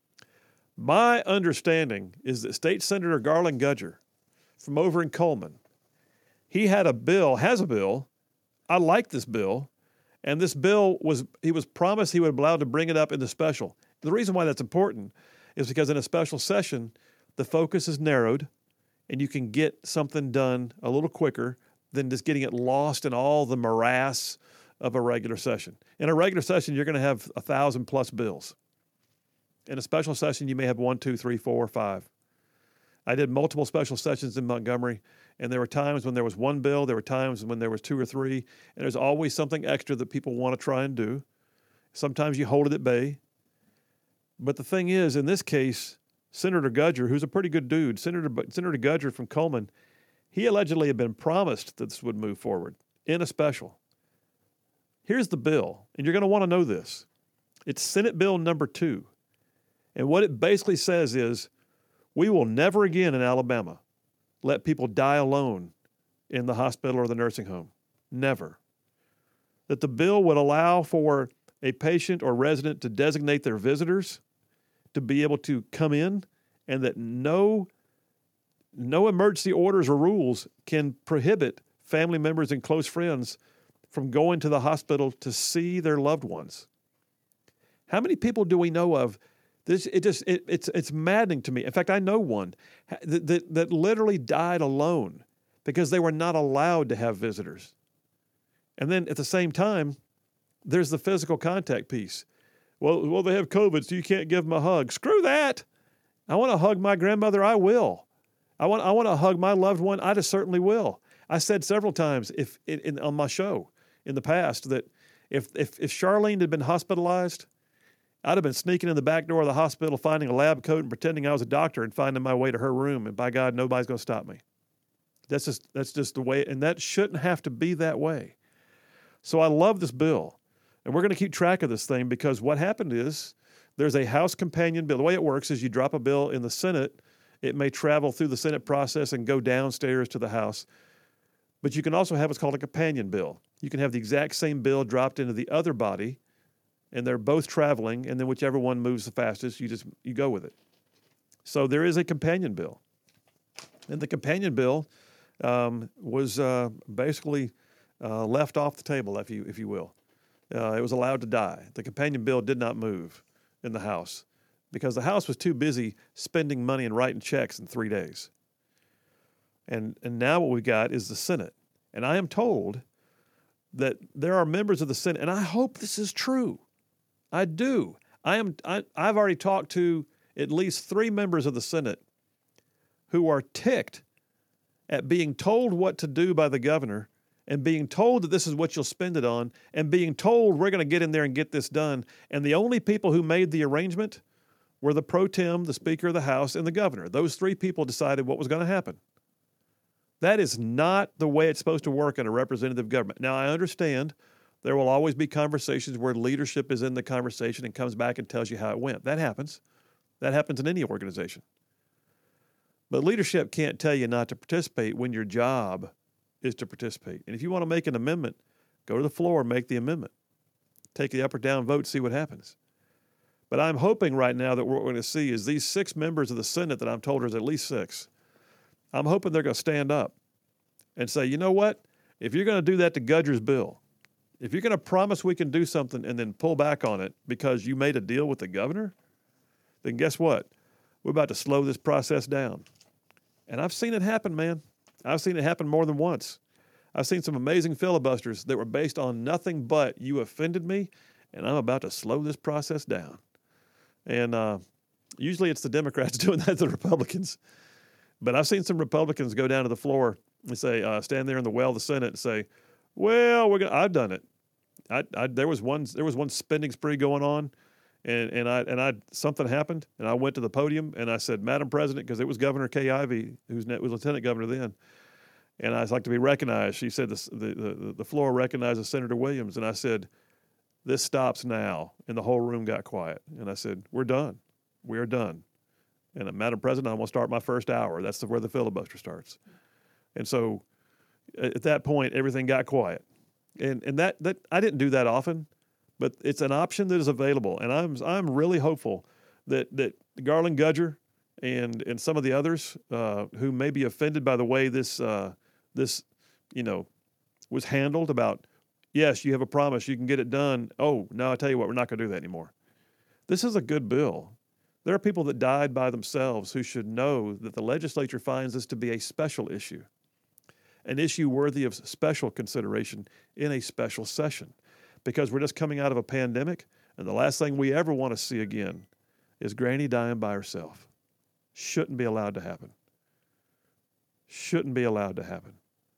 My understanding is that State Senator Garland Gudger from over in Coleman, he had a bill, has a bill. I like this bill. And this bill was, he was promised he would be allowed to bring it up in the special. The reason why that's important is because in a special session, the focus is narrowed and you can get something done a little quicker than just getting it lost in all the morass of a regular session. In a regular session, you're going to have a thousand plus bills. In a special session, you may have one, two, three, four, five. I did multiple special sessions in Montgomery, and there were times when there was one bill, there were times when there was two or three, and there's always something extra that people want to try and do. Sometimes you hold it at bay. But the thing is, in this case, Senator Gudger, who's a pretty good dude, Senator, Senator Gudger from Coleman, he allegedly had been promised that this would move forward in a special. Here's the bill, and you're going to want to know this. It's Senate Bill number two. And what it basically says is, we will never again in Alabama let people die alone in the hospital or the nursing home. Never. That the bill would allow for a patient or resident to designate their visitors to be able to come in, and that no, no emergency orders or rules can prohibit family members and close friends from going to the hospital to see their loved ones. How many people do we know of? This it just it, it's it's maddening to me. In fact, I know one that, that that literally died alone because they were not allowed to have visitors. And then at the same time, there's the physical contact piece. Well, well, they have COVID, so you can't give them a hug. Screw that. I want to hug my grandmother. I will. I want I want to hug my loved one. I just certainly will. I said several times if in, in, on my show in the past that If, if, if Charlene had been hospitalized, I'd have been sneaking in the back door of the hospital, finding a lab coat and pretending I was a doctor and finding my way to her room. And by God, nobody's going to stop me. That's just, that's just the way, and that shouldn't have to be that way. So I love this bill. And we're going to keep track of this thing because what happened is there's a House companion bill. The way it works is you drop a bill in the Senate. It may travel through the Senate process and go downstairs to the House. But you can also have what's called a companion bill. You can have the exact same bill dropped into the other body, and they're both traveling, and then whichever one moves the fastest, you just you go with it. So there is a companion bill. And the companion bill um, was uh, basically uh, left off the table, if you if you will. Uh, it was allowed to die. The companion bill did not move in the House because the House was too busy spending money and writing checks in three days. And and now what we got is the Senate. And I am told that there are members of the Senate, and I hope this is true. I do. I am. I, I've already talked to at least three members of the Senate who are ticked at being told what to do by the governor and being told that this is what you'll spend it on and being told we're going to get in there and get this done. And the only people who made the arrangement were the pro tem, the Speaker of the House, and the governor. Those three people decided what was going to happen. That is not the way it's supposed to work in a representative government. Now, I understand there will always be conversations where leadership is in the conversation and comes back and tells you how it went. That happens. That happens in any organization. But leadership can't tell you not to participate when your job is to participate. And if you want to make an amendment, go to the floor and make the amendment. Take the up or down vote, see what happens. But I'm hoping right now that what we're going to see is these six members of the Senate that I'm told there's at least six. I'm hoping they're going to stand up and say, you know what? If you're going to do that to Gudger's bill, if you're going to promise we can do something and then pull back on it because you made a deal with the governor, then guess what? We're about to slow this process down. And I've seen it happen, man. I've seen it happen more than once. I've seen some amazing filibusters that were based on nothing but you offended me, and I'm about to slow this process down. And uh, usually it's the Democrats doing that to the Republicans. But I've seen some Republicans go down to the floor and say, uh, stand there in the well of the Senate and say, well, we're gonna, I've done it. I, I, there was one there was one spending spree going on, and, and I and I something happened, and I went to the podium and I said, Madam President, because it was Governor Kay Ivey, who's was Lieutenant Governor then, and I'd like to be recognized. She said the, the, the, the floor recognizes Senator Williams, and I said, this stops now, and the whole room got quiet. And I said, we're done. We are done. And uh, Madam President, I'm going to start my first hour. That's the, where the filibuster starts. And so at that point, everything got quiet. And and that, that I didn't do that often, but it's an option that is available. And I'm I'm really hopeful that that Garland Gudger and and some of the others uh, who may be offended by the way this uh, this you know was handled about, yes, you have a promise, you can get it done. Oh, no, I tell you what, we're not going to do that anymore. This is a good bill. There are people that died by themselves who should know that the legislature finds this to be a special issue, an issue worthy of special consideration in a special session, because we're just coming out of a pandemic, and the last thing we ever want to see again is Granny dying by herself. Shouldn't be allowed to happen. Shouldn't be allowed to happen.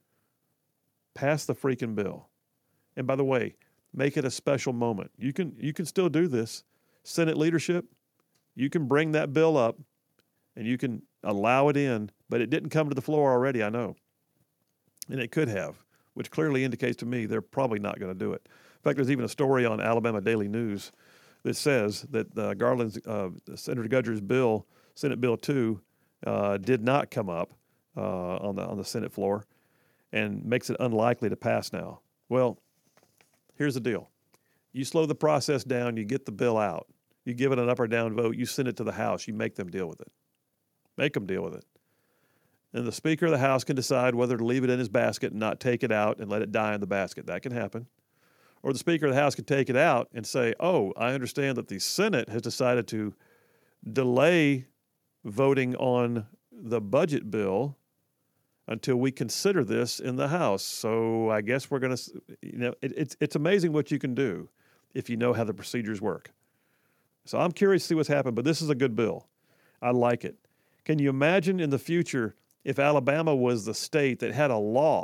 Pass the freaking bill. And by the way, make it a special moment. You can you can still do this. Senate leadership, you can bring that bill up and you can allow it in, but it didn't come to the floor already, I know. And it could have, which clearly indicates to me they're probably not going to do it. In fact, there's even a story on Alabama Daily News that says that uh, Garland's, uh, Senator Gudger's bill, Senate Bill two, uh, did not come up uh, on the on the Senate floor and makes it unlikely to pass now. Well, here's the deal. You slow the process down, you get the bill out, you give it an up or down vote, you send it to the House, you make them deal with it. Make them deal with it. And the Speaker of the House can decide whether to leave it in his basket and not take it out and let it die in the basket. That can happen. Or the Speaker of the House can take it out and say, oh, I understand that the Senate has decided to delay voting on the budget bill until we consider this in the House. So I guess we're going to, you know, it, it's it's amazing what you can do if you know how the procedures work. So I'm curious to see what's happened, but this is a good bill. I like it. Can you imagine in the future if Alabama was the state that had a law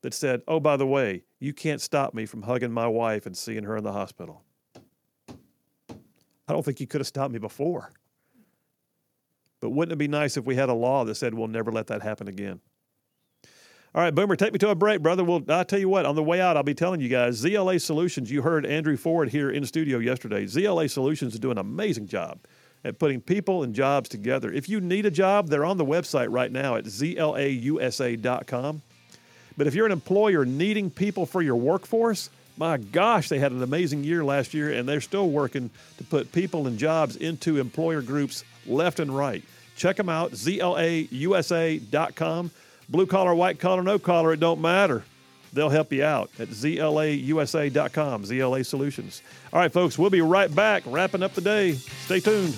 that said, oh, by the way, you can't stop me from hugging my wife and seeing her in the hospital. I don't think you could have stopped me before. But wouldn't it be nice if we had a law that said we'll never let that happen again? All right, Boomer, take me to a break, brother. Well, I'll tell you what, on the way out, I'll be telling you guys, Z L A Solutions, you heard Andrew Ford here in the studio yesterday. Z L A Solutions is doing an amazing job at putting people and jobs together. If you need a job, they're on the website right now at Z L A U S A dot com. But if you're an employer needing people for your workforce, my gosh, they had an amazing year last year, and they're still working to put people and jobs into employer groups left and right. Check them out, Z L A U S A dot com. Blue collar, white collar, no collar, it don't matter. They'll help you out at Z L A U S A dot com, Z L A Solutions. All right, folks, we'll be right back, wrapping up the day. Stay tuned.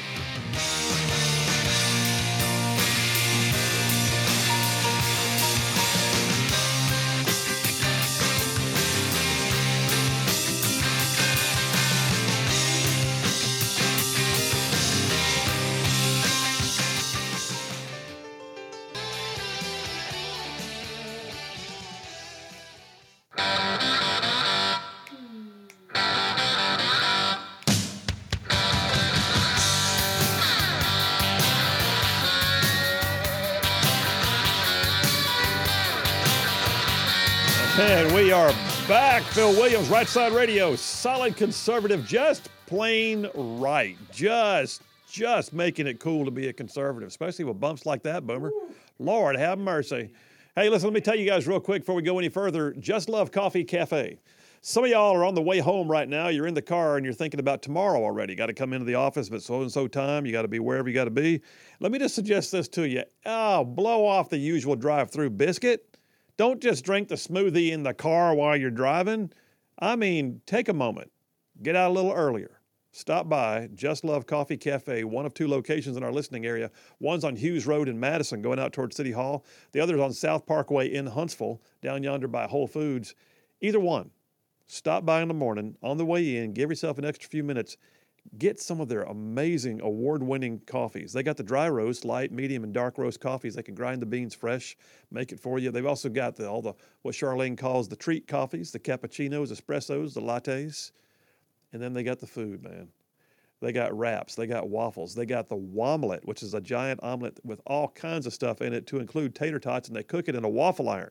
And we are back. Phil Williams, Right Side Radio, solid conservative, just plain right. Just, just making it cool to be a conservative, especially with bumps like that, Boomer. Lord, have mercy. Hey, listen, let me tell you guys real quick before we go any further. Just Love Coffee Cafe. Some of y'all are on the way home right now. You're in the car and you're thinking about tomorrow already. Got to come into the office, but so-and-so time. You got to be wherever you got to be. Let me just suggest this to you. Oh, blow off the usual drive-through biscuit. Don't just drink the smoothie in the car while you're driving. I mean, take a moment. Get out a little earlier. Stop by Just Love Coffee Cafe, one of two locations in our listening area. One's on Hughes Road in Madison, going out towards City Hall. The other's on South Parkway in Huntsville, down yonder by Whole Foods. Either one. Stop by in the morning. On the way in, give yourself an extra few minutes. Get some of their amazing award-winning coffees. They got the dry roast, light, medium, and dark roast coffees. They can grind the beans fresh, make it for you. They've also got the, all the what Charlene calls the treat coffees, the cappuccinos, espressos, the lattes. And then they got the food, man. They got wraps. They got waffles. They got the womlet, which is a giant omelet with all kinds of stuff in it to include tater tots, and they cook it in a waffle iron.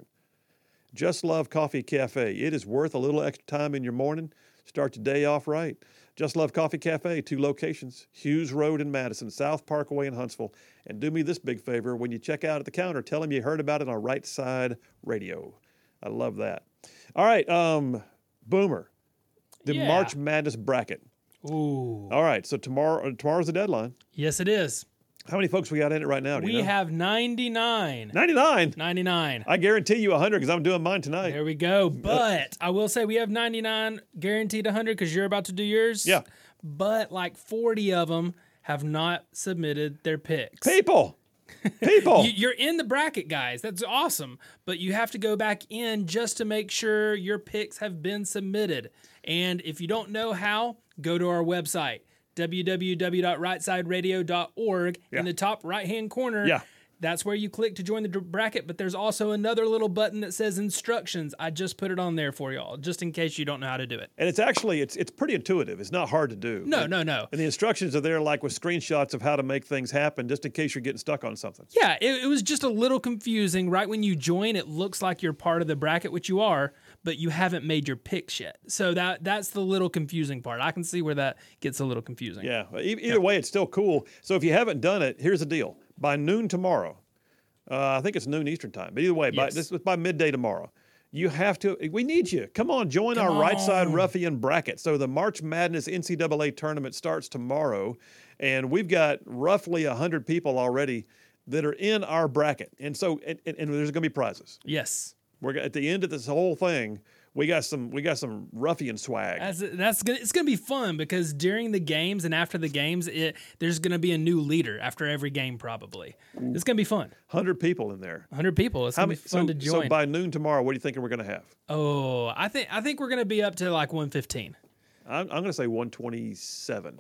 Just Love Coffee Cafe. It is worth a little extra time in your morning. Start your day off right. Just Love Coffee Cafe, two locations, Hughes Road in Madison, South Parkway in Huntsville. And do me this big favor, when you check out at the counter, tell them you heard about it on Right Side Radio. I love that. All right, um, Boomer, the Yeah. March Madness bracket. Ooh. All right, so tomorrow tomorrow's the deadline. Yes, it is. How many folks we got in it right now? Do We you know? have ninety-nine. ninety-nine. ninety-nine. I guarantee you one hundred because I'm doing mine tonight. There we go. But I will say we have ninety-nine guaranteed one hundred because you're about to do yours. Yeah. But like forty of them have not submitted their picks. People. People. You- You're in the bracket, guys. That's awesome. But you have to go back in just to make sure your picks have been submitted. And if you don't know how, go to our website, w w w dot right side radio dot org. Yeah. In the top right-hand corner, Yeah. that's where you click to join the dr- bracket. But there's also another little button that says instructions. I just put it on there for y'all, just in case you don't know how to do it. And it's actually, it's it's pretty intuitive. It's not hard to do. No, And- no, no. And the instructions are there like with screenshots of how to make things happen just in case you're getting stuck on something. Yeah, it, it was just a little confusing. Right when you join, it looks like you're part of the bracket, which you are, but you haven't made your picks yet. So that that's the little confusing part. I can see where that gets a little confusing. Yeah. E- Either way, it's still cool. So if you haven't done it, here's the deal. By noon tomorrow, uh, I think it's noon Eastern time, but either way, by, Yes. this was by midday tomorrow. You have to, we need you. Come on, join Come our right side on. ruffian bracket. So the March Madness N C double A tournament starts tomorrow, and we've got roughly one hundred people already that are in our bracket. And so, and, and, and there's going to be prizes. Yes. We're gonna- at the end of this whole thing, we got some, we got some ruffian swag. That's that's gonna it's gonna be fun because during the games and after the games, it there's gonna be a new leader after every game probably. It's gonna be fun. one hundred people in there. one hundred people. It's How gonna many, be fun so, to join. so by noon tomorrow, what do you think we're going to have? oh, I think I think we're gonna be up to like one fifteen. I'm, I'm going to say one twenty-seven. Oh,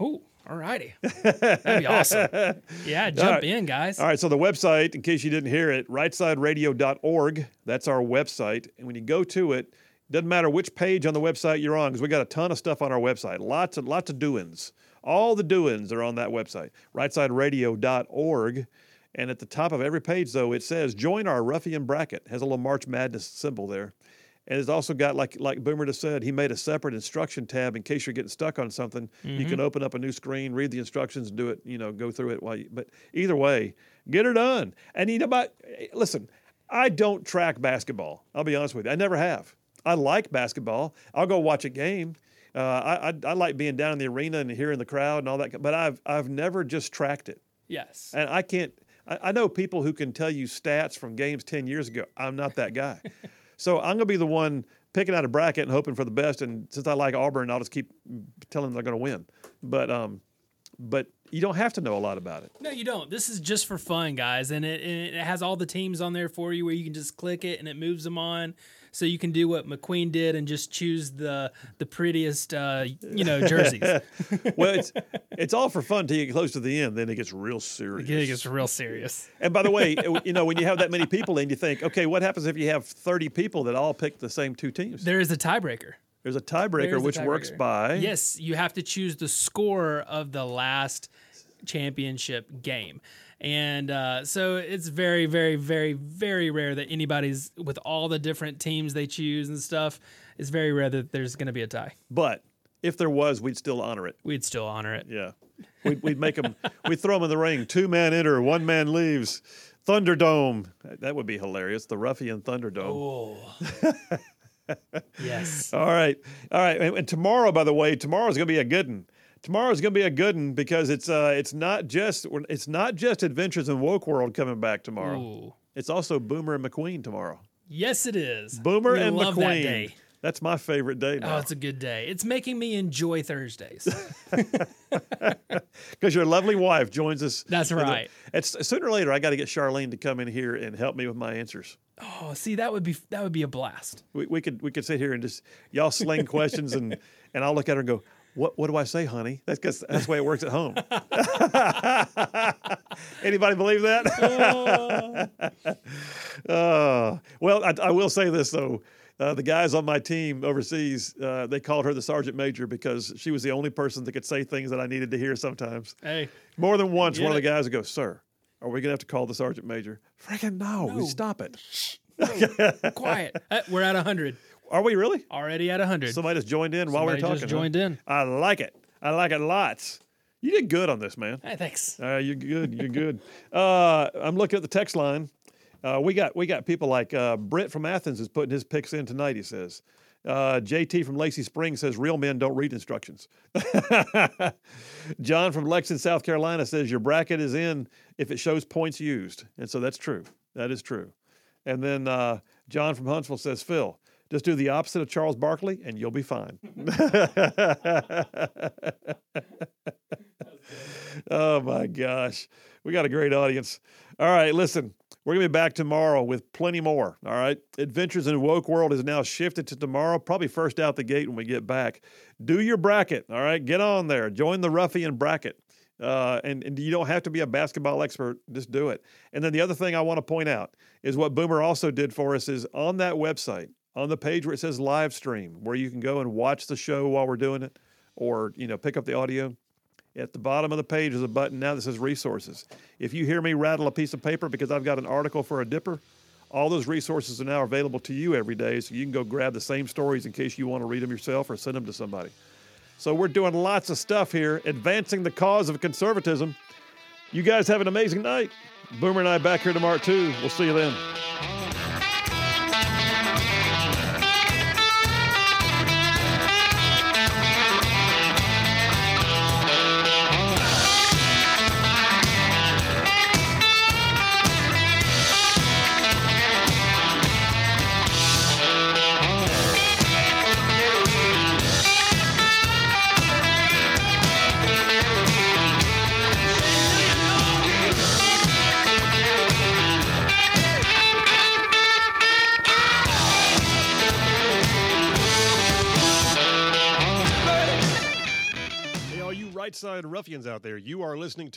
All righty. That'd be awesome. Yeah, jump right. in, guys. All right, so the website, in case you didn't hear it, right side radio dot org. That's our website. And when you go to it, doesn't matter which page on the website you're on, because we got a ton of stuff on our website. Lots of lots of doings. All the doings are on that website, right side radio dot org. And at the top of every page, though, it says, join our Ruffian Bracket. It has a little March Madness symbol there. And it's also got, like like Boomer just said, he made a separate instruction tab in case you're getting stuck on something. Mm-hmm. You can open up a new screen, read the instructions, and do it, you know, go through it. While you, but either way, get her done. And you know, about, listen, I don't track basketball. I'll be honest with you. I never have. I like basketball. I'll go watch a game. Uh, I, I I like being down in the arena and hearing the crowd and all that. But I've I've never just tracked it. Yes. And I can't. I, I know people who can tell you stats from games ten years ago. I'm not that guy. So I'm going to be the one picking out a bracket and hoping for the best. And since I like Auburn, I'll just keep telling them they're going to win. But um, but you don't have to know a lot about it. No, you don't. This is just for fun, guys. And it, and it has all the teams on there for you where you can just click it and it moves them on. So you can do what McQueen did and just choose the the prettiest, uh, you know, jerseys. Well, it's it's all for fun till you get close to the end. Then it gets real serious. It gets real serious. And by the way, you know, when you have that many people in, you think, okay, what happens if you have thirty people that all pick the same two teams? There is a tiebreaker. There's a tiebreaker, There's a which tiebreaker. works by... Yes, you have to choose the score of the last championship game. And uh, so it's very, very, very, very rare that anybody's, with all the different teams they choose and stuff, it's very rare that there's going to be a tie. But if there was, we'd still honor it. We'd still honor it. Yeah. We'd, we'd make them, we'd throw them in the ring. Two man enter, one man leaves. Thunderdome. That would be hilarious. The Ruffian Thunderdome. Oh. Yes. All right. All right. And, and tomorrow, by the way, tomorrow's going to be a good one. Tomorrow's going to be a good one because it's uh it's not just it's not just Adventures in Woke World coming back tomorrow. Ooh. It's also Boomer and McQueen tomorrow. Yes, it is. Boomer we and love McQueen. That day. That's my favorite day now. Oh, it's a good day. It's making me enjoy Thursdays. Because your lovely wife joins us. That's right. The, it's sooner or later. I got to get Charlene to come in here and help me with my answers. Oh, see, that would be that would be a blast. We, we could we could sit here and just y'all sling questions and and I'll look at her and go, What what do I say, honey? That's because that's the way it works at home. Anybody believe that? uh, well, I, I will say this though. Uh, the guys on my team overseas, uh, they called her the sergeant major because she was the only person that could say things that I needed to hear sometimes. Hey, more than once, one of it. the guys would go, "Sir, are we gonna have to call the sergeant major?" Freaking no, No. stop it. no, quiet. Uh, we're at one hundred. Are we really? Already at one hundred. Somebody just joined in while we were Somebody talking. just huh? joined in. I like it. I like it lots. You did good on this, man. Hey, thanks. Uh, you're good. You're good. Uh, I'm looking at the text line. Uh, we got we got people like uh, Britt from Athens is putting his picks in tonight. He says. Uh, J T from Lacey Springs says real men don't read instructions. John from Lexington, South Carolina says your bracket is in if it shows points used, and so that's true. That is true. And then uh, John from Huntsville says Phil, just do the opposite of Charles Barkley and you'll be fine. Oh my gosh. We got a great audience. All right, listen, we're going to be back tomorrow with plenty more. All right. Adventures in Woke World is now shifted to tomorrow, probably first out the gate when we get back. Do your bracket. All right. Get on there. Join the Ruffian bracket. Uh, and, and you don't have to be a basketball expert. Just do it. And then the other thing I want to point out is what Boomer also did for us is on that website, on the page where it says live stream, where you can go and watch the show while we're doing it or, you know, pick up the audio. At the bottom of the page is a button now that says resources. If you hear me rattle a piece of paper because I've got an article for a dipper, all those resources are now available to you every day, so you can go grab the same stories in case you want to read them yourself or send them to somebody. So we're doing lots of stuff here, advancing the cause of conservatism. You guys have an amazing night. Boomer and I back here tomorrow, too. We'll see you then. right side ruffians out there. You are listening to